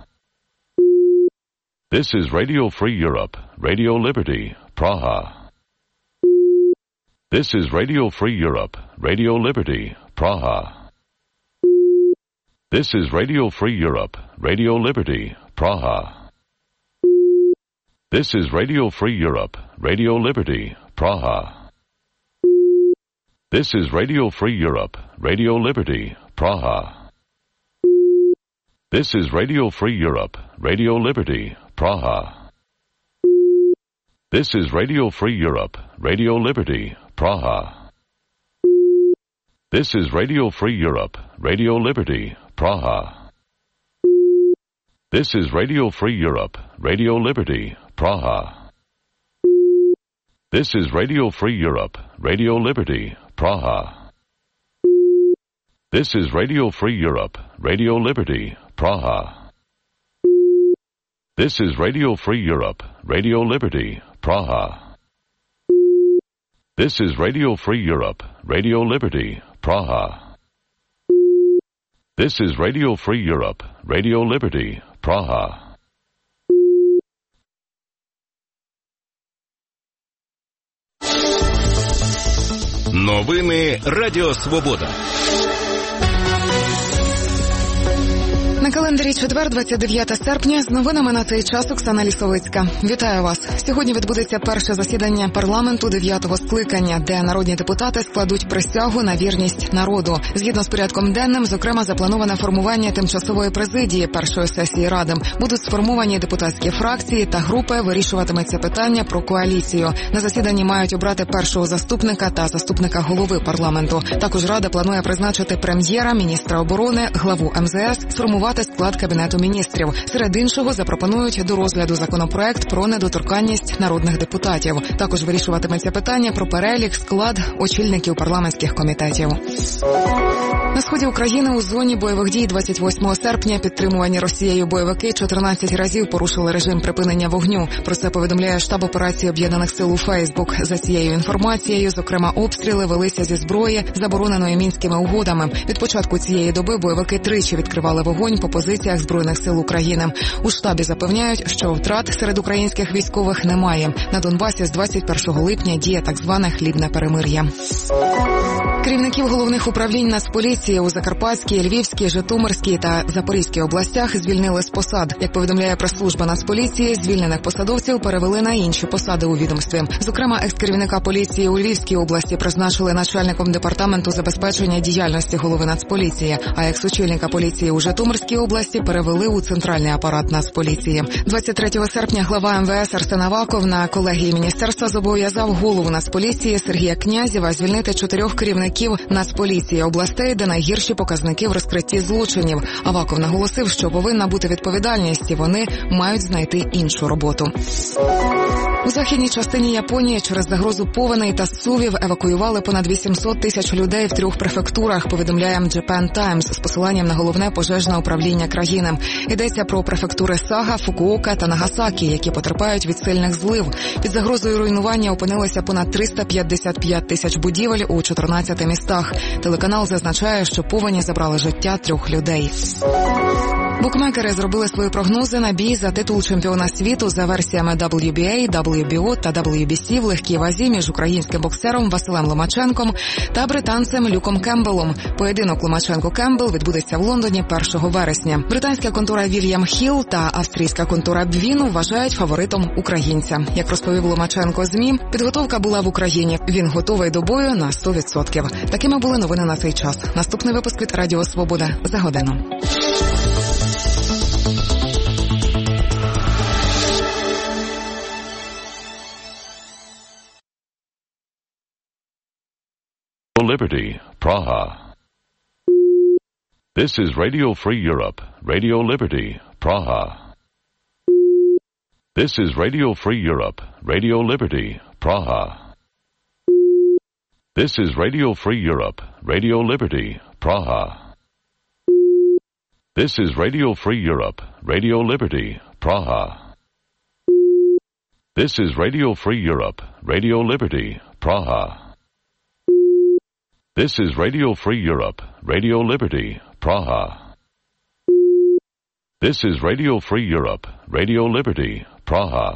This is Radio Free Europe, Radio Liberty, Praha. This is Radio Free Europe, Radio Liberty, Praha. This is Radio Free Europe, Radio Liberty, Praha. This is Radio Free Europe, Radio Liberty, Praha. This is Radio Free Europe, Radio Liberty, Praha. This is Radio Free Europe, Radio Liberty, Praha. This is Radio Free Europe, Radio Liberty, Praha. This is Radio Free Europe, Radio Liberty, Praha. This is Radio Free Europe, Radio Liberty, Praha. This is Radio Free Europe, Radio Liberty, Praha. This is Radio Free Europe, Radio Liberty, Praha. This is Radio Free Europe, Radio Liberty, Praha. This is Radio Free Europe, Radio Liberty, Praha. This is Radio Free Europe, Radio Liberty, Praha. Новини Радіо Свобода. На календарі четвер, двадцять дев'яте серпня, з новинами на цей час Оксана Лісовицька. Вітаю вас. Сьогодні відбудеться перше засідання парламенту дев'ятого скликання, де народні депутати складуть присягу на вірність народу. Згідно з порядком денним, зокрема, заплановане формування тимчасової президії першої сесії Ради. Будуть сформовані депутатські фракції та групи, вирішуватиметься питання про коаліцію. На засіданні мають обрати першого заступника та заступника голови парламенту. Також Рада планує призначити прем'єра, міністра оборони, главу ем зе ес, сформувати склад Кабінету міністрів. Серед іншого запропонують до розгляду законопроект про недоторканність народних депутатів. Також вирішуватиметься питання про перелік, склад очільників парламентських комітетів. На сході України у зоні бойових дій двадцять восьмого серпня підтримувані Росією бойовики чотирнадцять разів порушили режим припинення вогню. Про це повідомляє штаб операції Об'єднаних сил у Фейсбук. За цією інформацією, зокрема, обстріли велися зі зброї, забороненої Мінськими угодами. Від початку цієї доби бойовики тричі відкривали вогонь по позиціях Збройних сил України. У штабі запевняють, що втрат серед українських військових немає. На Донбасі з двадцять першого липня діє так зване хлібне перемир'я. Керівників головних управлінь Нацполіції у Закарпатській, Львівській, Житомирській та Запорізькій областях звільнили з посад. Як повідомляє прес-служба Нацполіції, звільнених посадовців перевели на інші посади у відомстві. Зокрема, екс-керівника поліції у Львівській області призначили начальником департаменту забезпечення діяльності голови Нацполіції, а екс-очільника поліції у Житомирській області перевели у центральний апарат Нацполіції. двадцять третього серпня глава ем ве ес Арсен Аваков на колегії міністерства зобов'язав голову Нацполіції Сергія Князєва звільнити чотирьох керівників Нацполіції областей, де найгірші показники в розкритті злочинів. Аваков наголосив, що повинна бути відповідальність, і вони мають знайти іншу роботу. У західній частині Японії через загрозу повеней та зсувів евакуювали понад вісімсот тисяч людей в трьох префектурах, повідомляє Japan Times з посиланням на головне пожежне управління країни. Йдеться про префектури Сага, Фукуока та Нагасакі, які потерпають від сильних злив. Під загрозою руйнування опинилося понад триста п'ятдесят п'ять тисяч будівель у чотирнадцяти містах. Телеканал зазначає, що повені забрали життя трьох людей. Букмекери зробили свої прогнози на бій за титул чемпіона світу за версіями дабл ю бі ей, дабл ю бі о та дабл ю бі сі в легкій вазі між українським боксером Василем Ломаченком та британцем Люком Кембелом. Поєдинок Ломаченко-Кембел відбудеться в Лондоні першого вересня. Британська контора Вільям Хілл та австрійська контора Бвін вважають фаворитом українця. Як розповів Ломаченко ЗМІ, підготовка була в Україні. Він готовий до бою на сто відсотків. Такими були новини на цей час. Наступний випуск від Радіо Свобода за годину. Liberty, Praha. This is Radio Free Europe, Radio Liberty, Praha. This is Radio Free Europe, Radio Liberty, Praha. This is Radio Free Europe, Radio Liberty, Praha. This is Radio Free Europe, Radio Liberty, Praha. This is Radio Free Europe, Radio Liberty, Praha. This is Radio Free Europe, Radio Liberty, Praha. This is Radio Free Europe, Radio Liberty, Praha.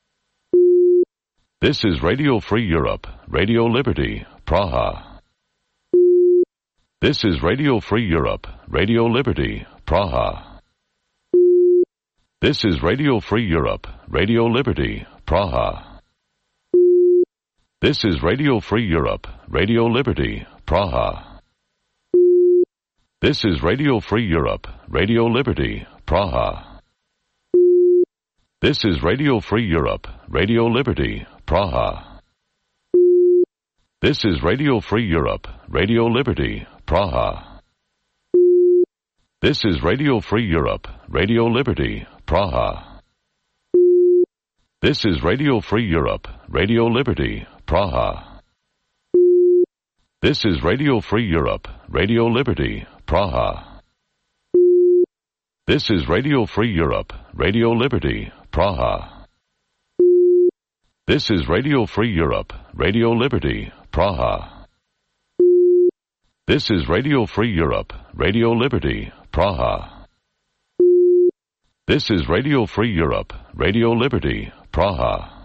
This is Radio Free Europe, Radio Liberty, Praha. This is Radio Free Europe, Radio Liberty, Praha. This is Radio Free Europe, Radio Liberty, Praha. This is Radio Free Europe, Radio Liberty, Praha. This is Radio Free Europe, Radio Liberty, Praha. This is Radio Free Europe, Radio Liberty, Praha. This is Radio Free Europe, Radio Liberty, Praha. This is Radio Free Europe, Radio Liberty, Praha. This is Radio Free Europe, Radio Liberty, Praha. This is Radio Free Europe, Radio Liberty, Praha. This is Radio Free Europe, Radio Liberty, Praha. This is Radio Free Europe, Radio Liberty, Praha. This is Radio Free Europe, Radio Liberty, Praha. This is Radio Free Europe, Radio Liberty, Praha.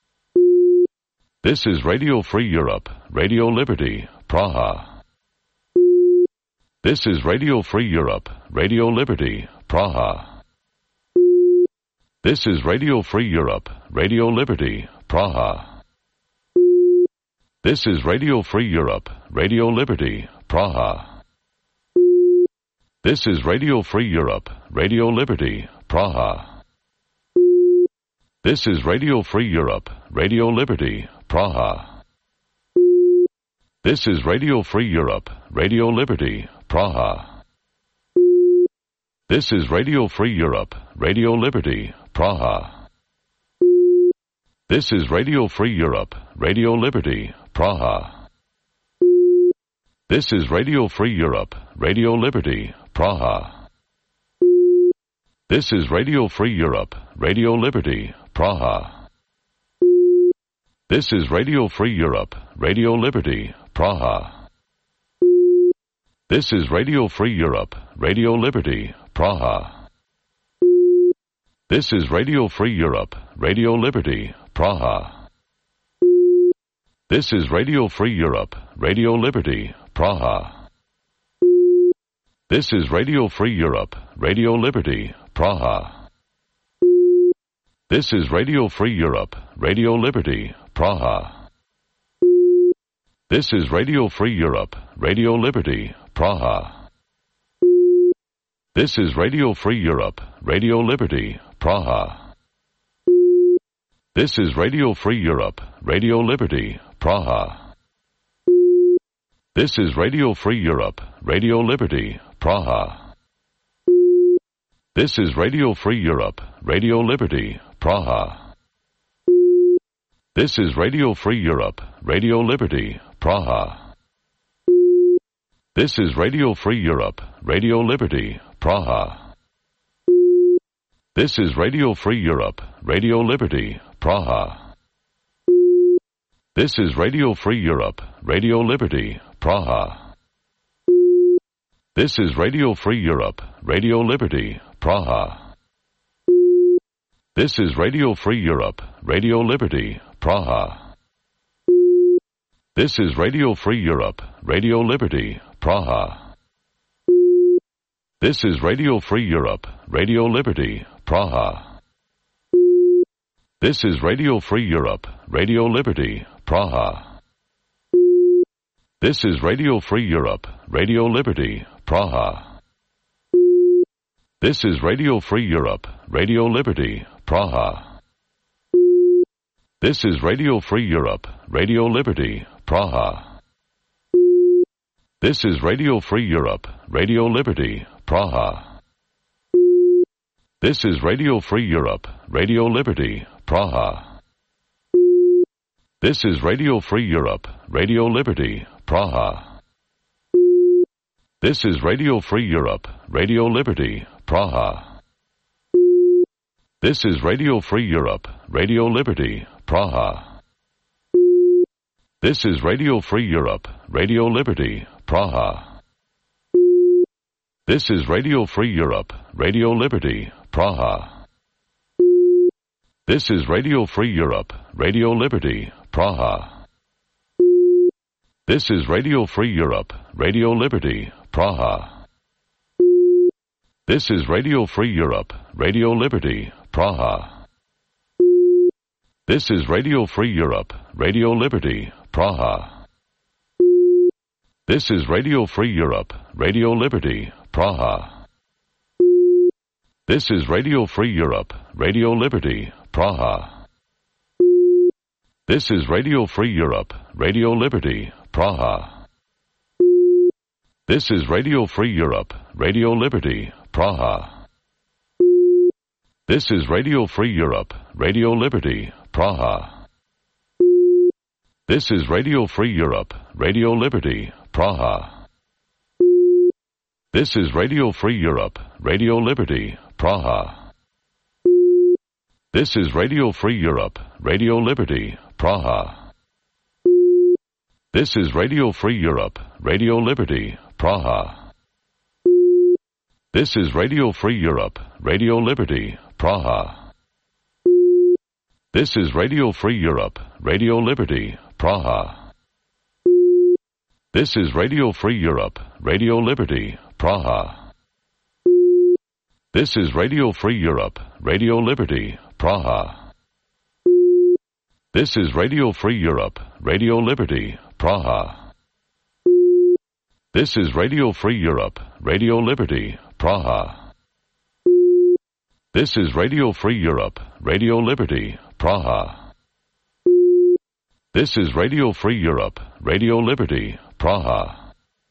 This is Radio Free Europe, Radio Liberty, Praha. This is Radio Free Europe, Radio Liberty, Praha. This is Radio Free Europe, Radio Liberty, Praha. This is Radio Free Europe, Radio Liberty, Praha. This is Radio Free Europe, Radio Liberty, Praha. This is Radio Free Europe, Radio Liberty, Praha. This is Radio Free Europe, Radio Liberty, Praha. This is Radio Free Europe, Radio Liberty, Praha. This is Radio Free Europe, Radio Liberty, Praha. This is Radio Free Europe, Radio Liberty, Praha. This is Radio Free Europe, Radio Liberty, Praha. This is Radio Free Europe, Radio Liberty, Praha. This is Radio Free Europe, Radio Liberty, Praha. This is Radio Free Europe, Radio Liberty, Praha. This is Radio Free Europe, Radio Liberty, Praha. This is Radio Free Europe, Radio Liberty, Praha. This is Radio Free Europe, Radio Liberty, Praha. This is Radio Free Europe, Radio Liberty, Praha. This is Radio Free Europe, Radio Liberty, Praha. This is Radio Free Europe, Radio Liberty, Praha. This is Radio Free Europe, Radio Liberty, Praha. This is Radio Free Europe, Radio Liberty, Praha. This is Radio Free Europe, Radio Liberty, Praha. This is Radio Free Europe, Radio Liberty, Praha. This is Radio Free Europe, Radio Liberty, Praha. This is Radio Free Europe, Radio Liberty, Praha. This is Radio Free Europe, Radio Liberty, Praha. This is Radio Free Europe, Radio Liberty, Praha. This is Radio Free Europe, Radio Liberty, Praha. This is Radio Free Europe, Radio Liberty, Praha. This is Radio Free Europe, Radio Liberty, Praha. This is Radio Free Europe, Radio Liberty, Praha. This is Radio Free Europe, Radio Liberty, Praha. This is Radio Free Europe, Radio Liberty, Praha. This is Radio Free Europe, Radio Liberty, Praha. This is Radio Free Europe, Radio Liberty, Praha. This is Radio Free Europe, Radio Liberty, Praha. This is Radio Free Europe, Radio Liberty, Praha. This is Radio Free Europe, Radio Liberty, Praha. This is Radio Free Europe, Radio Liberty, Praha. This is Radio Free Europe, Radio Liberty, Praha. This is Radio Free Europe, Radio Liberty, Praha. This is Radio Free Europe, Radio Liberty, Praha. This is Radio Free Europe, Radio Liberty, Praha. This is Radio Free Europe, Radio Liberty, Praha. This is Radio Free Europe, Radio Liberty, Praha. This is Radio Free Europe, Radio Liberty, Praha. This is Radio Free Europe, Radio Liberty, Praha. This is Radio Free Europe, Radio Liberty, Praha. This is Radio Free Europe, Radio Liberty, Praha. This is Radio Free Europe, Radio Liberty, Praha. This is Radio Free Europe, Radio Liberty, Praha. This is Radio Free Europe, Radio Liberty, Praha. This is Radio Free Europe, Radio Liberty, Praha. This is Radio Free Europe, Radio Liberty, Praha. This is Radio Free Europe, Radio Liberty, Praha. This is Radio Free Europe, Radio Liberty, Praha. This is Radio Free Europe, Radio Liberty, Praha. This is Radio Free Europe, Radio Liberty, Praha. This is Radio Free Europe, Radio Liberty, Praha. This is Radio Free Europe, Radio Liberty, Praha. This is Radio Free Europe, Radio Liberty, Praha.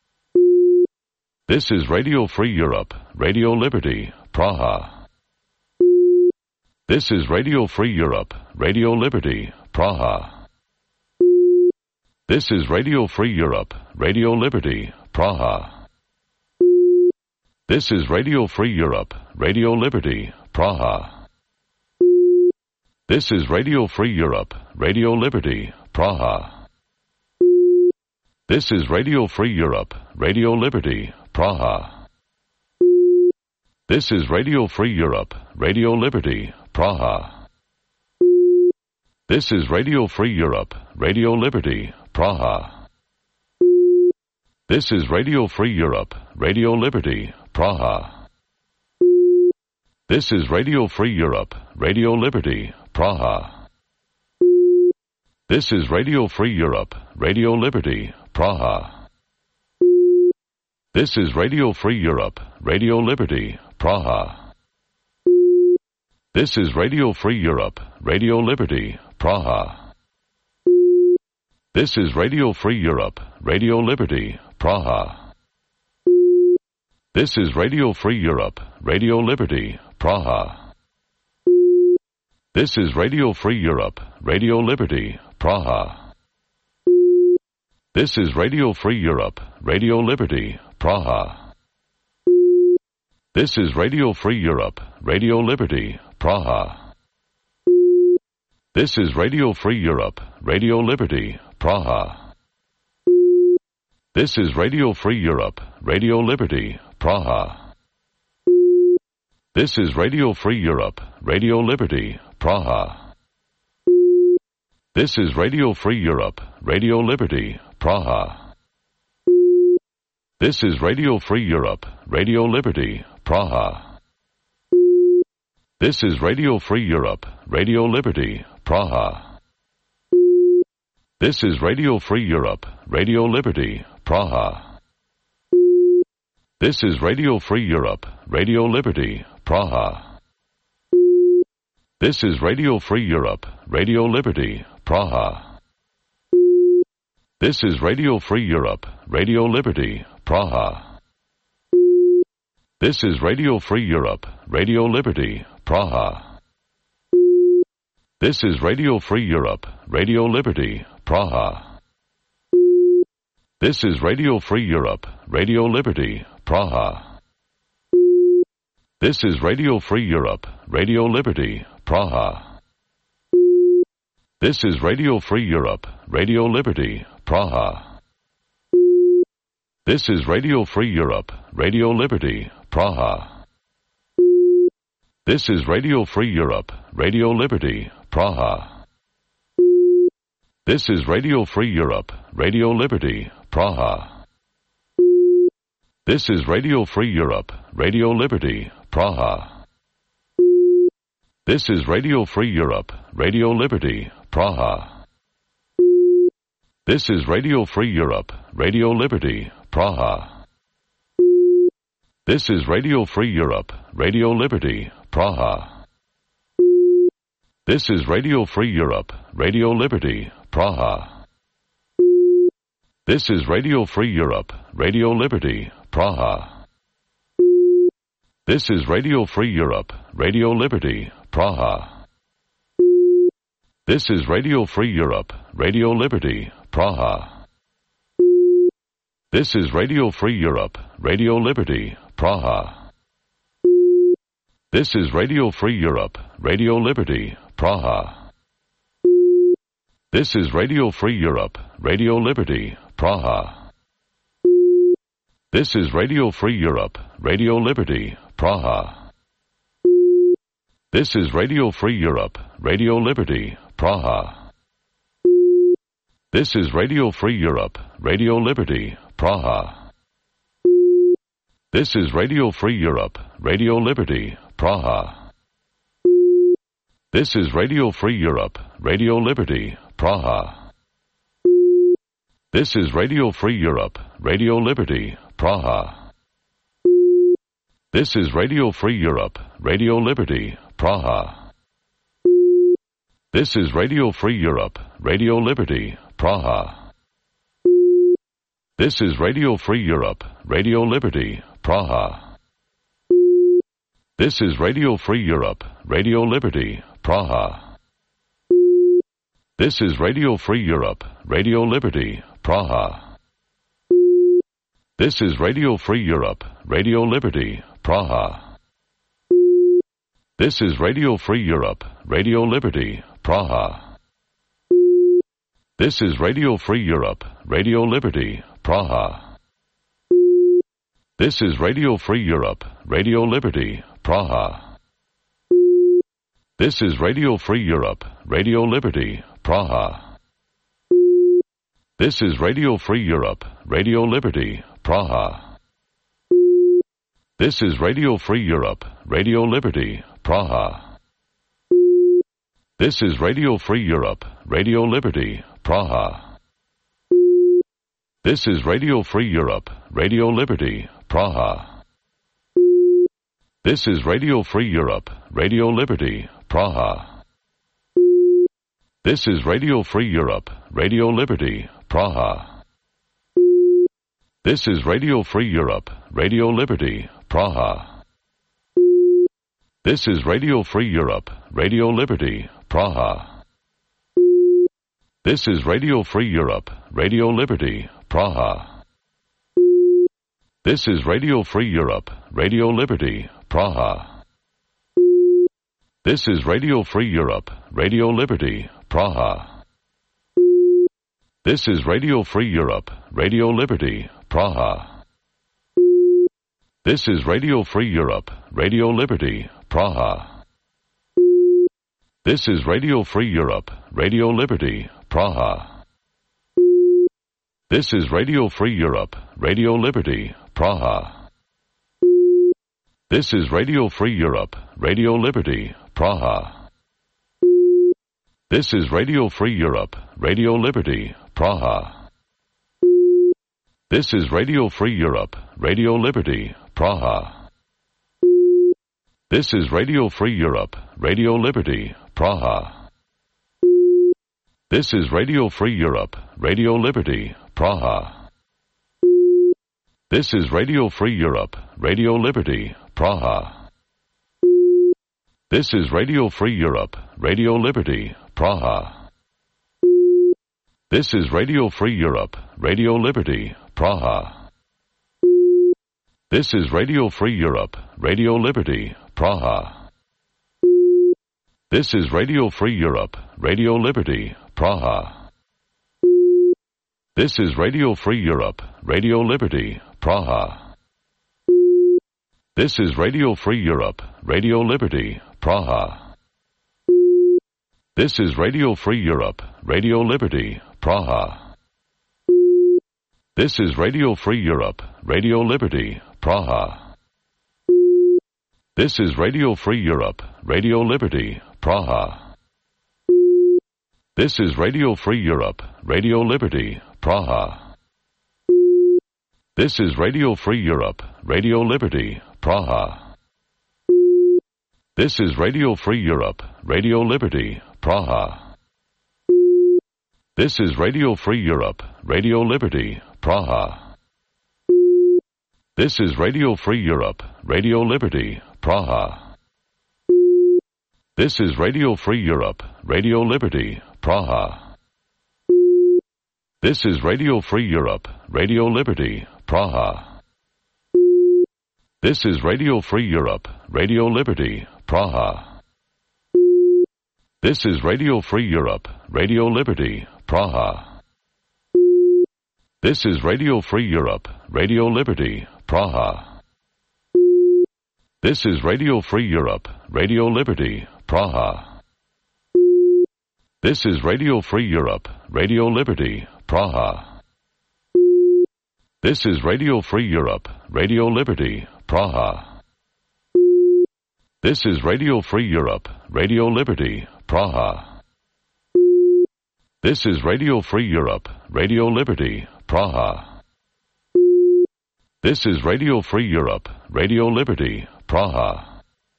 This is Radio Free Europe, Radio Liberty, Praha. This is Radio Free Europe, Radio Liberty, Praha. This is Radio Free Europe, Radio Liberty, Praha. This is Radio Free Europe, Radio Liberty, Praha. This is Radio Free Europe, Radio Liberty, Praha. This is Radio Free Europe, Radio Liberty, Praha. This is Radio Free Europe, Radio Liberty, Praha. This is Radio Free Europe, Radio Liberty, Praha. This is Radio Free Europe, Radio Liberty, Praha. This is Radio Free Europe, Radio Liberty, Praha. This is Radio Free Europe, Radio Liberty, Praha. This is Radio Free Europe, Radio Liberty, Praha. This is Radio Free Europe, Radio Liberty, Praha. This is Radio Free Europe, Radio Liberty, Praha. This is Radio Free Europe, Radio Liberty, Praha. This is Radio Free Europe, Radio Liberty, Praha. This is Radio Free Europe, Radio Liberty, Praha. This is Radio Free Europe, Radio Liberty, Praha. This is Radio Free Europe, Radio Liberty, Praha. This is Radio Free Europe, Radio Liberty, Praha. This is Radio Free Europe, Radio Liberty, Praha. This is Radio Free Europe, Radio Liberty, Praha. This is Radio Free Europe, Radio Liberty, Praha. This is Radio Free Europe, Radio Liberty, Praha. This is Radio Free Europe, Radio Liberty, Praha. This is Radio Free Europe, Radio Liberty, Praha. This is Radio Free Europe, Radio Liberty, Praha. This is Radio Free Europe, Radio Liberty, Praha. This is Radio Free Europe, Radio Liberty, Praha. This is Radio Free Europe, Radio Liberty, Praha. This is Radio Free Europe, Radio Liberty, Praha. This is Radio Free Europe, Radio Liberty, Praha. This is Radio Free Europe, Radio Liberty, Praha. This is Radio Free Europe, Radio Liberty, Praha. This is Radio Free Europe, Radio Liberty, Praha. This is Radio Free Europe, Radio Liberty, Praha. This is Radio Free Europe, Radio Liberty, Praha. This is Radio Free Europe, Radio Liberty, Praha. This is Radio Free Europe, Radio Liberty, Praha. This is Radio Free Europe, Radio Liberty, Praha. This is Radio Free Europe, Radio Liberty, Praha. This is Radio Free Europe, Radio Liberty, Praha. This is Radio Free Europe, Radio Liberty, Praha. This is Radio Free Europe, Radio Liberty, Praha. This is Radio Free Europe, Radio Liberty, Praha. This is Radio Free Europe, Radio Liberty, Praha. This is Radio Free Europe, Radio Liberty, Praha. This is Radio Free Europe, Radio Liberty, Praha. This is Radio Free Europe, Radio Liberty, Praha. This is Radio Free Europe, Radio Liberty, Praha. This is Radio Free Europe, Radio Liberty, Praha. This is Radio Free Europe, Radio Liberty, Praha. This is Radio Free Europe, Radio Liberty, Praha. This is Radio Free Europe, Radio Liberty, Praha. This is Radio Free Europe, Radio Liberty, Praha. This is Radio Free Europe, Radio Liberty, Praha. This is Radio Free Europe, Radio Liberty, Praha. This is Radio Free Europe, Radio Liberty, Praha. This is Radio Free Europe, Radio Liberty, Praha. This is Radio Free Europe, Radio Liberty, Praha. This is Radio Free Europe, Radio Liberty, Praha. This is Radio Free Europe, Radio Liberty, Praha. This is Radio Free Europe, Radio Liberty, Praha. This is Radio Free Europe, Radio Liberty, Praha. This is Radio Free Europe, Radio Liberty, Praha. This is Radio Free Europe, Radio Liberty, Praha. This is Radio Free Europe, Radio Liberty, Praha. This is Radio Free Europe, Radio Liberty, Praha. This is Radio Free Europe, Radio Liberty, Praha. This is Radio Free Europe, Radio Liberty, Praha. This is Radio Free Europe, Radio Liberty, Praha. This is Radio Free Europe, Radio Liberty, Praha. This is Radio Free Europe, Radio Liberty, Praha. This is Radio Free Europe, Radio Liberty, Praha. This is Radio Free Europe, Radio Liberty, Praha. This is Radio Free Europe, Radio Liberty, Praha. This is Radio Free Europe, Radio Liberty, Praha. This is Radio Free Europe, Radio Liberty, Praha. This is Radio Free Europe, Radio Liberty, Praha. This is Radio Free Europe, Radio Liberty, Praha. This is Radio Free Europe, Radio Liberty, Praha. This is Radio Free Europe, Radio Liberty, Praha. This is Radio Free Europe, Radio Liberty, Praha. This is Radio Free Europe, Radio Liberty, Praha. This is Radio Free Europe, Radio Liberty, Praha. This is Radio Free Europe, Radio Liberty, Praha. This is Radio Free Europe, Radio Liberty, Praha. This is Radio Free Europe, Radio Liberty, Praha. This is Radio Free Europe, Radio Liberty, Praha. This is Radio Free Europe, Radio Liberty, Praha. This is Radio Free Europe, Radio Liberty, Praha. This is Radio Free Europe, Radio Liberty, Praha. This is Radio Free Europe, Radio Liberty, Praha. This is Radio Free Europe, Radio Liberty, Praha. This is Radio Free Europe, Radio Liberty, Praha. This is Radio Free Europe, Radio Liberty, Praha. This is Radio Free Europe, Radio Liberty, Praha. This is Radio Free Europe, Radio Liberty, Praha. This is Radio Free Europe, Radio Liberty, Praha. This is Radio Free Europe, Radio Liberty, Praha. This is Radio Free Europe, Radio Liberty, Praha. This is Radio Free Europe, Radio Liberty, Praha. This is Radio Free Europe, Radio Liberty, Praha. This is Radio Free Europe, Radio Liberty, Praha. This is Radio Free Europe, Radio Liberty, Praha. This is Radio Free Europe, Radio Liberty, Praha. This is Radio Free Europe, Radio Liberty, Praha. This is Radio Free Europe, Radio Liberty, Praha. This is Radio Free Europe, Radio Liberty, Praha.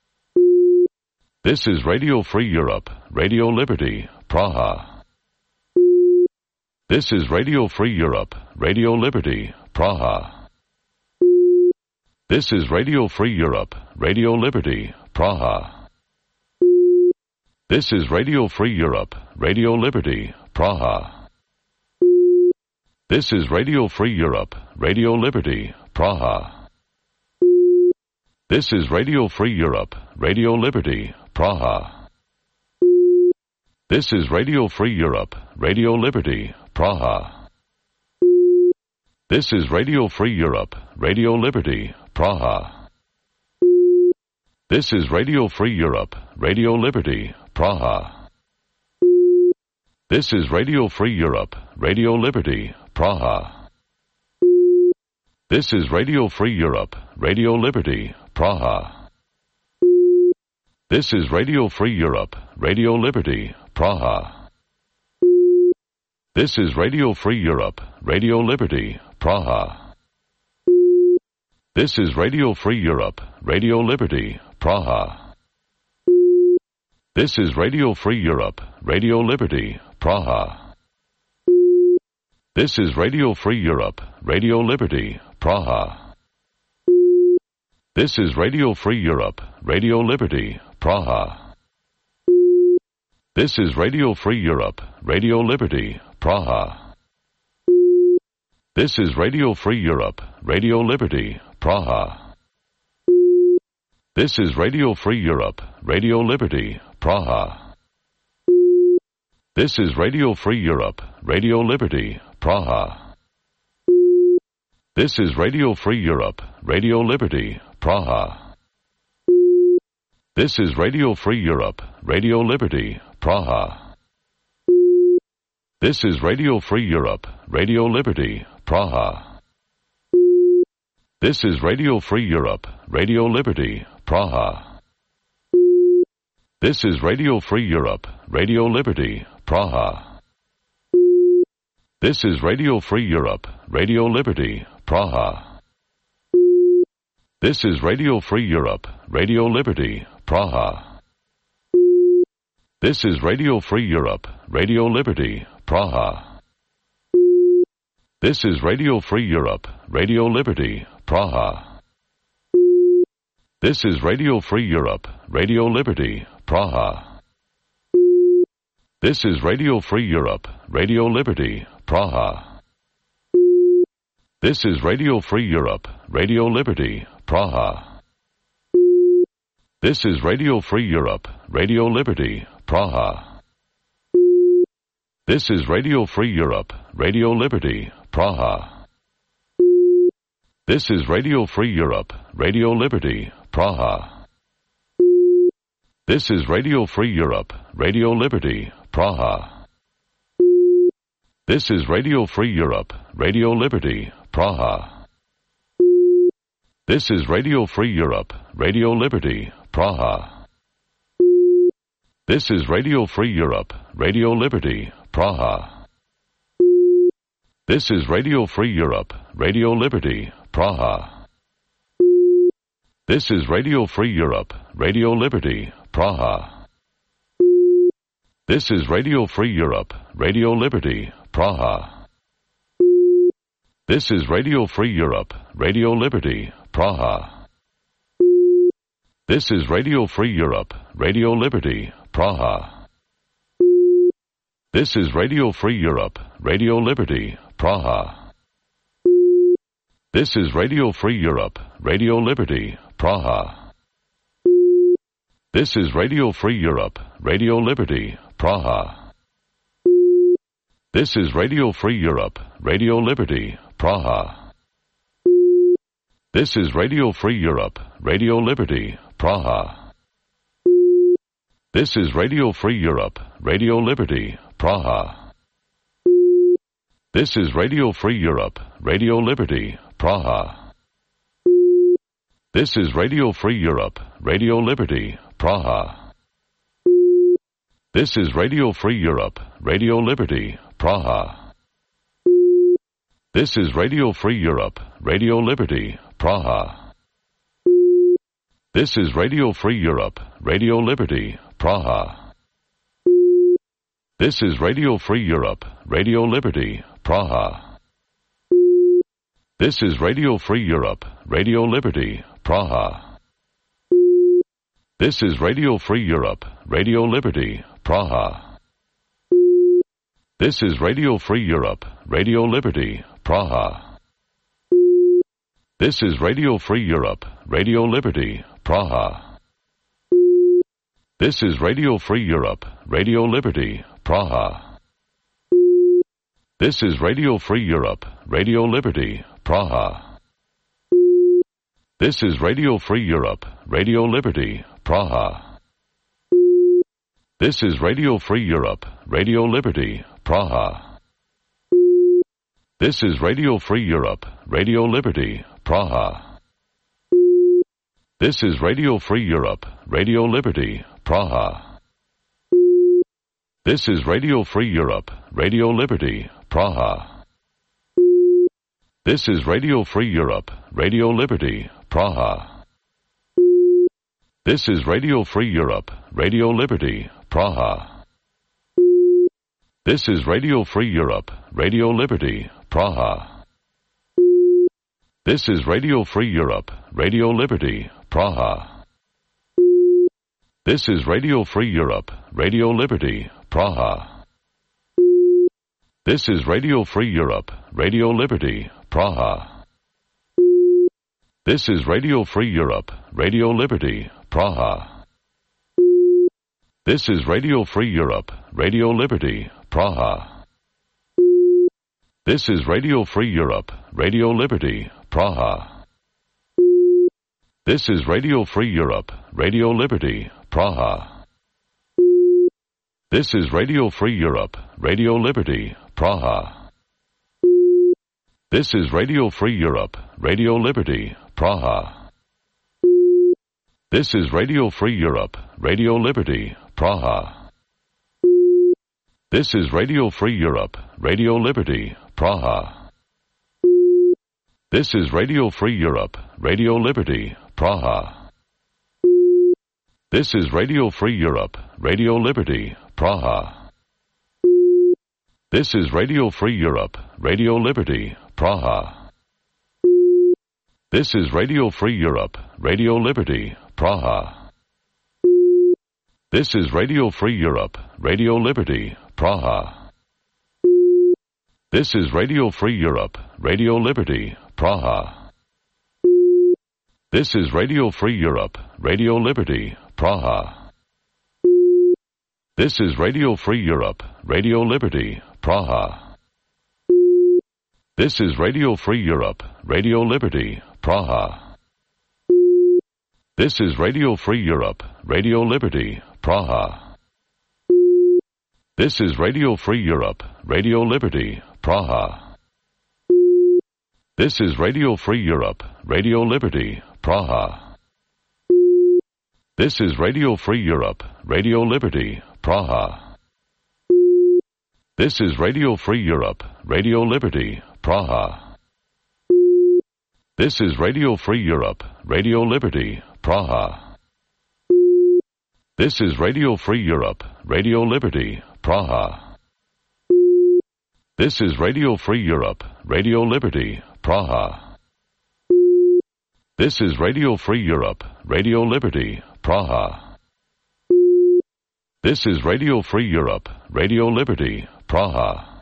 This is Radio Free Europe, Radio Liberty, Praha. This is Radio Free Europe, Radio Liberty, Praha. This is Radio Free Europe, Radio Liberty, Praha. This is Radio Free Europe, Radio Liberty, Praha. This is Radio Free Europe, Radio Liberty, Praha. This is Radio Free Europe, Radio Liberty, Praha. This is Radio Free Europe, Radio Liberty, Praha. This is Radio Free Europe, Radio Liberty, Praha. This is Radio Free Europe, Radio Liberty, Praha. This is Radio Free Europe, Radio Liberty, Praha. This is Radio Free Europe, Radio Liberty, Praha. This is Radio Free Europe, Radio Liberty, Praha. This is Radio Free Europe, Radio Liberty, Praha. This is Radio Free Europe, Radio Liberty, Praha. This is Radio Free Europe, Radio Liberty, Praha. This is Radio Free Europe, Radio Liberty, Praha. This is Radio Free Europe, Radio Liberty, Praha. This is Radio Free Europe, Radio Liberty, Praha. This is Radio Free Europe, Radio Liberty, Praha. This is Radio Free Europe, Radio Liberty, Praha. This is Radio Free Europe, Radio Liberty, Praha. This is Radio Free Europe, Radio Liberty, Praha. This is Radio Free Europe, Radio Liberty, Praha. This is Radio Free Europe, Radio Liberty, Praha. This is Radio Free Europe, Radio Liberty, Praha. This is Radio Free Europe, Radio Liberty, Praha. This is Radio Free Europe, Radio Liberty, Praha. This is Radio Free Europe, Radio Liberty, Praha. This is Radio Free Europe, Radio Liberty, Praha. This is Radio Free Europe, Radio Liberty, Praha. This is Radio Free Europe, Radio Liberty, Praha. This is Radio Free Europe, Radio Liberty, Praha. This is Radio Free Europe, Radio Liberty, Praha. This is Radio Free Europe, Radio Liberty, Praha. This is Radio Free Europe, Radio Liberty, Praha. This is Radio Free Europe, Radio Liberty, Praha. This is Radio Free Europe, Radio Liberty, Praha. This is Radio Free Europe, Radio Liberty, Praha. This is Radio Free Europe, Radio Liberty, Praha. This is Radio Free Europe, Radio Liberty, Praha. This is Radio Free Europe, Radio Liberty, Praha. This is Radio Free Europe, Radio Liberty, Praha. This is Radio Free Europe, Radio Liberty, Praha. This is Radio Free Europe, Radio Liberty, Praha. This is Radio Free Europe, Radio Liberty, Praha. This is Radio Free Europe, Radio Liberty, Praha. This is Radio Free Europe, Radio Liberty, Praha. This is Radio Free Europe, Radio Liberty, Praha. This is Radio Free Europe, Radio Liberty, Praha. This is Radio Free Europe, Radio Liberty, Praha. This is Radio Free Europe, Radio Liberty, Praha. This is Radio Free Europe, Radio Liberty, Praha. This is Radio Free Europe, Radio Liberty, Praha. This is Radio Free Europe, Radio Liberty, Praha. This is Radio Free Europe, Radio Liberty, Praha. This is Radio Free Europe, Radio Liberty, Praha. This is Radio Free Europe, Radio Liberty, Praha. This is Radio Free Europe, Radio Liberty, Praha. This is Radio Free Europe, Radio Liberty, Praha. This is Radio Free Europe, Radio Liberty, Praha. This is Radio Free Europe, Radio Liberty, Praha. This is Radio Free Europe, Radio Liberty, Praha. This is Radio Free Europe, Radio Liberty, Praha. This is Radio Free Europe, Radio Liberty, Praha. This is Radio Free Europe, Radio Liberty, Praha. This is Radio Free Europe, Radio Liberty, Praha. This is Radio Free Europe, Radio Liberty, Praha. This is Radio Free Europe, Radio Liberty, Praha. This is Radio Free Europe, Radio Liberty, Praha. This is Radio Free Europe, Radio Liberty, Praha. This is Radio Free Europe, Radio Liberty, Praha. This is Radio Free Europe, Radio Liberty, Praha. This is Radio Free Europe, Radio Liberty, Praha. This is Radio Free Europe, Radio Liberty, Praha. This is Radio Free Europe, Radio Liberty, Praha. This is Radio Free Europe, Radio Liberty, Praha. This is Radio Free Europe, Radio Liberty, Praha. This is Radio Free Europe, Radio Liberty, Praha. This is Radio Free Europe, Radio Liberty, Praha. This is Radio Free Europe, Radio Liberty, Praha. This is Radio Free Europe, Radio Liberty, Praha. This is Radio Free Europe, Radio Liberty, Praha. This is Radio Free Europe, Radio Liberty, Praha. This is Radio Free Europe, Radio Liberty, Praha. This is Radio Free Europe, Radio Liberty, Praha. This is Radio Free Europe, Radio Liberty, Praha. This is Radio Free Europe, Radio Liberty, Praha. This is Radio Free Europe, Radio Liberty, Praha. This is Radio Free Europe, Radio Liberty, Praha. This is Radio Free Europe, Radio Liberty, Praha. This is Radio Free Europe, Radio Liberty, Praha. This is Radio Free Europe, Radio Liberty, Praha. This is Radio Free Europe, Radio Liberty, Praha. This is Radio Free Europe, Radio Liberty, Praha. This is Radio Free Europe, Radio Liberty, Praha. This is Radio Free Europe, Radio Liberty, Praha. This is Radio Free Europe, Radio Liberty, Praha. This is Radio Free Europe, Radio Liberty, Praha. This is Radio Free Europe, Radio Liberty, Praha. This is Radio Free Europe, Radio Liberty, Praha. This is Radio Free Europe, Radio Liberty, Praha.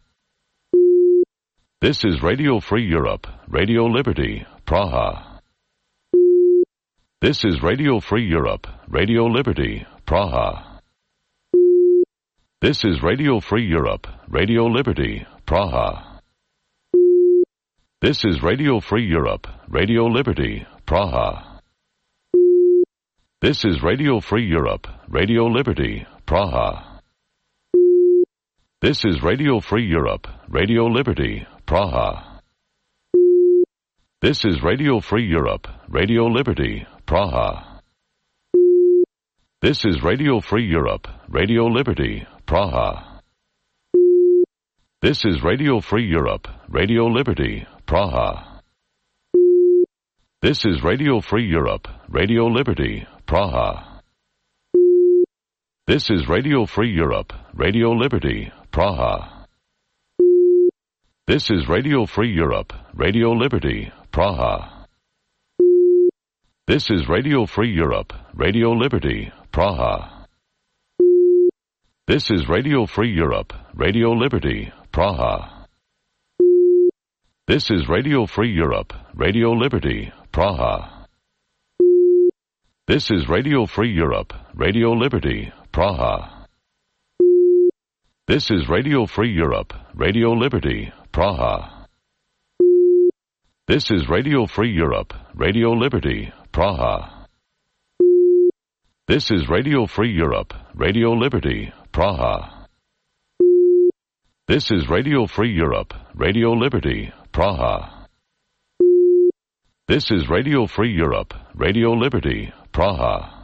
This is Radio Free Europe, Radio Liberty, Praha. This is Radio Free Europe, Radio Liberty, Praha. This is Radio Free Europe, Radio Liberty, Praha. This is Radio Free Europe, Radio Liberty, Praha. This is Radio Free Europe, Radio Liberty, Praha. This is Radio Free Europe, Radio Liberty, Praha. This is Radio Free Europe, Radio Liberty, Praha. This is Radio Free Europe, Radio Liberty, Praha. This is Radio Free Europe, Radio Liberty, Praha. This is Radio Free Europe, Radio Liberty, Praha. This is Radio Free Europe, Radio Liberty, Praha. This is Radio Free Europe, Radio Liberty, Praha. This is Radio Free Europe, Radio Liberty, Praha. This is Radio Free Europe, Radio Liberty, Praha. This is Radio Free Europe, Radio Liberty, Praha. This is Radio Free Europe, Radio Liberty, Praha. This is Radio Free Europe, Radio Liberty, Praha. This is Radio Free Europe, Radio Liberty, Praha. This is Radio Free Europe, Radio Liberty, Praha. This is Radio Free Europe, Radio Liberty, Praha. This is Radio Free Europe, Radio Liberty, Praha.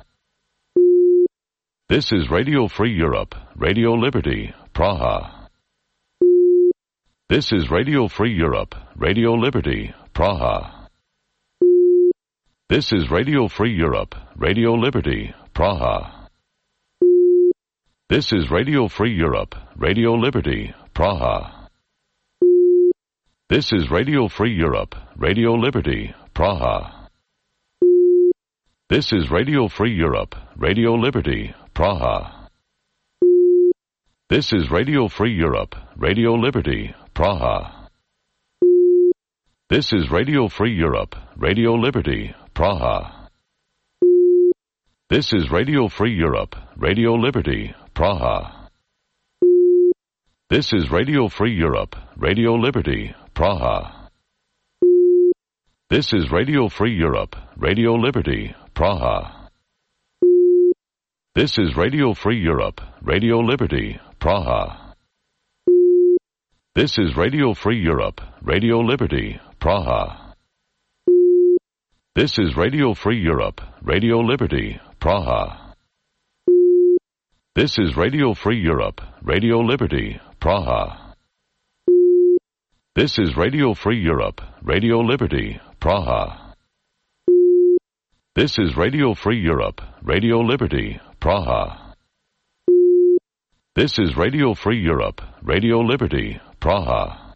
This is Radio Free Europe, Radio Liberty, Praha. This is Radio Free Europe, Radio Liberty, Praha. This is Radio Free Europe, Radio Liberty, Praha. This is Radio Free Europe, Radio Liberty, Praha. This is Radio Free Europe, Radio Liberty, Praha. This is Radio Free Europe, Radio Liberty, Praha. This is Radio Free Europe, Radio Liberty, Praha. This is Radio Free Europe, Radio Liberty, Praha. This is Radio Free Europe, Radio Liberty, Praha. This is Radio Free Europe, Radio Liberty, Praha. This is Radio Free Europe, Radio Liberty, Praha. This is Radio Free Europe, Radio Liberty, Praha. This is Radio Free Europe, Radio Liberty, Praha. This is Radio Free Europe, Radio Liberty, Praha. This is Radio Free Europe, Radio Liberty, Praha. This is Radio Free Europe, Radio Liberty, Praha. This is Radio Free Europe, Radio Liberty, Praha. This is Radio Free Europe, Radio Liberty, Praha.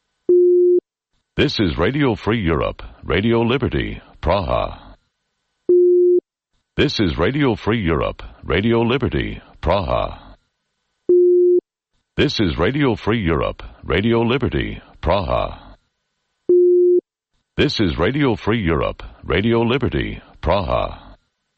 This is Radio Free Europe, Radio Liberty, Praha. This is Radio Free Europe, Radio Liberty, Praha. This is Radio Free Europe, Radio Liberty, Praha. This is Radio Free Europe, Radio Liberty, Praha.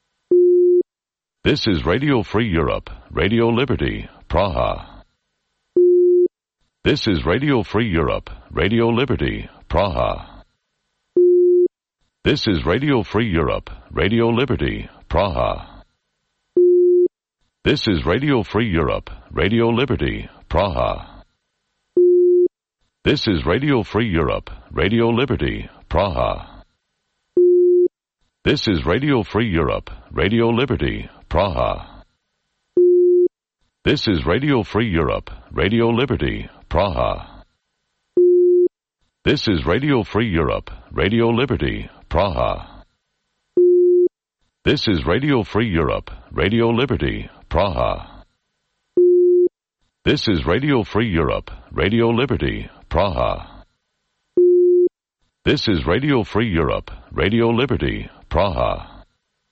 This is Radio Free Europe, Radio Liberty, Praha. This is Radio Free Europe, Radio Liberty, Praha. This is Radio Free Europe, Radio Liberty, Praha. This is Radio Free Europe, Radio Liberty, Praha. This is Radio Free Europe, Radio Liberty, Praha. This is Radio Free Europe, Radio Liberty, Praha. This is Radio Free Europe, Radio Liberty, Praha. This is Radio Free Europe, Radio Liberty, Praha. This is Radio Free Europe, Radio Liberty, Praha. This is Radio Free Europe, Radio Liberty, Praha. This is Radio Free Europe, Radio Liberty, Praha.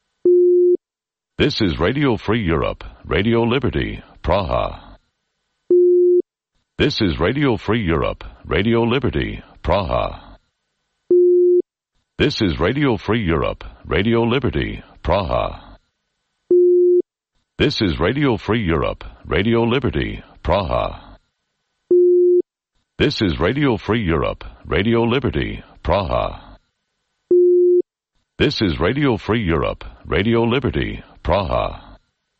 This is Radio Free Europe, Radio Liberty, Praha. This is Radio Free Europe, Radio Liberty, Praha. This is Radio Free Europe, Radio Liberty, Praha. This is Radio Free Europe, Radio Liberty, Praha. This is Radio Free Europe, Radio Liberty, Praha. This is Radio Free Europe, Radio Liberty, Praha.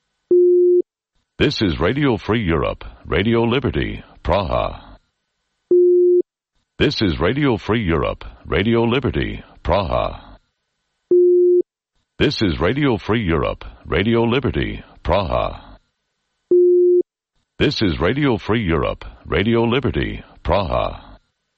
This is Radio Free Europe, Radio Liberty, Praha. This is Radio Free Europe, Radio Liberty, Praha. This is Radio Free Europe, Radio Liberty, Praha. This is Radio Free Europe, Radio Liberty, Praha.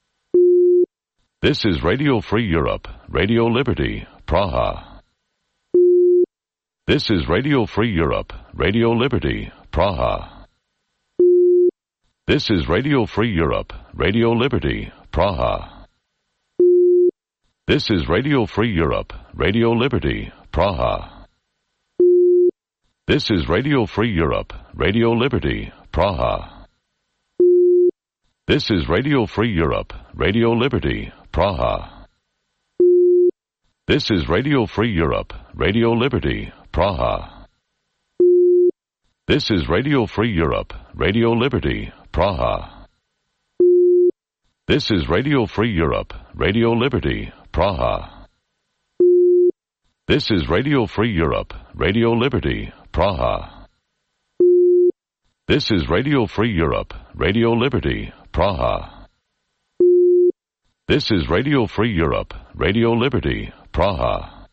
This is Radio Free Europe, Radio Liberty, Praha. This is Radio Free Europe, Radio Liberty, Praha. This is Radio Free Europe, Radio Liberty, Praha. This is Radio Free Europe, Radio Liberty, Praha. This is Radio Free Europe, Radio Liberty, Praha. This is Radio Free Europe, Radio Liberty, Praha. This is Radio Free Europe, Radio Liberty, Praha. This is Radio Free Europe, Radio Liberty, Praha. This is Radio Free Europe, Radio Liberty, Praha. This is Radio Free Europe, Radio Liberty, Praha. This is Radio Free Europe, Radio Liberty, Praha. This is Radio Free Europe, Radio Liberty, Praha.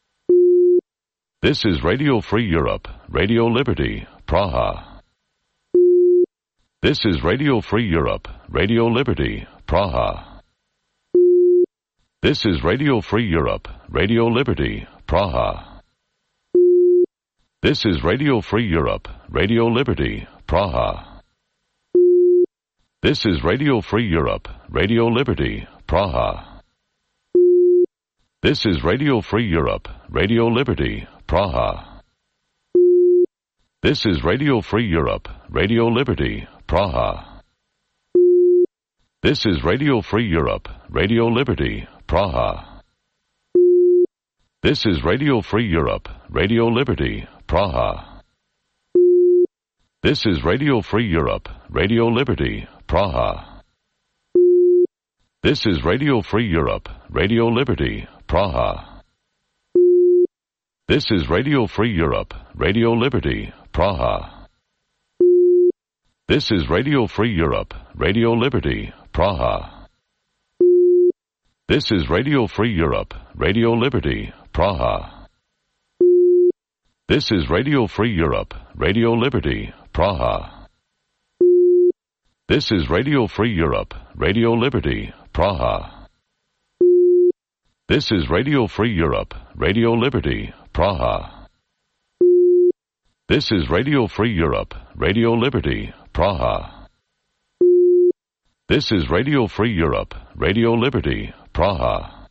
This is Radio Free Europe, Radio Liberty, Praha. This is Radio Free Europe, Radio Liberty, Praha. This is Radio Free Europe, Radio Liberty, Praha. This is Radio Free Europe, Radio Liberty, Praha. This is Radio Free Europe, Radio Liberty, Praha. This is Radio Free Europe, Radio Liberty, Praha. This is Radio Free Europe, Radio Liberty, Praha. This is Radio Free Europe, Radio Liberty, Praha. This is Radio Free Europe, Radio Liberty, Praha. This is Radio Free Europe, Radio Liberty, Praha. This is Radio Free Europe, Radio Liberty, Praha. This is Radio Free Europe, Radio Liberty, Praha. This is Radio Free Europe, Radio Liberty, Praha. This is Radio Free Europe, Radio Liberty, Praha. This is Radio Free Europe, Radio Liberty, Praha. This is Radio Free Europe, Radio Liberty, Praha. This is Radio Free Europe, Radio Liberty, Praha. This is Radio Free Europe, Radio Liberty, Praha. This is Radio Free Europe, Radio Liberty, Praha.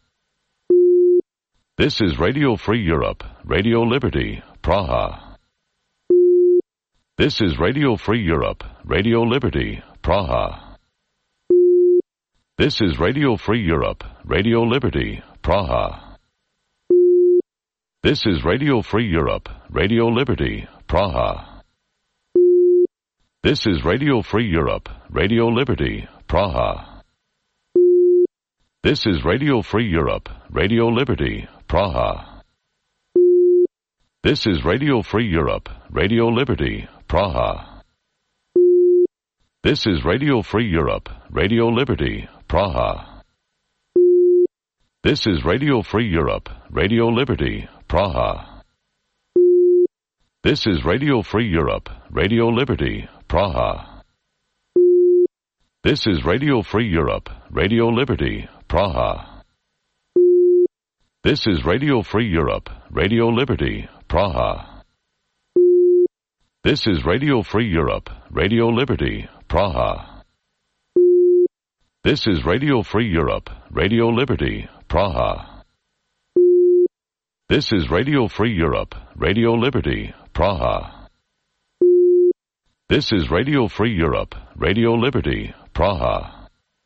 This is Radio Free Europe, Radio Liberty, Praha. This is Radio Free Europe, Radio Liberty, Praha. This is Radio Free Europe, Radio Liberty, Praha. This is Radio Free Europe, Radio Liberty, Praha. This is Radio Free Europe, Radio Liberty, Praha. This is Radio Free Europe, Radio Liberty, Praha. This is Radio Free Europe, Radio Liberty, Praha. This is Radio Free Europe, Radio Liberty, Praha. This is Radio Free Europe, Radio Liberty, Praha. This is Radio Free Europe, Radio Liberty, Praha. This is Radio Free Europe, Radio Liberty, Praha. This is Radio Free Europe, Radio Liberty, Praha. This is Radio Free Europe, Radio Liberty, Praha. This is Radio Free Europe, Radio Liberty, Praha. This is Radio Free Europe, Radio Liberty, Praha. This is Radio Free Europe, Radio Liberty, Praha.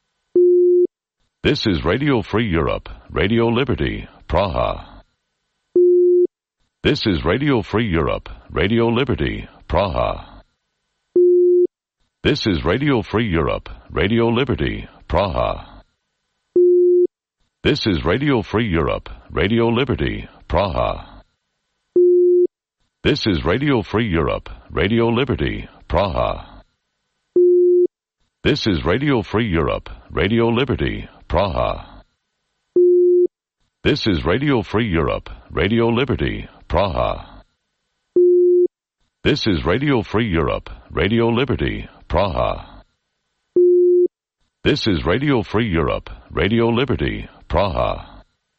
This is Radio Free Europe, Radio Liberty, Praha. This is Radio Free Europe, Radio Liberty, Praha. This is Radio Free Europe, Radio Liberty, Praha. This is Radio Free Europe, Radio Liberty, Praha. This is Radio Free Europe, Radio Liberty, Praha. This is Radio Free Europe, Radio Liberty, Praha. This is Radio Free Europe, Radio Liberty, Praha. This is Radio Free Europe, Radio Liberty, Praha. This is Radio Free Europe, Radio Liberty, Praha.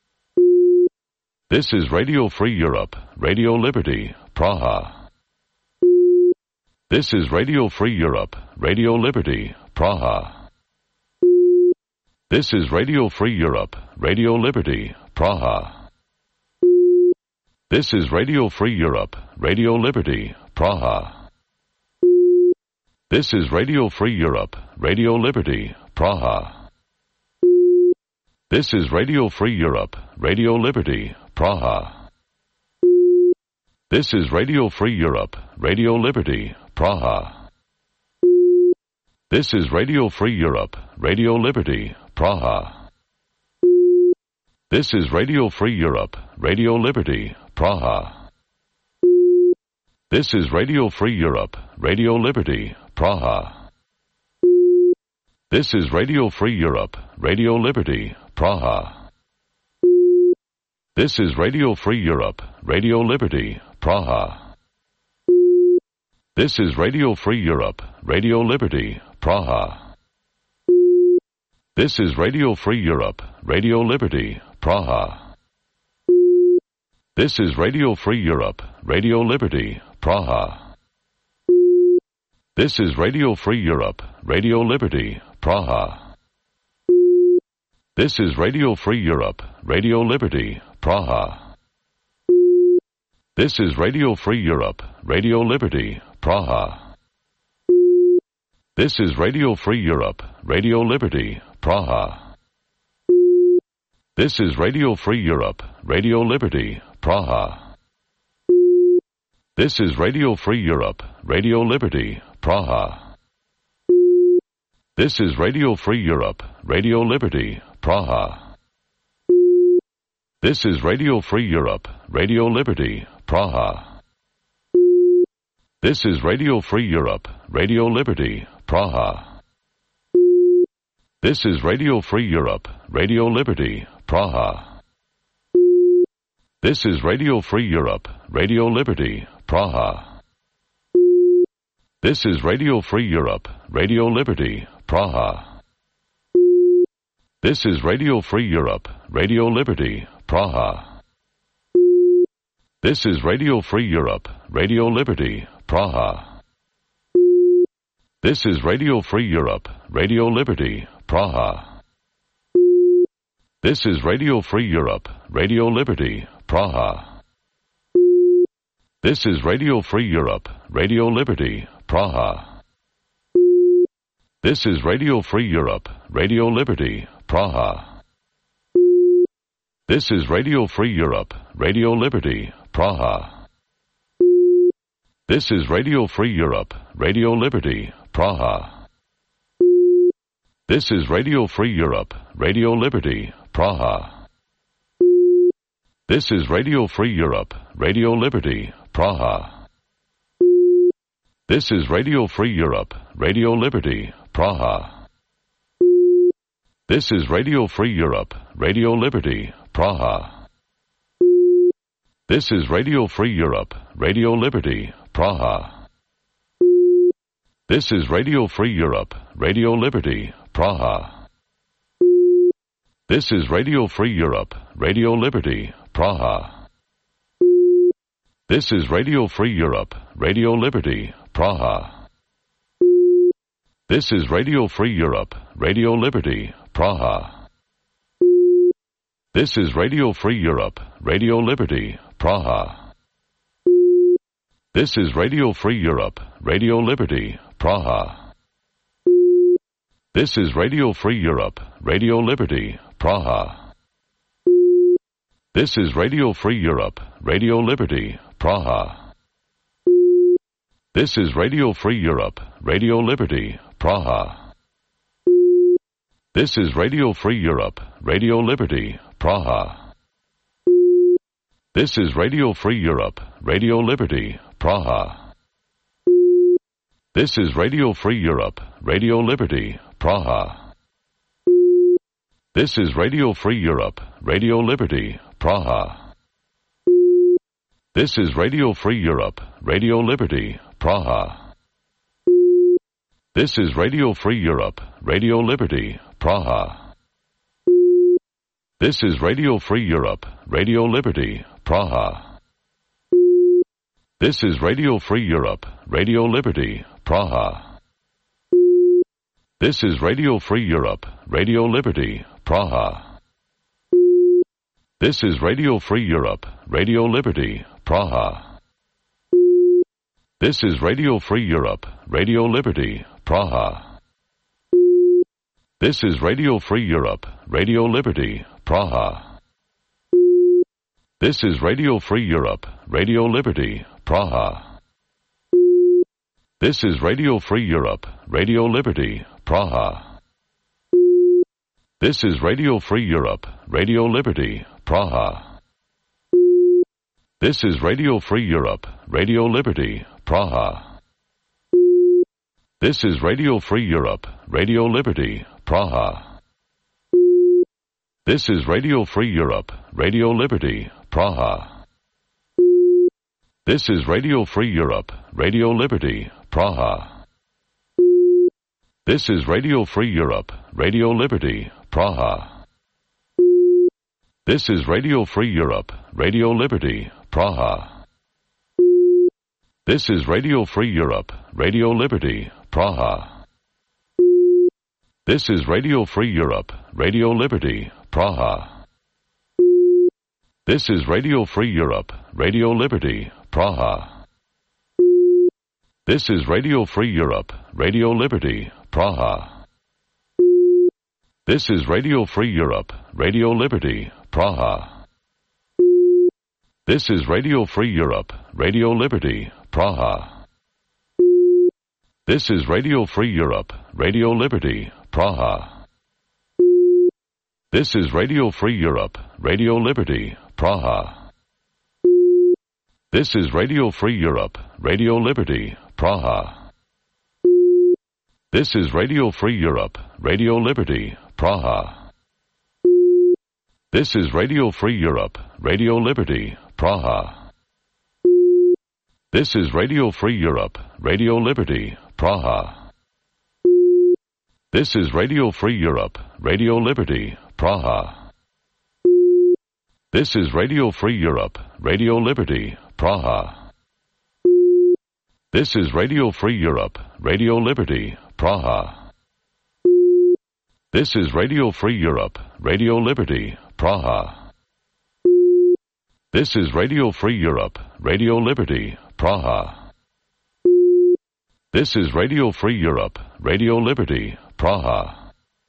This is Radio Free Europe, Radio Liberty, Praha. This is Radio Free Europe, Radio Liberty, Praha. This is Radio Free Europe, Radio Liberty, Praha. This is Radio Free Europe, Radio Liberty, Praha. This is Radio Free Europe, Radio Liberty, Praha. This is Radio Free Europe, Radio Liberty, Praha. This is Radio Free Europe, Radio Liberty, Praha. This is Radio Free Europe, Radio Liberty, Praha. This is Radio Free Europe, Radio Liberty, Praha. This is Radio Free Europe, Radio Liberty, Praha. This is Radio Free Europe, Radio Liberty, Praha. This is Radio Free Europe, Radio Liberty, Praha. This is Radio Free Europe, Radio Liberty, Praha. This is Radio Free Europe, Radio Liberty, Praha. This is Radio Free Europe, Radio Liberty, Praha. This is Radio Free Europe, Radio Liberty, Praha. This is Radio Free Europe, Radio Liberty, Praha. This is Radio Free Europe, Radio Liberty, Praha. This is Radio Free Europe, Radio Liberty, Praha. This is Radio Free Europe, Radio Liberty, Praha. This is Radio Free Europe, Radio Liberty, Praha. This is Radio Free Europe, Radio Liberty, Praha. This is Radio Free Europe, Radio Liberty, Praha. This is Radio Free Europe, Radio Liberty, Praha. This is Radio Free Europe, Radio Liberty, Praha. This is Radio Free Europe, Radio Liberty, Praha. This is Radio Free Europe, Radio Liberty, Praha. This is Radio Free Europe, Radio Liberty, Praha. This is Radio Free Europe, Radio Liberty, Praha. This is Radio Free Europe, Radio Liberty, Praha. This is Radio Free Europe, Radio Liberty, Praha. This is Radio Free Europe, Radio Liberty, Praha. This is Radio Free Europe, Radio Liberty, Praha. This is Radio Free Europe, Radio Liberty, Praha. This is Radio Free Europe, Radio Liberty, Praha. This is Radio Free Europe, Radio Liberty, Praha. This is Radio Free Europe, Radio Liberty, Praha. This is Radio Free Europe, Radio Liberty, Praha. This is Radio Free Europe, Radio Liberty, Praha. This is Radio Free Europe, Radio Liberty, Praha. This is Radio Free Europe, Radio Liberty, Praha. This is Radio Free Europe, Radio Liberty, Praha. This is Radio Free Europe, Radio Liberty, Praha. This is Radio Free Europe, Radio Liberty, Praha. This is Radio Free Europe, Radio Liberty, Praha. This is Radio Free Europe, Radio Liberty, Praha. This is Radio Free Europe, Radio Liberty, Praha. This is Radio Free Europe, Radio Liberty, Praha. This is Radio Free Europe, Radio Liberty, Praha. This is Radio Free Europe, Radio Liberty, Praha. This is Radio Free Europe, Radio Liberty, Praha. This is Radio Free Europe, Radio Liberty, Praha. This is Radio Free Europe, Radio Liberty, Praha. This is Radio Free Europe, Radio Liberty, Praha. This is Radio Free Europe, Radio Liberty, Praha. This is Radio Free Europe, Radio Liberty, Praha. This is Radio Free Europe, Radio Liberty, Praha. This is Radio Free Europe, Radio Liberty, Praha. This is Radio Free Europe, Radio Liberty, Praha. This is Radio Free Europe, Radio Liberty, Praha. This is Radio Free Europe, Radio Liberty, Praha. This is Radio Free Europe, Radio Liberty, Praha. This is Radio Free Europe, Radio Liberty, Praha. This is Radio Free Europe, Radio Liberty, Praha. This is Radio Free Europe, Radio Liberty, Praha. This is Radio Free Europe, Radio Liberty, Praha. This is Radio Free Europe, Radio Liberty, Praha. This is Radio Free Europe, Radio Liberty, Praha. This is Radio Free Europe, Radio Liberty, Praha. This is Radio Free Europe, Radio Liberty, Praha. This is Radio Free Europe, Radio Liberty, Praha. This is Radio Free Europe, Radio Liberty, Praha. This is Radio Free Europe, Radio Liberty, Praha. This is Radio Free Europe, Radio Liberty, Praha. This is Radio Free Europe, Radio Liberty, Praha. This is Radio Free Europe, Radio Liberty, Praha. This is Radio Free Europe, Radio Liberty, Praha. This is Radio Free Europe, Radio Liberty, Praha. This is Radio Free Europe, Radio Liberty, Praha. This is Radio Free Europe, Radio Liberty, Praha. This is Radio Free Europe, Radio Liberty, Praha. This is Radio Free Europe, Radio Liberty, Praha. This is Radio Free Europe, Radio Liberty, Praha. This is Radio Free Europe, Radio Liberty, Praha. This is Radio Free Europe, Radio Liberty, Praha. This is Radio Free Europe, Radio Liberty, Praha. This is Radio Free Europe, Radio Liberty, Praha. This is Radio Free Europe, Radio Liberty, Praha.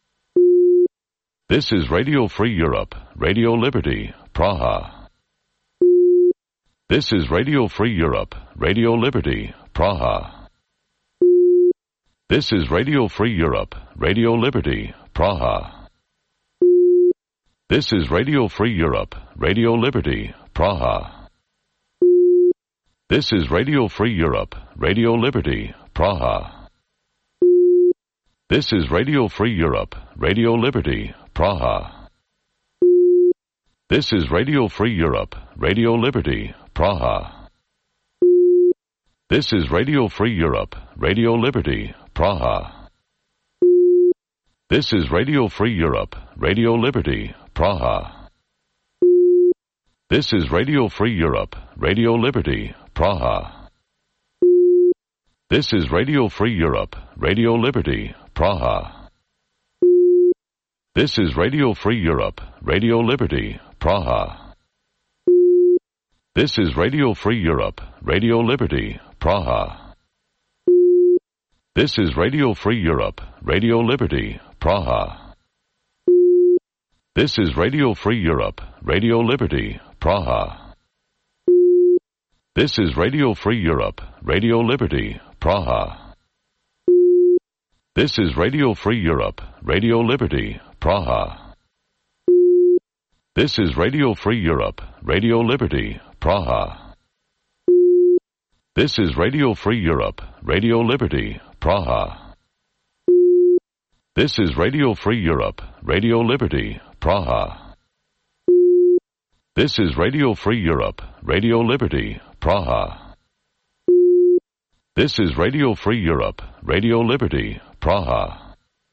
This is Radio Free Europe, Radio Liberty, Praha. This is Radio Free Europe, Radio Liberty, Praha. This is Radio Free Europe, Radio Liberty, Praha. This is Radio Free Europe, Radio Liberty, Praha. This is Radio Free Europe, Radio Liberty, Praha. This is Radio Free Europe, Radio Liberty, Praha. This is Radio Free Europe, Radio Liberty, Praha. This is Radio Free Europe, Radio Liberty, Praha. This is Radio Free Europe, Radio Liberty, Praha. This is Radio Free Europe, Radio Liberty, Praha. This is Radio Free Europe, Radio Liberty, Praha. This is Radio Free Europe, Radio Liberty, Praha. This is Radio Free Europe, Radio Liberty, Praha. This is Radio Free Europe, Radio Liberty, Praha. This is Radio Free Europe, Radio Liberty, Praha. This is Radio Free Europe, Radio Liberty, Praha. This is Radio Free Europe, Radio Liberty, Praha. This is Radio Free Europe, Radio Liberty, Praha. This is Radio Free Europe, Radio Liberty, Praha. This is Radio Free Europe, Radio Liberty, Praha. This is Radio Free Europe, Radio Liberty, Praha. This is Radio Free Europe, Radio Liberty, Praha.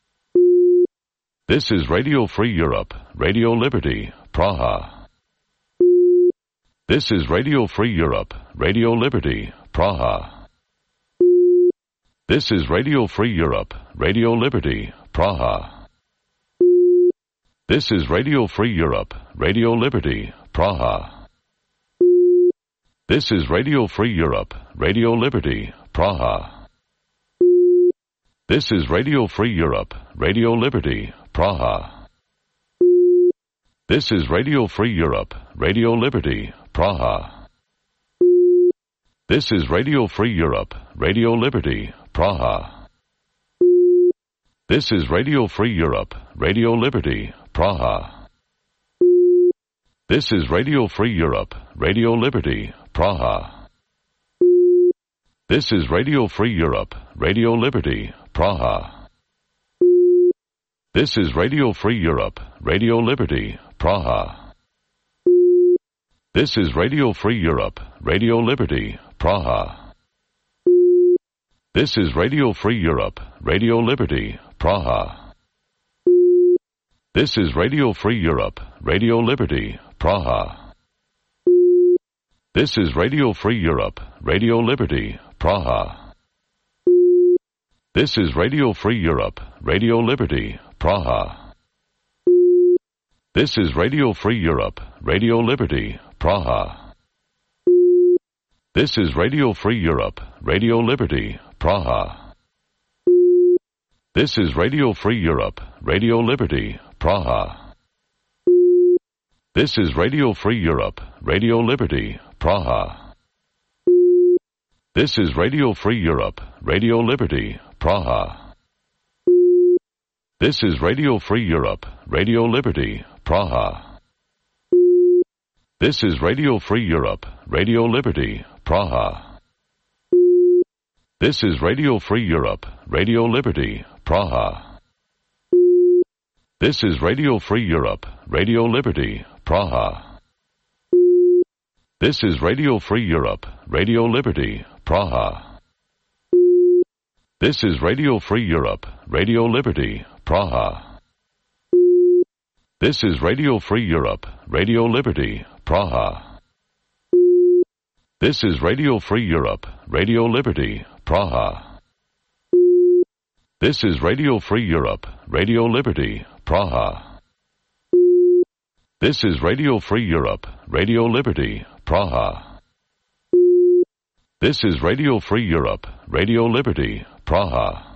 This is Radio Free Europe, Radio Liberty, Praha. This is Radio Free Europe, Radio Liberty, Praha. This is Radio Free Europe, Radio Liberty, Praha. This is Radio Free Europe, Radio Liberty, Praha. This is Radio Free Europe, Radio Liberty, Praha. This is Radio Free Europe, Radio Liberty, Praha. This is Radio Free Europe, Radio Liberty, Praha. This is Radio Free Europe, Radio Liberty, Praha. This is Radio Free Europe, Radio Liberty, Praha. This is Radio Free Europe, Radio Liberty, Praha. This is Radio Free Europe, Radio Liberty, Praha. This is Radio Free Europe, Radio Liberty, Praha. This is Radio Free Europe, Radio Liberty, Praha. This is Radio Free Europe, Radio Liberty, Praha. This is Radio Free Europe, Radio Liberty, Praha. This is Radio Free Europe, Radio Liberty, Praha. This is Radio Free Europe, Radio Liberty, Praha. This is Radio Free Europe, Radio Liberty, Praha. This is Radio Free Europe, Radio Liberty, Praha. This is Radio Free Europe, Radio Liberty, Praha. This is Radio Free Europe, Radio Liberty, Praha. This is Radio Free Europe, Radio Liberty, Praha. This is Radio Free Europe, Radio Liberty, Praha. This is Radio Free Europe, Radio Liberty, Praha. This is Radio Free Europe, Radio Liberty, Praha. This is Radio Free Europe, Radio Liberty, Praha. This is Radio Free Europe, Radio Liberty, Praha. This is Radio Free Europe, Radio Liberty, Praha. This is Radio Free Europe, Radio Liberty, Praha. This is Radio Free Europe, Radio Liberty, Praha. This is Radio Free Europe, Radio Liberty, Praha. This is Radio Free Europe, Radio Liberty, Praha. This is Radio Free Europe, Radio Liberty, Praha.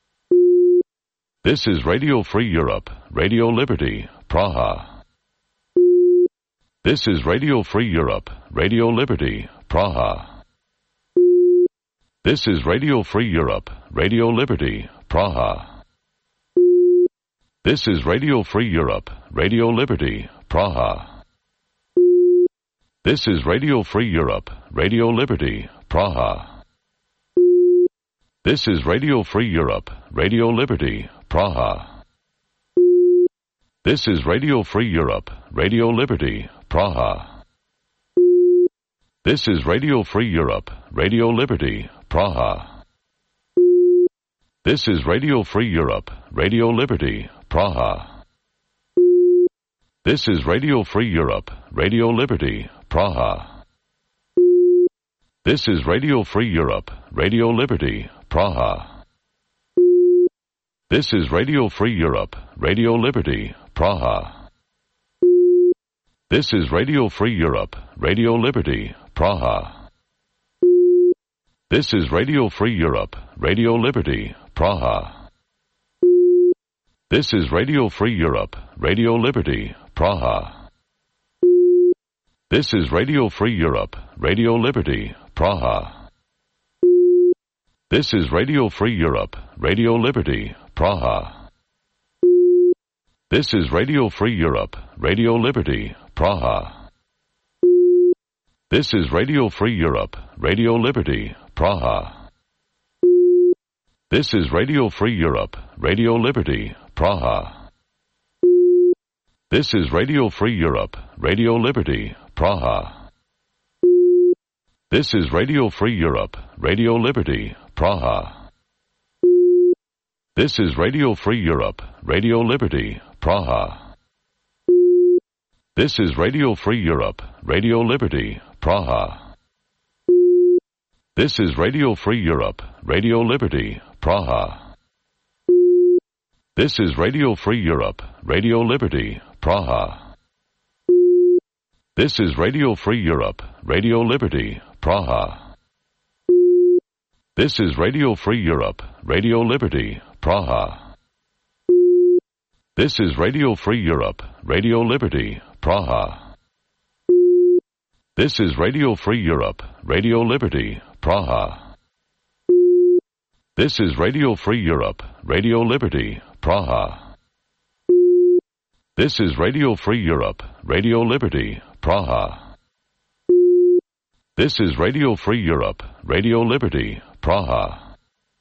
This is Radio Free Europe, Radio Liberty, Praha. This is Radio Free Europe, Radio Liberty, Praha. This is Radio Free Europe, Radio Liberty, Praha. This is Radio Free Europe, Radio Liberty, Praha. This is Radio Free Europe, Radio Liberty, Praha. This is Radio Free Europe, Radio Liberty, Praha. This is Radio Free Europe, Radio Liberty, Praha. This is Radio Free Europe, Radio Liberty, Praha. This is Radio Free Europe, Radio Liberty, Praha. This is Radio Free Europe, Radio Liberty, Praha. This is Radio Free Europe, Radio Liberty, Praha. This is Radio Free Europe, Radio Liberty, Praha. This is Radio Free Europe, Radio Liberty, Praha. This is Radio Free Europe, Radio Liberty, Praha. This is Radio Free Europe, Radio Liberty, Praha. This is Radio Free Europe, Radio Liberty, Praha. This is Radio Free Europe, Radio Liberty, Praha. This is Radio Free Europe, Radio Liberty, Praha. This is Radio Free Europe, Radio Liberty, Praha. This is Radio Free Europe, Radio Liberty, Praha. This is Radio Free Europe, Radio Liberty, Praha. This is Radio Free Europe, Radio Liberty, Praha. This is Radio Free Europe, Radio Liberty, Praha. This is Radio Free Europe, Radio Liberty, Praha. This is Radio Free Europe, Radio Liberty, Praha. This is Radio Free Europe, Radio Liberty, Praha. This is Radio Free Europe, Radio Liberty, Praha. This is Radio Free Europe, Radio Liberty, Praha. This is Radio Free Europe, Radio Liberty, Praha. This is Radio Free Europe, Radio Liberty, Praha. This is Radio Free Europe, Radio Liberty, Praha. This is Radio Free Europe, Radio Liberty, Praha. This is Radio Free Europe, Radio Liberty, Praha.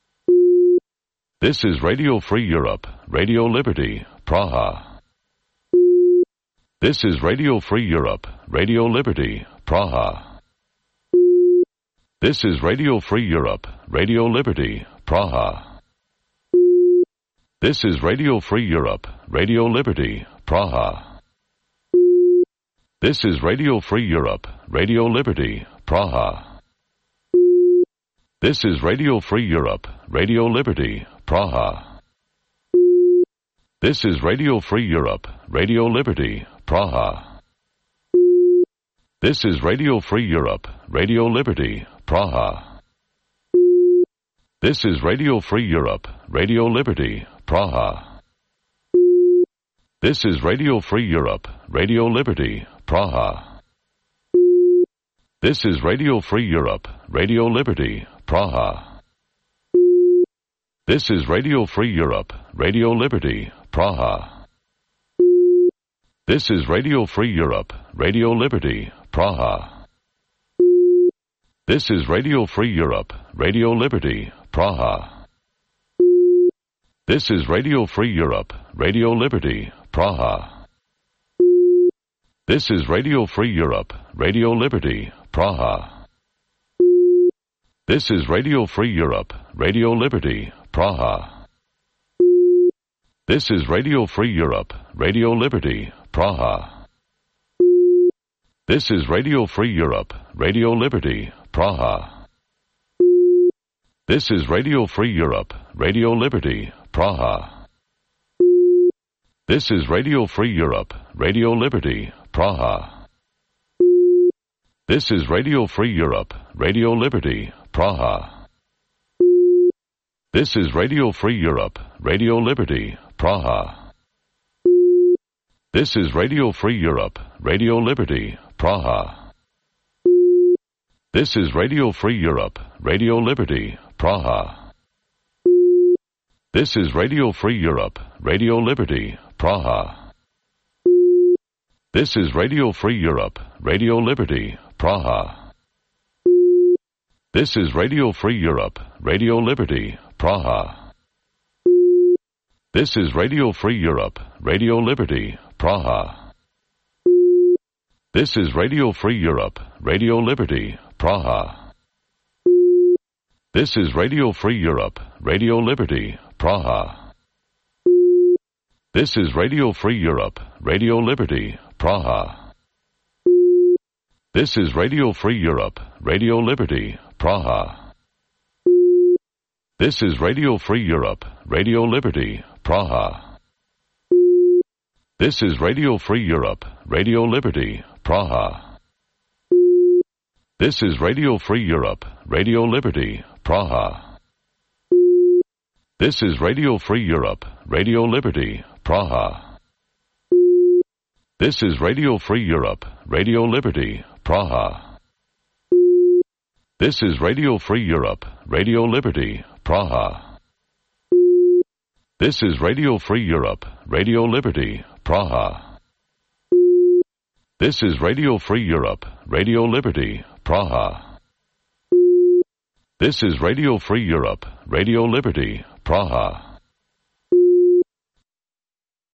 This is Radio Free Europe, Radio Liberty, Praha. This is Radio Free Europe, Radio Liberty, Praha. This is Radio Free Europe, Radio Liberty, Praha. This is Radio Free Europe, Radio Liberty, Praha. This is Radio Free Europe, Radio Liberty, Praha. This is Radio Free Europe, Radio Liberty, Praha. This is Radio Free Europe, Radio Liberty, Praha. This is Radio Free Europe, Radio Liberty, Praha. This is Radio Free Europe, Radio Liberty, Praha. This is Radio Free Europe, Radio Liberty, Praha. This is Radio Free Europe, Radio Liberty, Praha. This is Radio Free Europe, Radio Liberty, Praha. This is Radio Free Europe, Radio Liberty, Praha. This is Radio Free Europe, Radio Liberty, Praha. This is Radio Free Europe, Radio Liberty, Praha. This is Radio Free Europe, Radio Liberty, Praha. This is Radio Free Europe, Radio Liberty, Praha. This is Radio Free Europe, Radio Liberty, Praha. This is Radio Free Europe, Radio Liberty, Praha. This is Radio Free Europe, Radio Liberty, Praha. This is Radio Free Europe, Radio Liberty, Praha. This is Radio Free Europe, Radio Liberty, Praha. This is Radio Free Europe, Radio Liberty, Praha. This is Radio Free Europe, Radio Liberty, Praha. This is Radio Free Europe, Radio Liberty, Praha. This is Radio Free Europe, Radio Liberty, Praha. This is Radio Free Europe, Radio Liberty, Praha. This is Radio Free Europe, Radio Liberty, Praha. This is Radio Free Europe, Radio Liberty, Praha. This is Radio Free Europe, Radio Liberty, Praha. This is Radio Free Europe, Radio Liberty, Praha. This is Radio Free Europe, Radio Liberty, Praha. This is Radio Free Europe, Radio Liberty, Praha. This is Radio Free Europe, Radio Liberty, Praha. This is Radio Free Europe, Radio Liberty, Praha. This is Radio Free Europe, Radio Liberty, Praha. This is Radio Free Europe, Radio Liberty, Praha. This is Radio Free Europe, Radio Liberty, Praha. This is Radio Free Europe, Radio Liberty, Praha. This is Radio Free Europe, Radio Liberty, Praha. This is Radio Free Europe, Radio Liberty, Praha. This is Radio Free Europe, Radio Liberty, Praha.